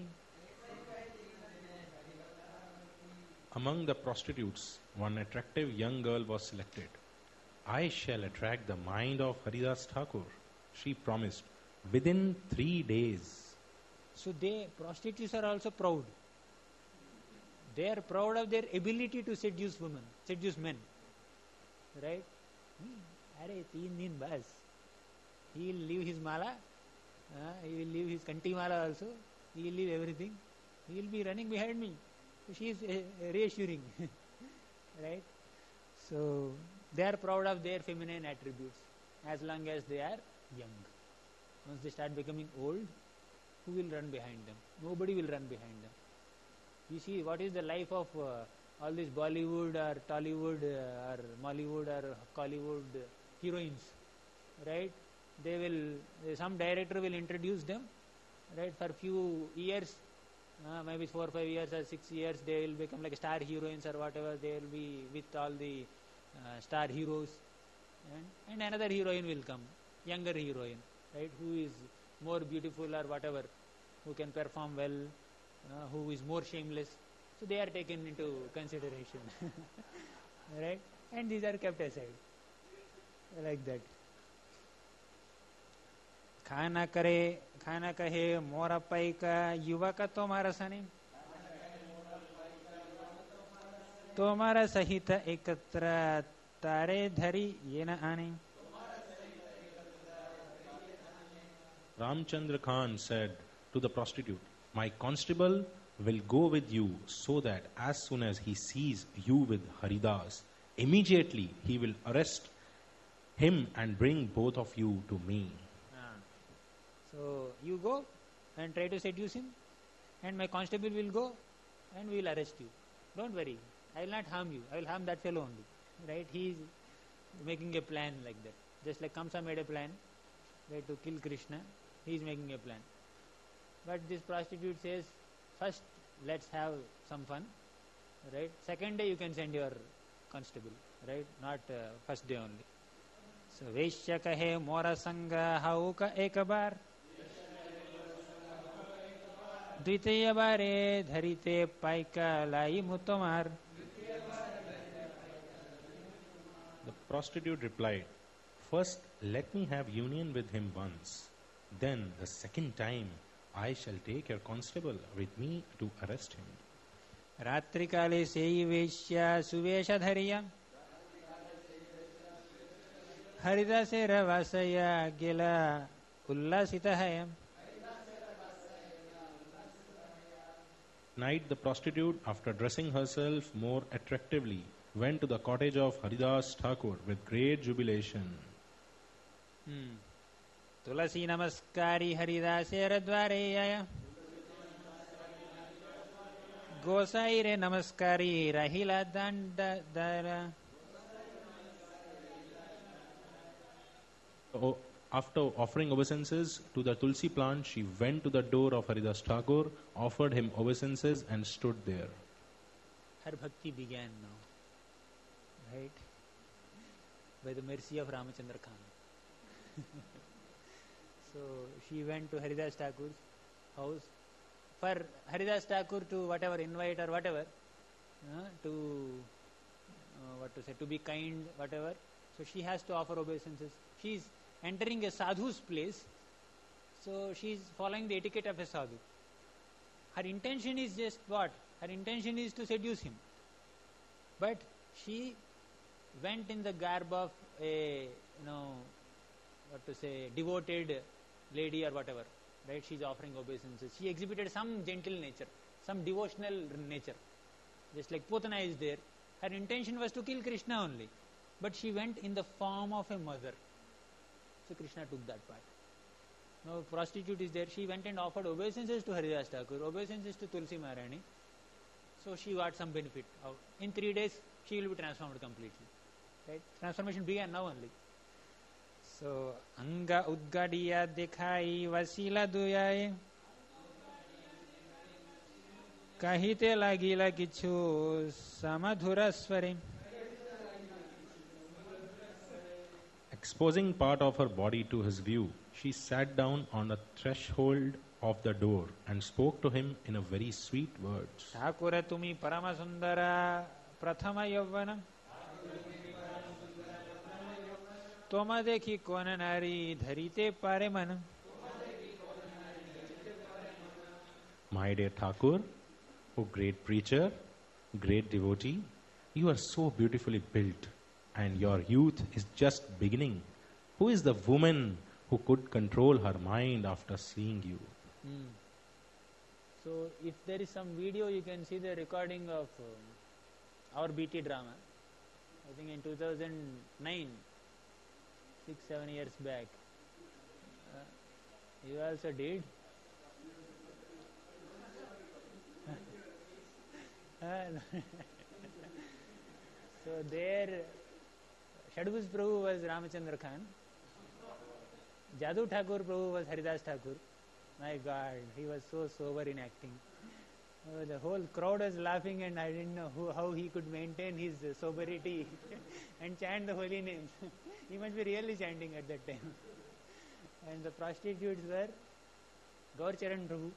Among the prostitutes, one attractive young girl was selected. I shall attract the mind of Haridas Thakur, she promised, within three days. So they, prostitutes are also proud. They are proud of their ability to seduce women, seduce men. Right? Hmm. Arey, teen din bas. He will leave his mala, uh, he will leave his kanti mala also, he will leave everything. He will be running behind me. So she is uh, reassuring. Right? So they are proud of their feminine attributes as long as they are young. Once they start becoming old, who will run behind them? Nobody will run behind them. You see, what is the life of uh, all these Bollywood or Tollywood uh, or Mollywood or Collywood uh, heroines, right? They will, uh, some director will introduce them, right? For few years, uh, maybe four, five years or six years, they will become like star heroines or whatever. They will be with all the uh, star heroes, and, and another heroine will come, younger heroine, right? Who is more beautiful or whatever, who can perform well. Uh, who is more shameless, so they are taken into consideration. Right? And these are kept aside like that. खाना करे खाना कहे मोरा पाई का युवक तुम्हारा सनी तुम्हारा सहित एकत्र तारे धरी ये न आने. Ramchandra Khan said to the prostitute, my constable will go with you so that as soon as he sees you with Haridas, immediately he will arrest him and bring both of you to me. Ah. So you go and try to seduce him, and my constable will go and we will arrest you. Don't worry, I will not harm you. I will harm that fellow only. Right? He is making a plan like that. Just like Kamsa made a plan, right, to kill Krishna, he is making a plan. But this prostitute says, first let's have some fun, right? Second day you can send your constable, right? Not uh, first day only. So Vaishya kahe mora sanga hauka ekabar dvitiya bare dharite paika lai mutomar. The prostitute replied, first let me have union with him once, then the second time I shall take your constable with me to arrest him. Ratri kale sei Vaishya suvesha dhariya Haridase ravasaya gela ullasita hai. Night the prostitute, after dressing herself more attractively, went to the cottage of Haridas Thakur with great jubilation. Hmm. Tulasi namaskari Haridasera dvareyaya Gosaire namaskari rahila danda dara. Oh, after offering obeisances to the Tulsi plant, she went to the door of Haridas Thakur, offered him obeisances and stood there. Her bhakti began now, right? By the mercy of Ramachandra Khan. So she went to Haridas Thakur's house. For Haridas Thakur to whatever invite or whatever, uh, to uh, what to say, to be kind, whatever. So she has to offer obeisances. She is entering a sadhu's place, so she is following the etiquette of a sadhu. Her intention is just what? Her intention is to seduce him. But she went in the garb of a, you know, what to say, devoted lady or whatever, right? She is offering obeisances. She exhibited some gentle nature, some devotional nature. Just like Putana is there. Her intention was to kill Krishna only. but she went in the form of a mother. So Krishna took that part. Now prostitute is there, she went and offered obeisances to Haridas Thakur, obeisances to Tulsi Maharani. So she got some benefit. In three days, she will be transformed completely. Right? Transformation began now only. So, Anga Udgadiya Dekhai Vasila Duyaye Kahite Lagila Kichu Samadhura Swari. Exposing part of her body to his view, she sat down on the threshold of the door and spoke to him in a very sweet words. Thakura tumi parama sundara prathama yavvana toma dekhi kona nari dharite pare mana. My dear Thakur, O great preacher, great devotee, you are so beautifully built and your youth is just beginning. Who is the woman who could control her mind after seeing you? Hmm. So, if there is some video, you can see the recording of uh, our B T drama. I think in two thousand nine, six, seven years back. Uh, you also did? So there, Shadbhuj Prabhu was Ramachandra Khan. Jadoo Thakur Prabhu was Haridas Thakur. My God, he was so sober in acting. Uh, the whole crowd was laughing and I didn't know who, how he could maintain his uh, sobriety and chant the holy names. He must be really chanting at that time. And the prostitutes were Gaur Charan Prabhu,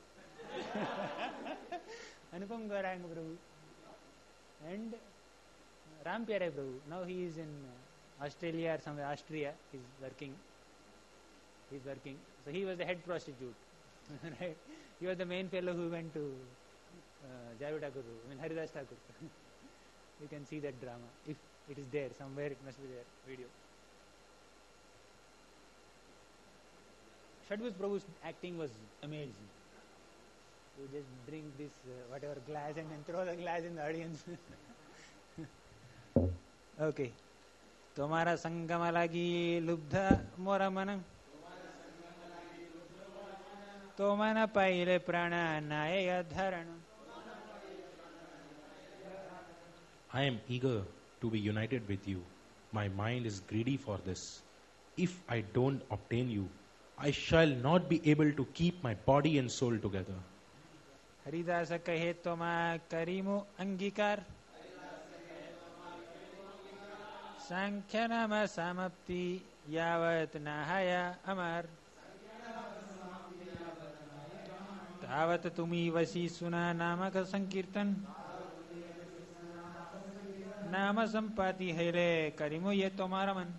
Anupam Gaurang Prabhu, and Ram Pyare Prabhu. Now he is in uh, Australia or somewhere, Austria, he is working. He is working. So he was the head prostitute. Right? He was the main fellow who went to uh, Jadoo Thakur, I mean Haridas Thakur. You can see that drama. If it is there, somewhere it must be there, video. Shadbhuj Prabhu's acting was amazing. You just drink this uh, whatever glass and then throw the glass in the audience. Okay. Tomara sangama lagi lubdha mora mana. Tomana paile prana naya dharana. I am eager to be united with you. My mind is greedy for this. If I don't obtain you, I shall not be able to keep my body and soul together. Haridasa kahe toma karimu angikar. Sankhyanama samapti yavat nahaya amar. Tavat tumi vasi suna namaka sankirtan. Nama sampati hele karimu ye tomara man.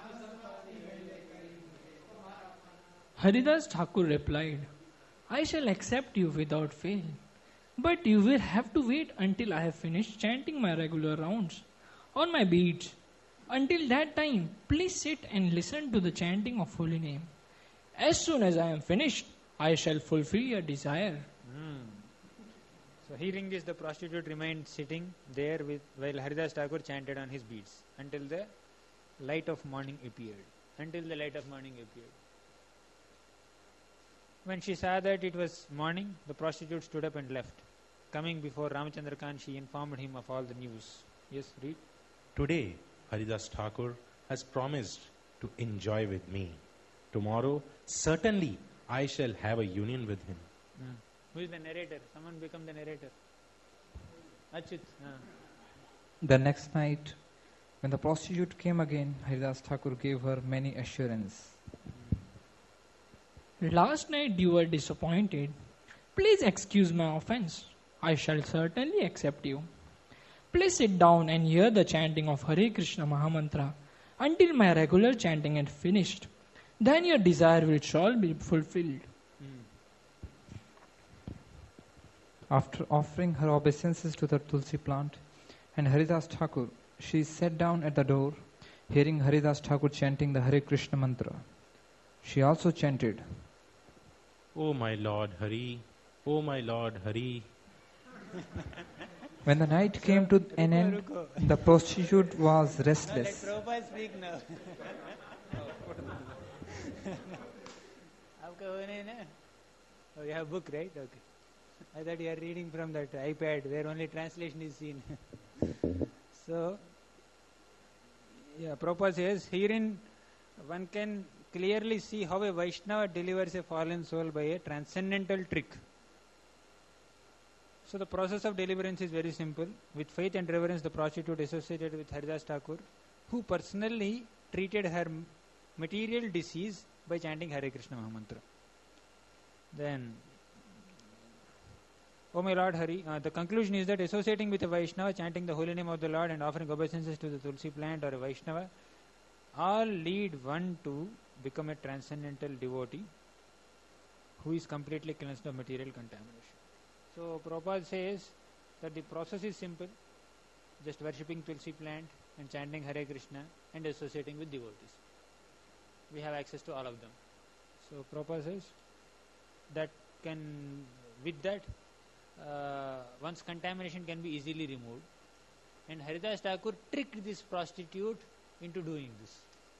Haridas Thakur replied, I shall accept you without fail, but you will have to wait until I have finished chanting my regular rounds on my beads. Until that time, please sit and listen to the chanting of holy name. As soon as I am finished, I shall fulfill your desire. Hmm. So hearing this, the prostitute remained sitting there with, while Haridas Thakur chanted on his beads until the light of morning appeared. Until the light of morning appeared. When she saw that it was morning, the prostitute stood up and left. Coming before Ramachandra Khan, she informed him of all the news. Yes, read. Today, Haridas Thakur has promised to enjoy with me. Tomorrow, certainly, I shall have a union with him. Hmm. Who is the narrator? Someone become the narrator. Achyut. Ah. The next night, when the prostitute came again, Haridas Thakur gave her many assurance. Last night you were disappointed. Please excuse my offense. I shall certainly accept you. Please sit down and hear the chanting of Hare Krishna Mahamantra until my regular chanting is finished. Then your desire will surely be fulfilled. After offering her obeisances to the Tulsi plant and Haridas Thakur, she sat down at the door, hearing Haridas Thakur chanting the Hare Krishna mantra. She also chanted, O my Lord Hari, O my Lord Hari, When the night came to an end, the prostitute was restless. Let Prabhupada speak now. आपका वो नहीं ना? Oh, you have book, right? Okay. I thought you are reading from that iPad where only translation is seen. So, yeah, Prabhupada says, herein one can clearly see how a Vaishnava delivers a fallen soul by a transcendental trick. So the process of deliverance is very simple. With faith and reverence, the prostitute associated with Haridas Thakur, who personally treated her material disease by chanting Hare Krishna Mahamantra. Then, O my Lord Hari, uh, the conclusion is that associating with a Vaishnava, chanting the holy name of the Lord and offering obeisances to the Tulsi plant or a Vaishnava, all lead one to become a transcendental devotee who is completely cleansed of material contamination. So Prabhupada says that the process is simple, just worshipping Tulsi plant and chanting Hare Krishna and associating with devotees. We have access to all of them. So Prabhupada says that can, with that, uh, one's contamination can be easily removed. And Haridas Thakur tricked this prostitute into doing this.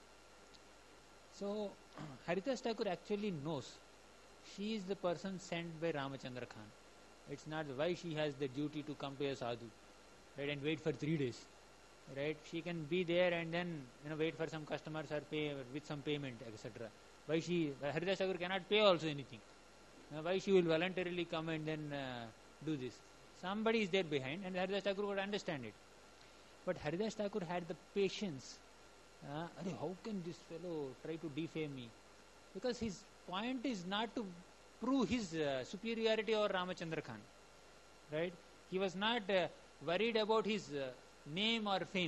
So Haridas Thakur actually knows she is the person sent by Ramachandra Khan. It's not why she has the duty to come to a sadhu, right, and wait for three days, right? She can be there and then, you know, wait for some customers or pay with some payment, et cetera. Why she, Haridas Thakur cannot pay also anything. Uh, why she will voluntarily come and then uh, do this? Somebody is there behind, and Haridas Thakur would understand it. But Haridas Thakur had the patience. Uh, how can this fellow try to defame me? Because his point is not to prove his uh, superiority over Ramachandra Khan, right? He was not uh, worried about his uh, name or fame.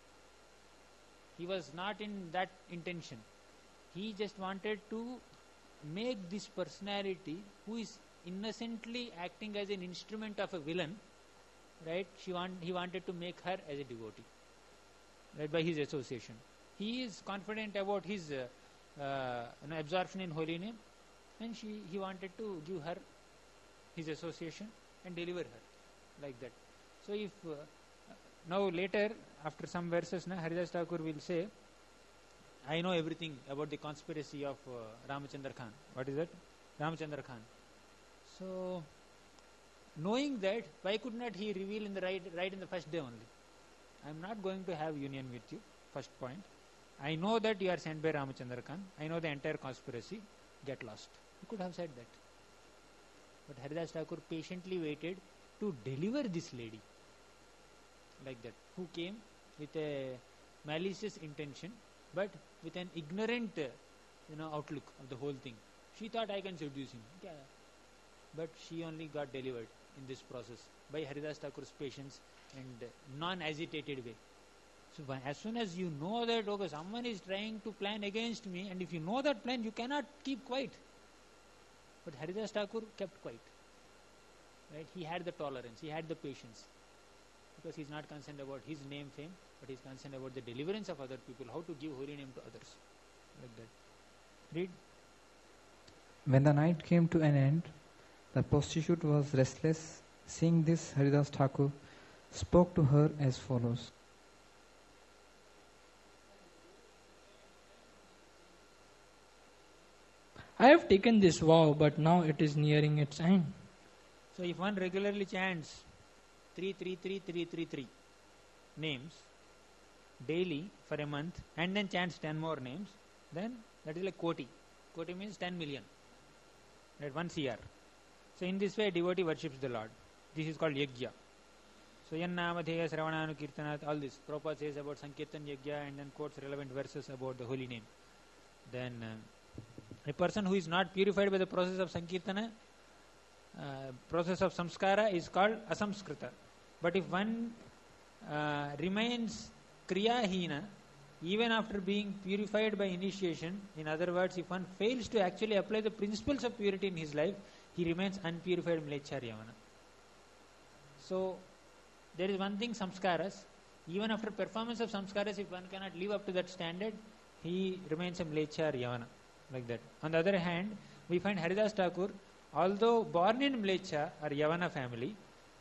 He was not in that intention. He just wanted to make this personality who is innocently acting as an instrument of a villain, right? She want, he wanted to make her as a devotee, right, by his association. He is confident about his uh, uh, you know, absorption in holy name, and she, he wanted to give her his association and deliver her like that. So if uh, now later, after some verses, na, Haridas Thakur will say, I know everything about the conspiracy of uh, Ramachandra Khan. What is that? Ramachandra Khan. So, knowing that, why could not he reveal in the right, right in the first day only? I am not going to have union with you, first point. I know that you are sent by Ramachandra Khan. I know the entire conspiracy. Get lost. He could have said that. But Haridas Thakur patiently waited to deliver this lady like that, who came with a malicious intention, but with an ignorant uh, you know, outlook of the whole thing. She thought, I can seduce him. Yeah. But she only got delivered in this process by Haridas Thakur's patience and uh, non-agitated way. So by, as soon as you know that, okay, someone is trying to plan against me, and if you know that plan, you cannot keep quiet. But Haridas Thakur kept quiet. Right? He had the tolerance, he had the patience. Because he is not concerned about his name, fame, but he is concerned about the deliverance of other people, how to give holy name to others. Like that. Read. When the night came to an end, the prostitute was restless. Seeing this, Haridas Thakur spoke to her as follows. I have taken this vow, but now it is nearing its end. So if one regularly chants three three three three three three names daily for a month and then chants ten more names, then that is like koti. Koti means ten million. Right, one C R. So in this way, a devotee worships the Lord. This is called yajna. So yan namatheya sravananu kirtanat, all this. Prabhupada says about Sankirtan yajna and then quotes relevant verses about the holy name. Then uh, a person who is not purified by the process of Sankirtana, uh, process of samskara is called asamskrita. But if one uh, remains kriyahina, even after being purified by initiation, in other words, if one fails to actually apply the principles of purity in his life, he remains unpurified mleccharyavana. So, there is one thing, samskaras. Even after performance of samskaras, if one cannot live up to that standard, he remains a mleccharyavana, like that. On the other hand, we find Haridas Thakur, although born in Mlecha or Yavana family,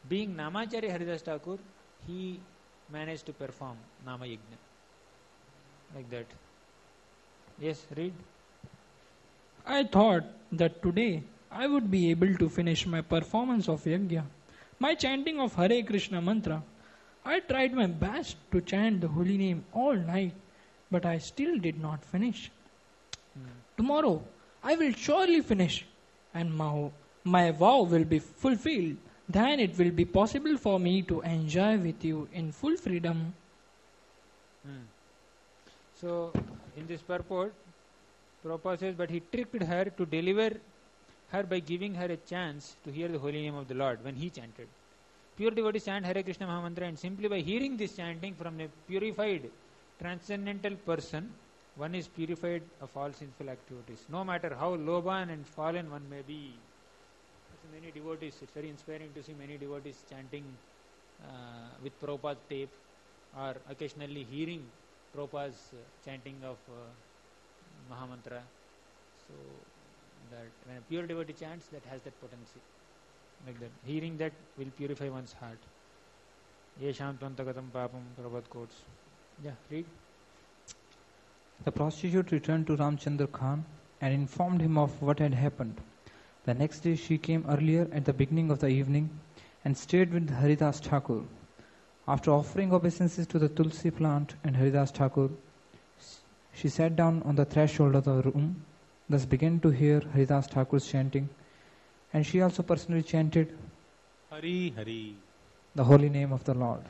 being Namacharya Haridas Thakur, he managed to perform Nama Yajna. Like that. Yes, read. I thought that today I would be able to finish my performance of Yajna, my chanting of Hare Krishna mantra. I tried my best to chant the holy name all night, but I still did not finish. Hmm. Tomorrow I will surely finish, and my, my vow will be fulfilled. Then it will be possible for me to enjoy with you in full freedom. Hmm. So, in this purport, Prabhupada says, but he tricked her to deliver her by giving her a chance to hear the holy name of the Lord when he chanted. Pure devotees chant Hare Krishna Mahamantra, and simply by hearing this chanting from a purified, transcendental person, one is purified of all sinful activities. No matter how lowborn and fallen one may be. So many devotees, it's very inspiring to see many devotees chanting uh, with Prabhupada's tape, or occasionally hearing Prabhupada's uh, chanting of uh, Mahamantra. So that when a pure devotee chants, that has that potency. Like that. Hearing that will purify one's heart. Yesham tvantagatam papam, Prabhupada quotes. Yeah, read. The prostitute returned to Ramchandra Khan and informed him of what had happened. The next day she came earlier at the beginning of the evening and stayed with Haridas Thakur. After offering obeisances to the Tulsi plant and Haridas Thakur, she sat down on the threshold of the room, thus began to hear Haridas Thakur's chanting, and she also personally chanted Hari Hari, the holy name of the Lord.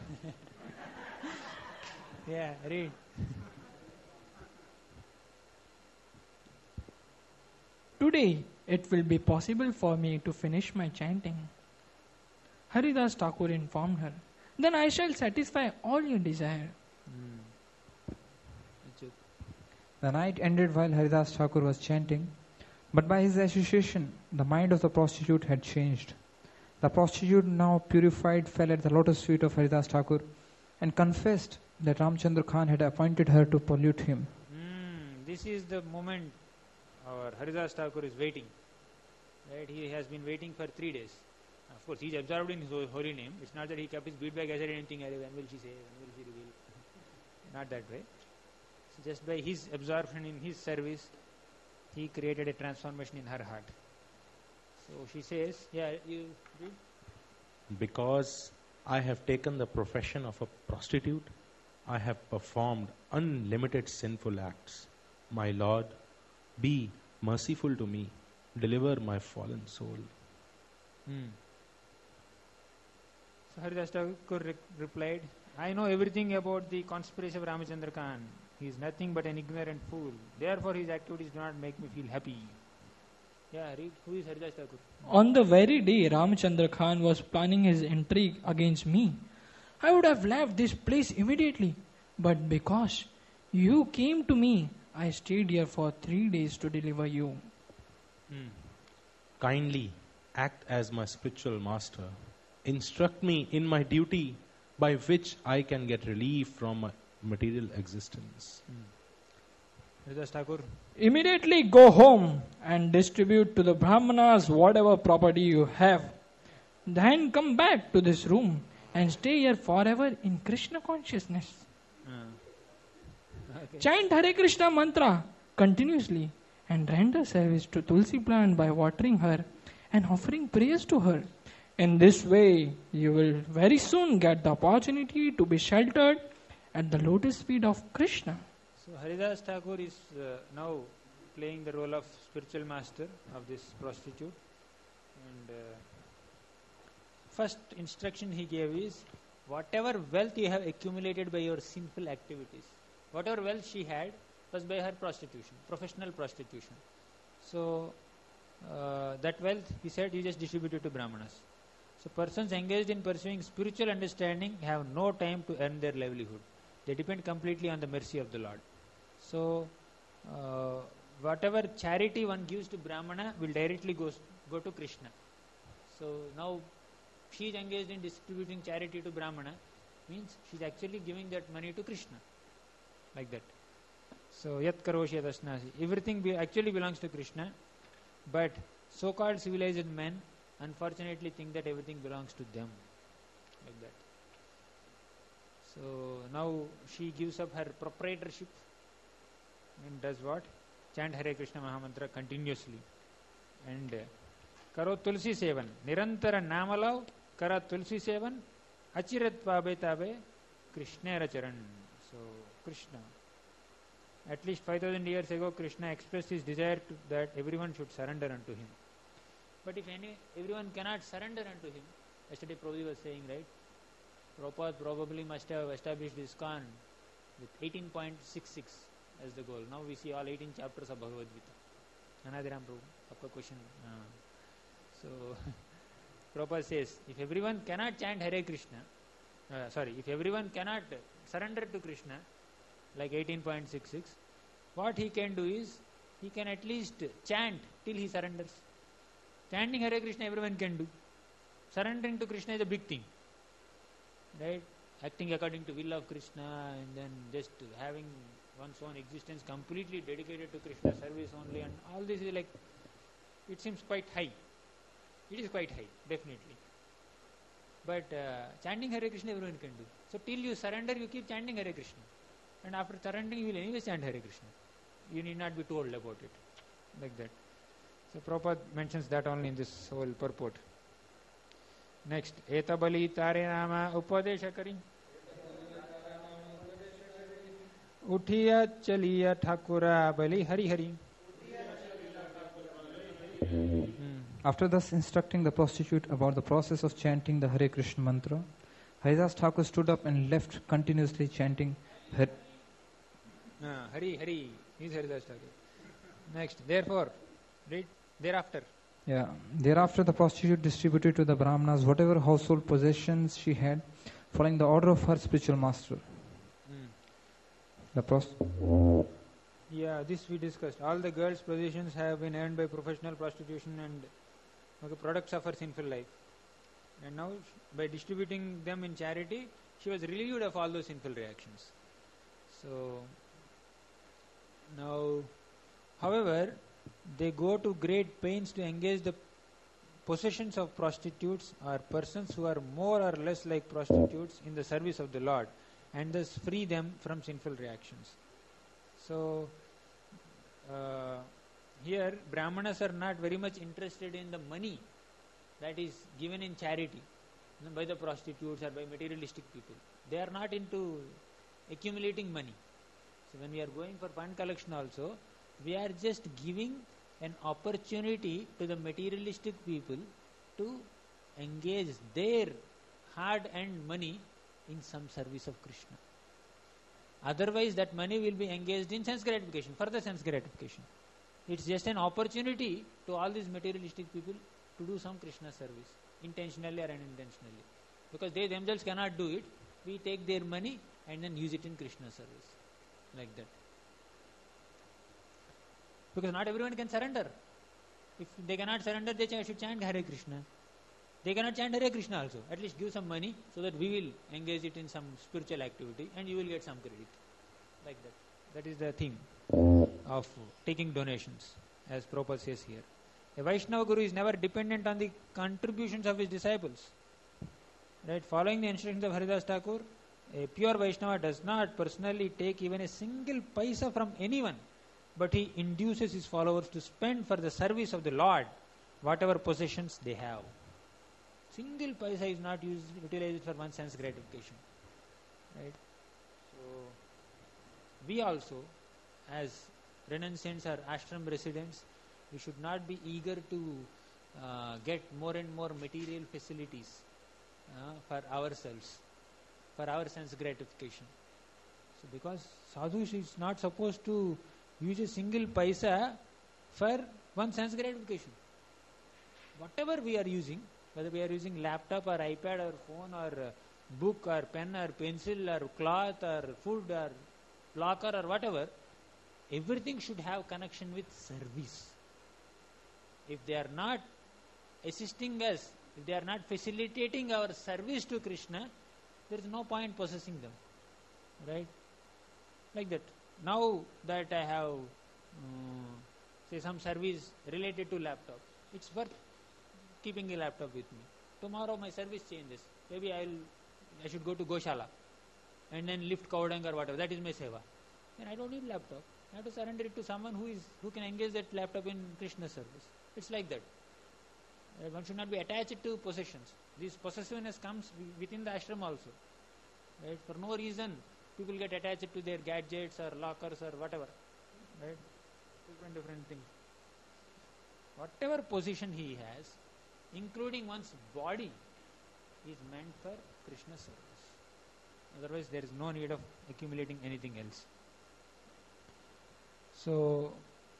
Yeah, read. Today it will be possible for me to finish my chanting. Haridas Thakur informed her. Then I shall satisfy all your desire. Mm. The night ended while Haridas Thakur was chanting, but by his association, the mind of the prostitute had changed. The prostitute, now purified, fell at the lotus feet of Haridas Thakur and confessed that Ramchandra Khan had appointed her to pollute him. Mm. This is the moment our Haridas Thakur is waiting. Right? He has been waiting for three days. Of course, he is absorbed in his holy name. It's not that he kept his bead bag as anything. When will she say? When will she reveal? Not that way. So just by his absorption in his service, he created a transformation in her heart. So she says, yeah, you read? Because I have taken the profession of a prostitute, I have performed unlimited sinful acts. My Lord, be merciful to me. Deliver my fallen soul. Hmm. So Haridas Thakur re- replied, I know everything about the conspiracy of Ramachandra Khan. He is nothing but an ignorant fool. Therefore his activities do not make me feel happy. Yeah, read. Who is Haridas Thakur? On the very day Ramchandra Khan was planning his intrigue against me, I would have left this place immediately. But because you came to me, I stayed here for three days to deliver you. Hmm. Kindly act as my spiritual master. Instruct me in my duty by which I can get relief from my material existence. Hmm. Haridas Thakur. Immediately go home and distribute to the Brahmanas whatever property you have. Then come back to this room and stay here forever in Krishna consciousness. Uh, okay. Chant Hare Krishna mantra continuously and render service to Tulsi plant by watering her and offering prayers to her. In this way, you will very soon get the opportunity to be sheltered at the lotus feet of Krishna. So Haridas Thakur is uh, now playing the role of spiritual master of this prostitute. And uh, first instruction he gave is, whatever wealth you have accumulated by your sinful activities, whatever wealth she had was by her prostitution, professional prostitution. So uh, that wealth, he said, you just distribute it to Brahmanas. So persons engaged in pursuing spiritual understanding have no time to earn their livelihood. They depend completely on the mercy of the Lord. So uh, whatever charity one gives to Brahmana will directly go, go to Krishna. So now she is engaged in distributing charity to Brahmana, means she is actually giving that money to Krishna. Like that. So yat karoshi yat asnasi. Everything be actually belongs to Krishna, but so-called civilized men unfortunately think that everything belongs to them. like that. So now she gives up her proprietorship and does what? Chant Hare Krishna Mahamantra continuously. And karo tulsi sevan, nirantara namalav, kara tulsi sevan, achirat pabe tabe, Krishna charan. So Krishna. At least five thousand years ago, Krishna expressed his desire to, that everyone should surrender unto him. But if any, everyone cannot surrender unto him, yesterday Prabhupada was saying, right? Prabhupada probably must have established ISKCON with eighteen point six six as the goal. Now we see all eighteen chapters of Bhagavad Gita. Anadiram Prabhu, आपका question. Uh, so Prabhupada says, if everyone cannot chant Hare Krishna, uh, sorry, if everyone cannot surrender to Krishna, like eighteen point six six, what he can do is, he can at least chant till he surrenders. Chanting Hare Krishna everyone can do. Surrendering to Krishna is a big thing. Right? Acting according to will of Krishna and then just having one's own existence completely dedicated to Krishna service only, and all this is like, it seems quite high. It is quite high, definitely. But uh, chanting Hare Krishna everyone can do. So till you surrender, you keep chanting Hare Krishna. And after surrendering, you will anyway chant Hare Krishna. You need not be told about it. Like that. So Prabhupada mentions that only in this whole purport. Next, Etabali Tare Nama Upadesha Kari. Uthiya Chaliya Thakura Bali Hari Hari. After thus instructing the prostitute about the process of chanting the Hare Krishna mantra, Haridas Thakur stood up and left, continuously chanting Hare. Uh, Hari Hari is Haridas Thakur. Next, therefore, read thereafter. Yeah. Thereafter, the prostitute distributed to the Brahmanas whatever household possessions she had, following the order of her spiritual master. Mm. The pros. Yeah, this we discussed. All the girls' possessions have been earned by professional prostitution and okay, products of her sinful life. And now, by distributing them in charity, she was relieved of all those sinful reactions. So, now, however, they go to great pains to engage the possessions of prostitutes or persons who are more or less like prostitutes in the service of the Lord, and thus free them from sinful reactions. So, uh, here Brahmanas are not very much interested in the money that is given in charity by the prostitutes or by materialistic people. They are not into accumulating money. So when we are going for fund collection also, we are just giving an opportunity to the materialistic people to engage their hard-earned money in some service of Krishna. Otherwise, that money will be engaged in sense gratification, further sense gratification. It's just an opportunity to all these materialistic people to do some Krishna service, intentionally or unintentionally. Because they themselves cannot do it, we take their money and then use it in Krishna service. Like that. Because not everyone can surrender. If they cannot surrender, they should chant Hare Krishna. They cannot chant Hare Krishna also. At least give some money so that we will engage it in some spiritual activity and you will get some credit. Like that. That is the theme of taking donations, as Prabhupada says here. A Vaishnava Guru is never dependent on the contributions of his disciples. Right? Following the instructions of Haridas Thakur, a pure Vaishnava does not personally take even a single paisa from anyone, but he induces his followers to spend for the service of the Lord whatever possessions they have. Single paisa is not used, utilized for one's sense gratification. Right? So, we also, as renunciants or ashram residents, we should not be eager to uh, get more and more material facilities uh, for ourselves, for our sense gratification. So, because sadhu is not supposed to use a single paisa for one sense gratification. Whatever we are using, whether we are using laptop or iPad or phone or uh, book or pen or pencil or cloth or food or locker or whatever, everything should have connection with service. If they are not assisting us, if they are not facilitating our service to Krishna, there is no point possessing them. Right? Like that. Now that I have, um, say, some service related to laptop, it's worth keeping a laptop with me. Tomorrow my service changes. maybe I'll, I should go to Goshala and then lift cow dung or whatever. That is my seva. Then I don't need laptop. I have to surrender it to someone who is who can engage that laptop in Krishna service. It's like that. Uh, one should not be attached to possessions. This possessiveness comes wi- within the ashram also. Right? For no reason, people get attached to their gadgets or lockers or whatever. Right? Different, different things. Whatever position he has, including one's body, is meant for Krishna service. Otherwise, there is no need of accumulating anything else. So,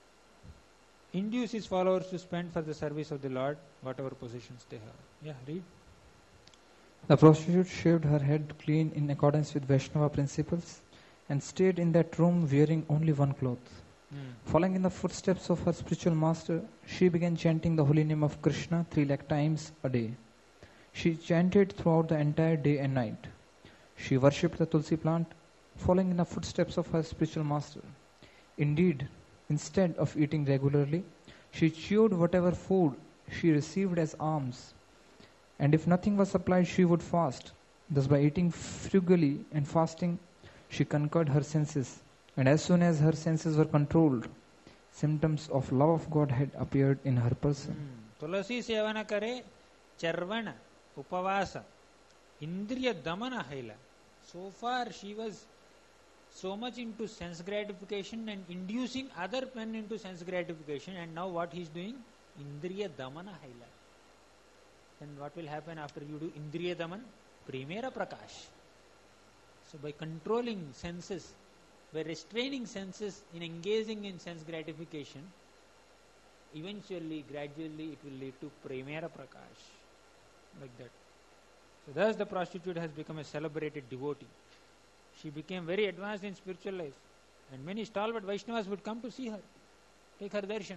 induce his followers to spend for the service of the Lord whatever possessions they have. Yeah, read. The prostitute shaved her head clean in accordance with Vaishnava principles and stayed in that room wearing only one cloth. Following in the footsteps of her spiritual master, she began chanting the holy name of Krishna three lakh times a day. She chanted throughout the entire day and night. She worshipped the tulsi plant, following in the footsteps of her spiritual master. Indeed, instead of eating regularly, she chewed whatever food she received as alms. And if nothing was supplied, she would fast. Thus, by eating frugally and fasting, she conquered her senses. And as soon as her senses were controlled, symptoms of love of God had appeared in her person. Tulasi sevana kare charvana upavasa indriya damana haila. So far she was so much into sense gratification and inducing other men into sense gratification, and now what he is doing? Indriya damana haila. Then what will happen after you do indriya daman? Primera prakash. So by controlling senses, by restraining senses in engaging in sense gratification, eventually, gradually, it will lead to Premera Prakash. Like that. So thus the prostitute has become a celebrated devotee. She became very advanced in spiritual life. And many stalwart Vaishnavas would come to see her, take her darshan.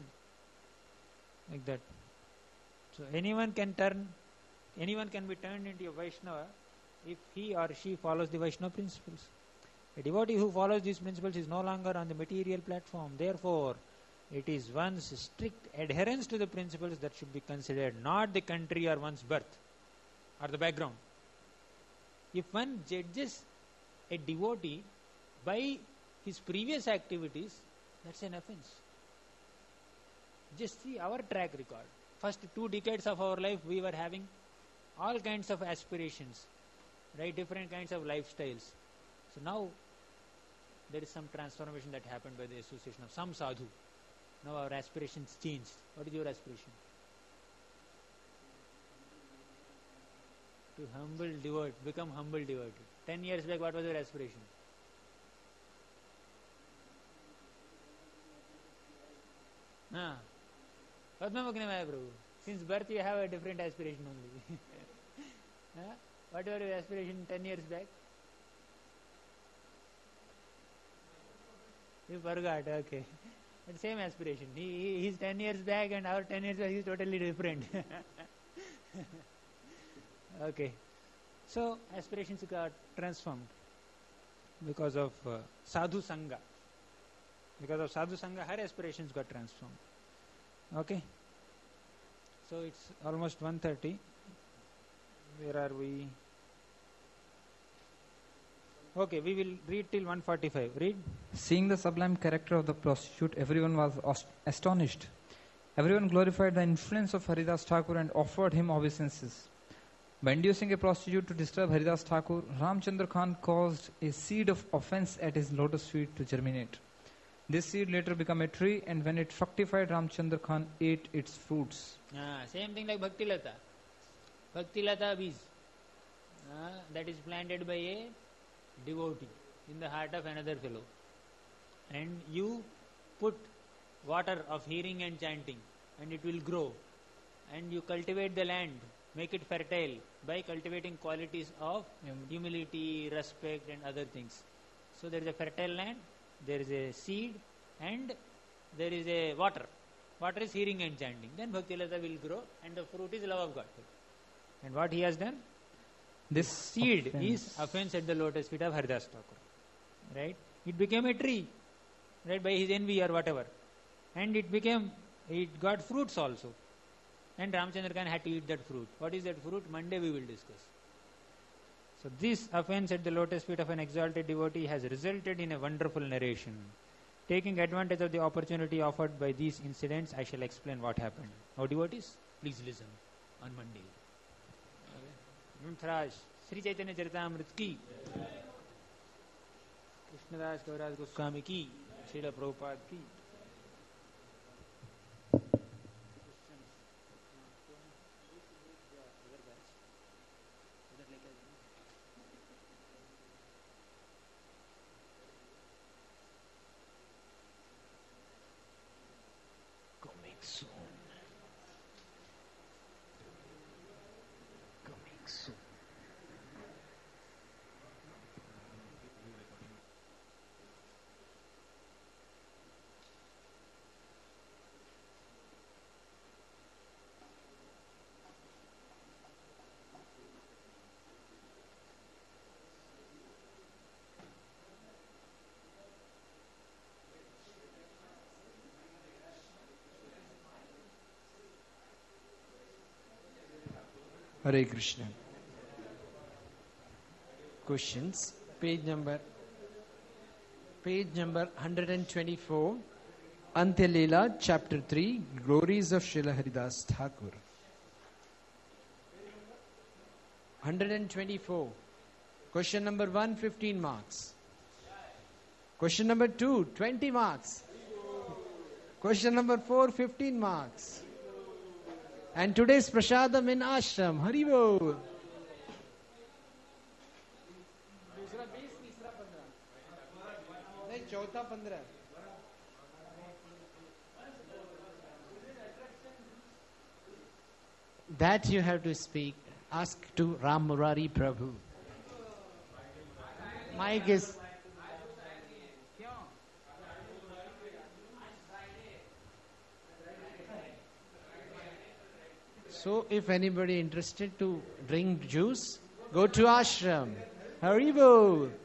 Like that. So anyone can turn, anyone can be turned into a Vaishnava if he or she follows the Vaishnava principles. A devotee who follows these principles is no longer on the material platform. Therefore, it is one's strict adherence to the principles that should be considered, not the country or one's birth or the background. If one judges a devotee by his previous activities, that's an offense. Just see our track record. First two decades of our life, we were having all kinds of aspirations, right? Different kinds of lifestyles. So now, there is some transformation that happened by the association of some sadhu. Now our aspirations changed. What is your aspiration? To humble devotee, become humble devotee. Ten years back, what was your aspiration? Ah, Padma Magnamaya Prabhu. Since birth you have a different aspiration only. ah? What was your aspiration ten years back? You forgot, okay. But same aspiration. He, he he's ten years back and our ten years back is totally different. Okay. So aspirations got transformed because of uh, sadhu sangha. Because of sadhu sangha, her aspirations got transformed. Okay. So it's almost one thirty. Where are we? Okay, we will read till one forty-five. Read. Seeing the sublime character of the prostitute, everyone was ast- astonished. Everyone glorified the influence of Haridas Thakur and offered him obeisances. By inducing a prostitute to disturb Haridas Thakur, Ramchandra Khan caused a seed of offense at his lotus feet to germinate. This seed later became a tree, and when it fructified, Ramchandra Khan ate its fruits. Ah, same thing like Bhakti Lata. Bhakti Lata bees. Ah, that is planted by a devotee in the heart of another fellow. And you put water of hearing and chanting, and it will grow. And you cultivate the land, make it fertile by cultivating qualities of humility, respect, and other things. So there is a fertile land, there is a seed, and there is a water. Water is hearing and chanting. Then Bhakti Lata will grow, and the fruit is love of God. And what he has done? This seed offense. is offense at the lotus feet of Haridas Thakur. Right? It became a tree, right, by his envy or whatever. And it became, it got fruits also. And Ramchandra Khan had to eat that fruit. What is that fruit? Monday we will discuss. So this offense at the lotus feet of an exalted devotee has resulted in a wonderful narration. Taking advantage of the opportunity offered by these incidents, I shall explain what happened. Now devotees, please listen on Monday. Mumthraj, Sri Chaitanya Charitamrita ki, Krishnadas Kaviraj Goswami ki, Srila Prabhupada ki. Coming soon. Coming soon. Hare Krishna. Questions. Page number page number one twenty-four. Antya Leela, chapter three, Glories of Srila Haridas Thakur. one twenty-four. Question number one, fifteen marks. Question number two, twenty marks. Question number four, fifteen marks. And today's prasadam in ashram. Hari Bol. That you have to speak. Ask to Ram Murari Prabhu. Mike is. So if anybody interested to drink juice, go to ashram. Hari Bol.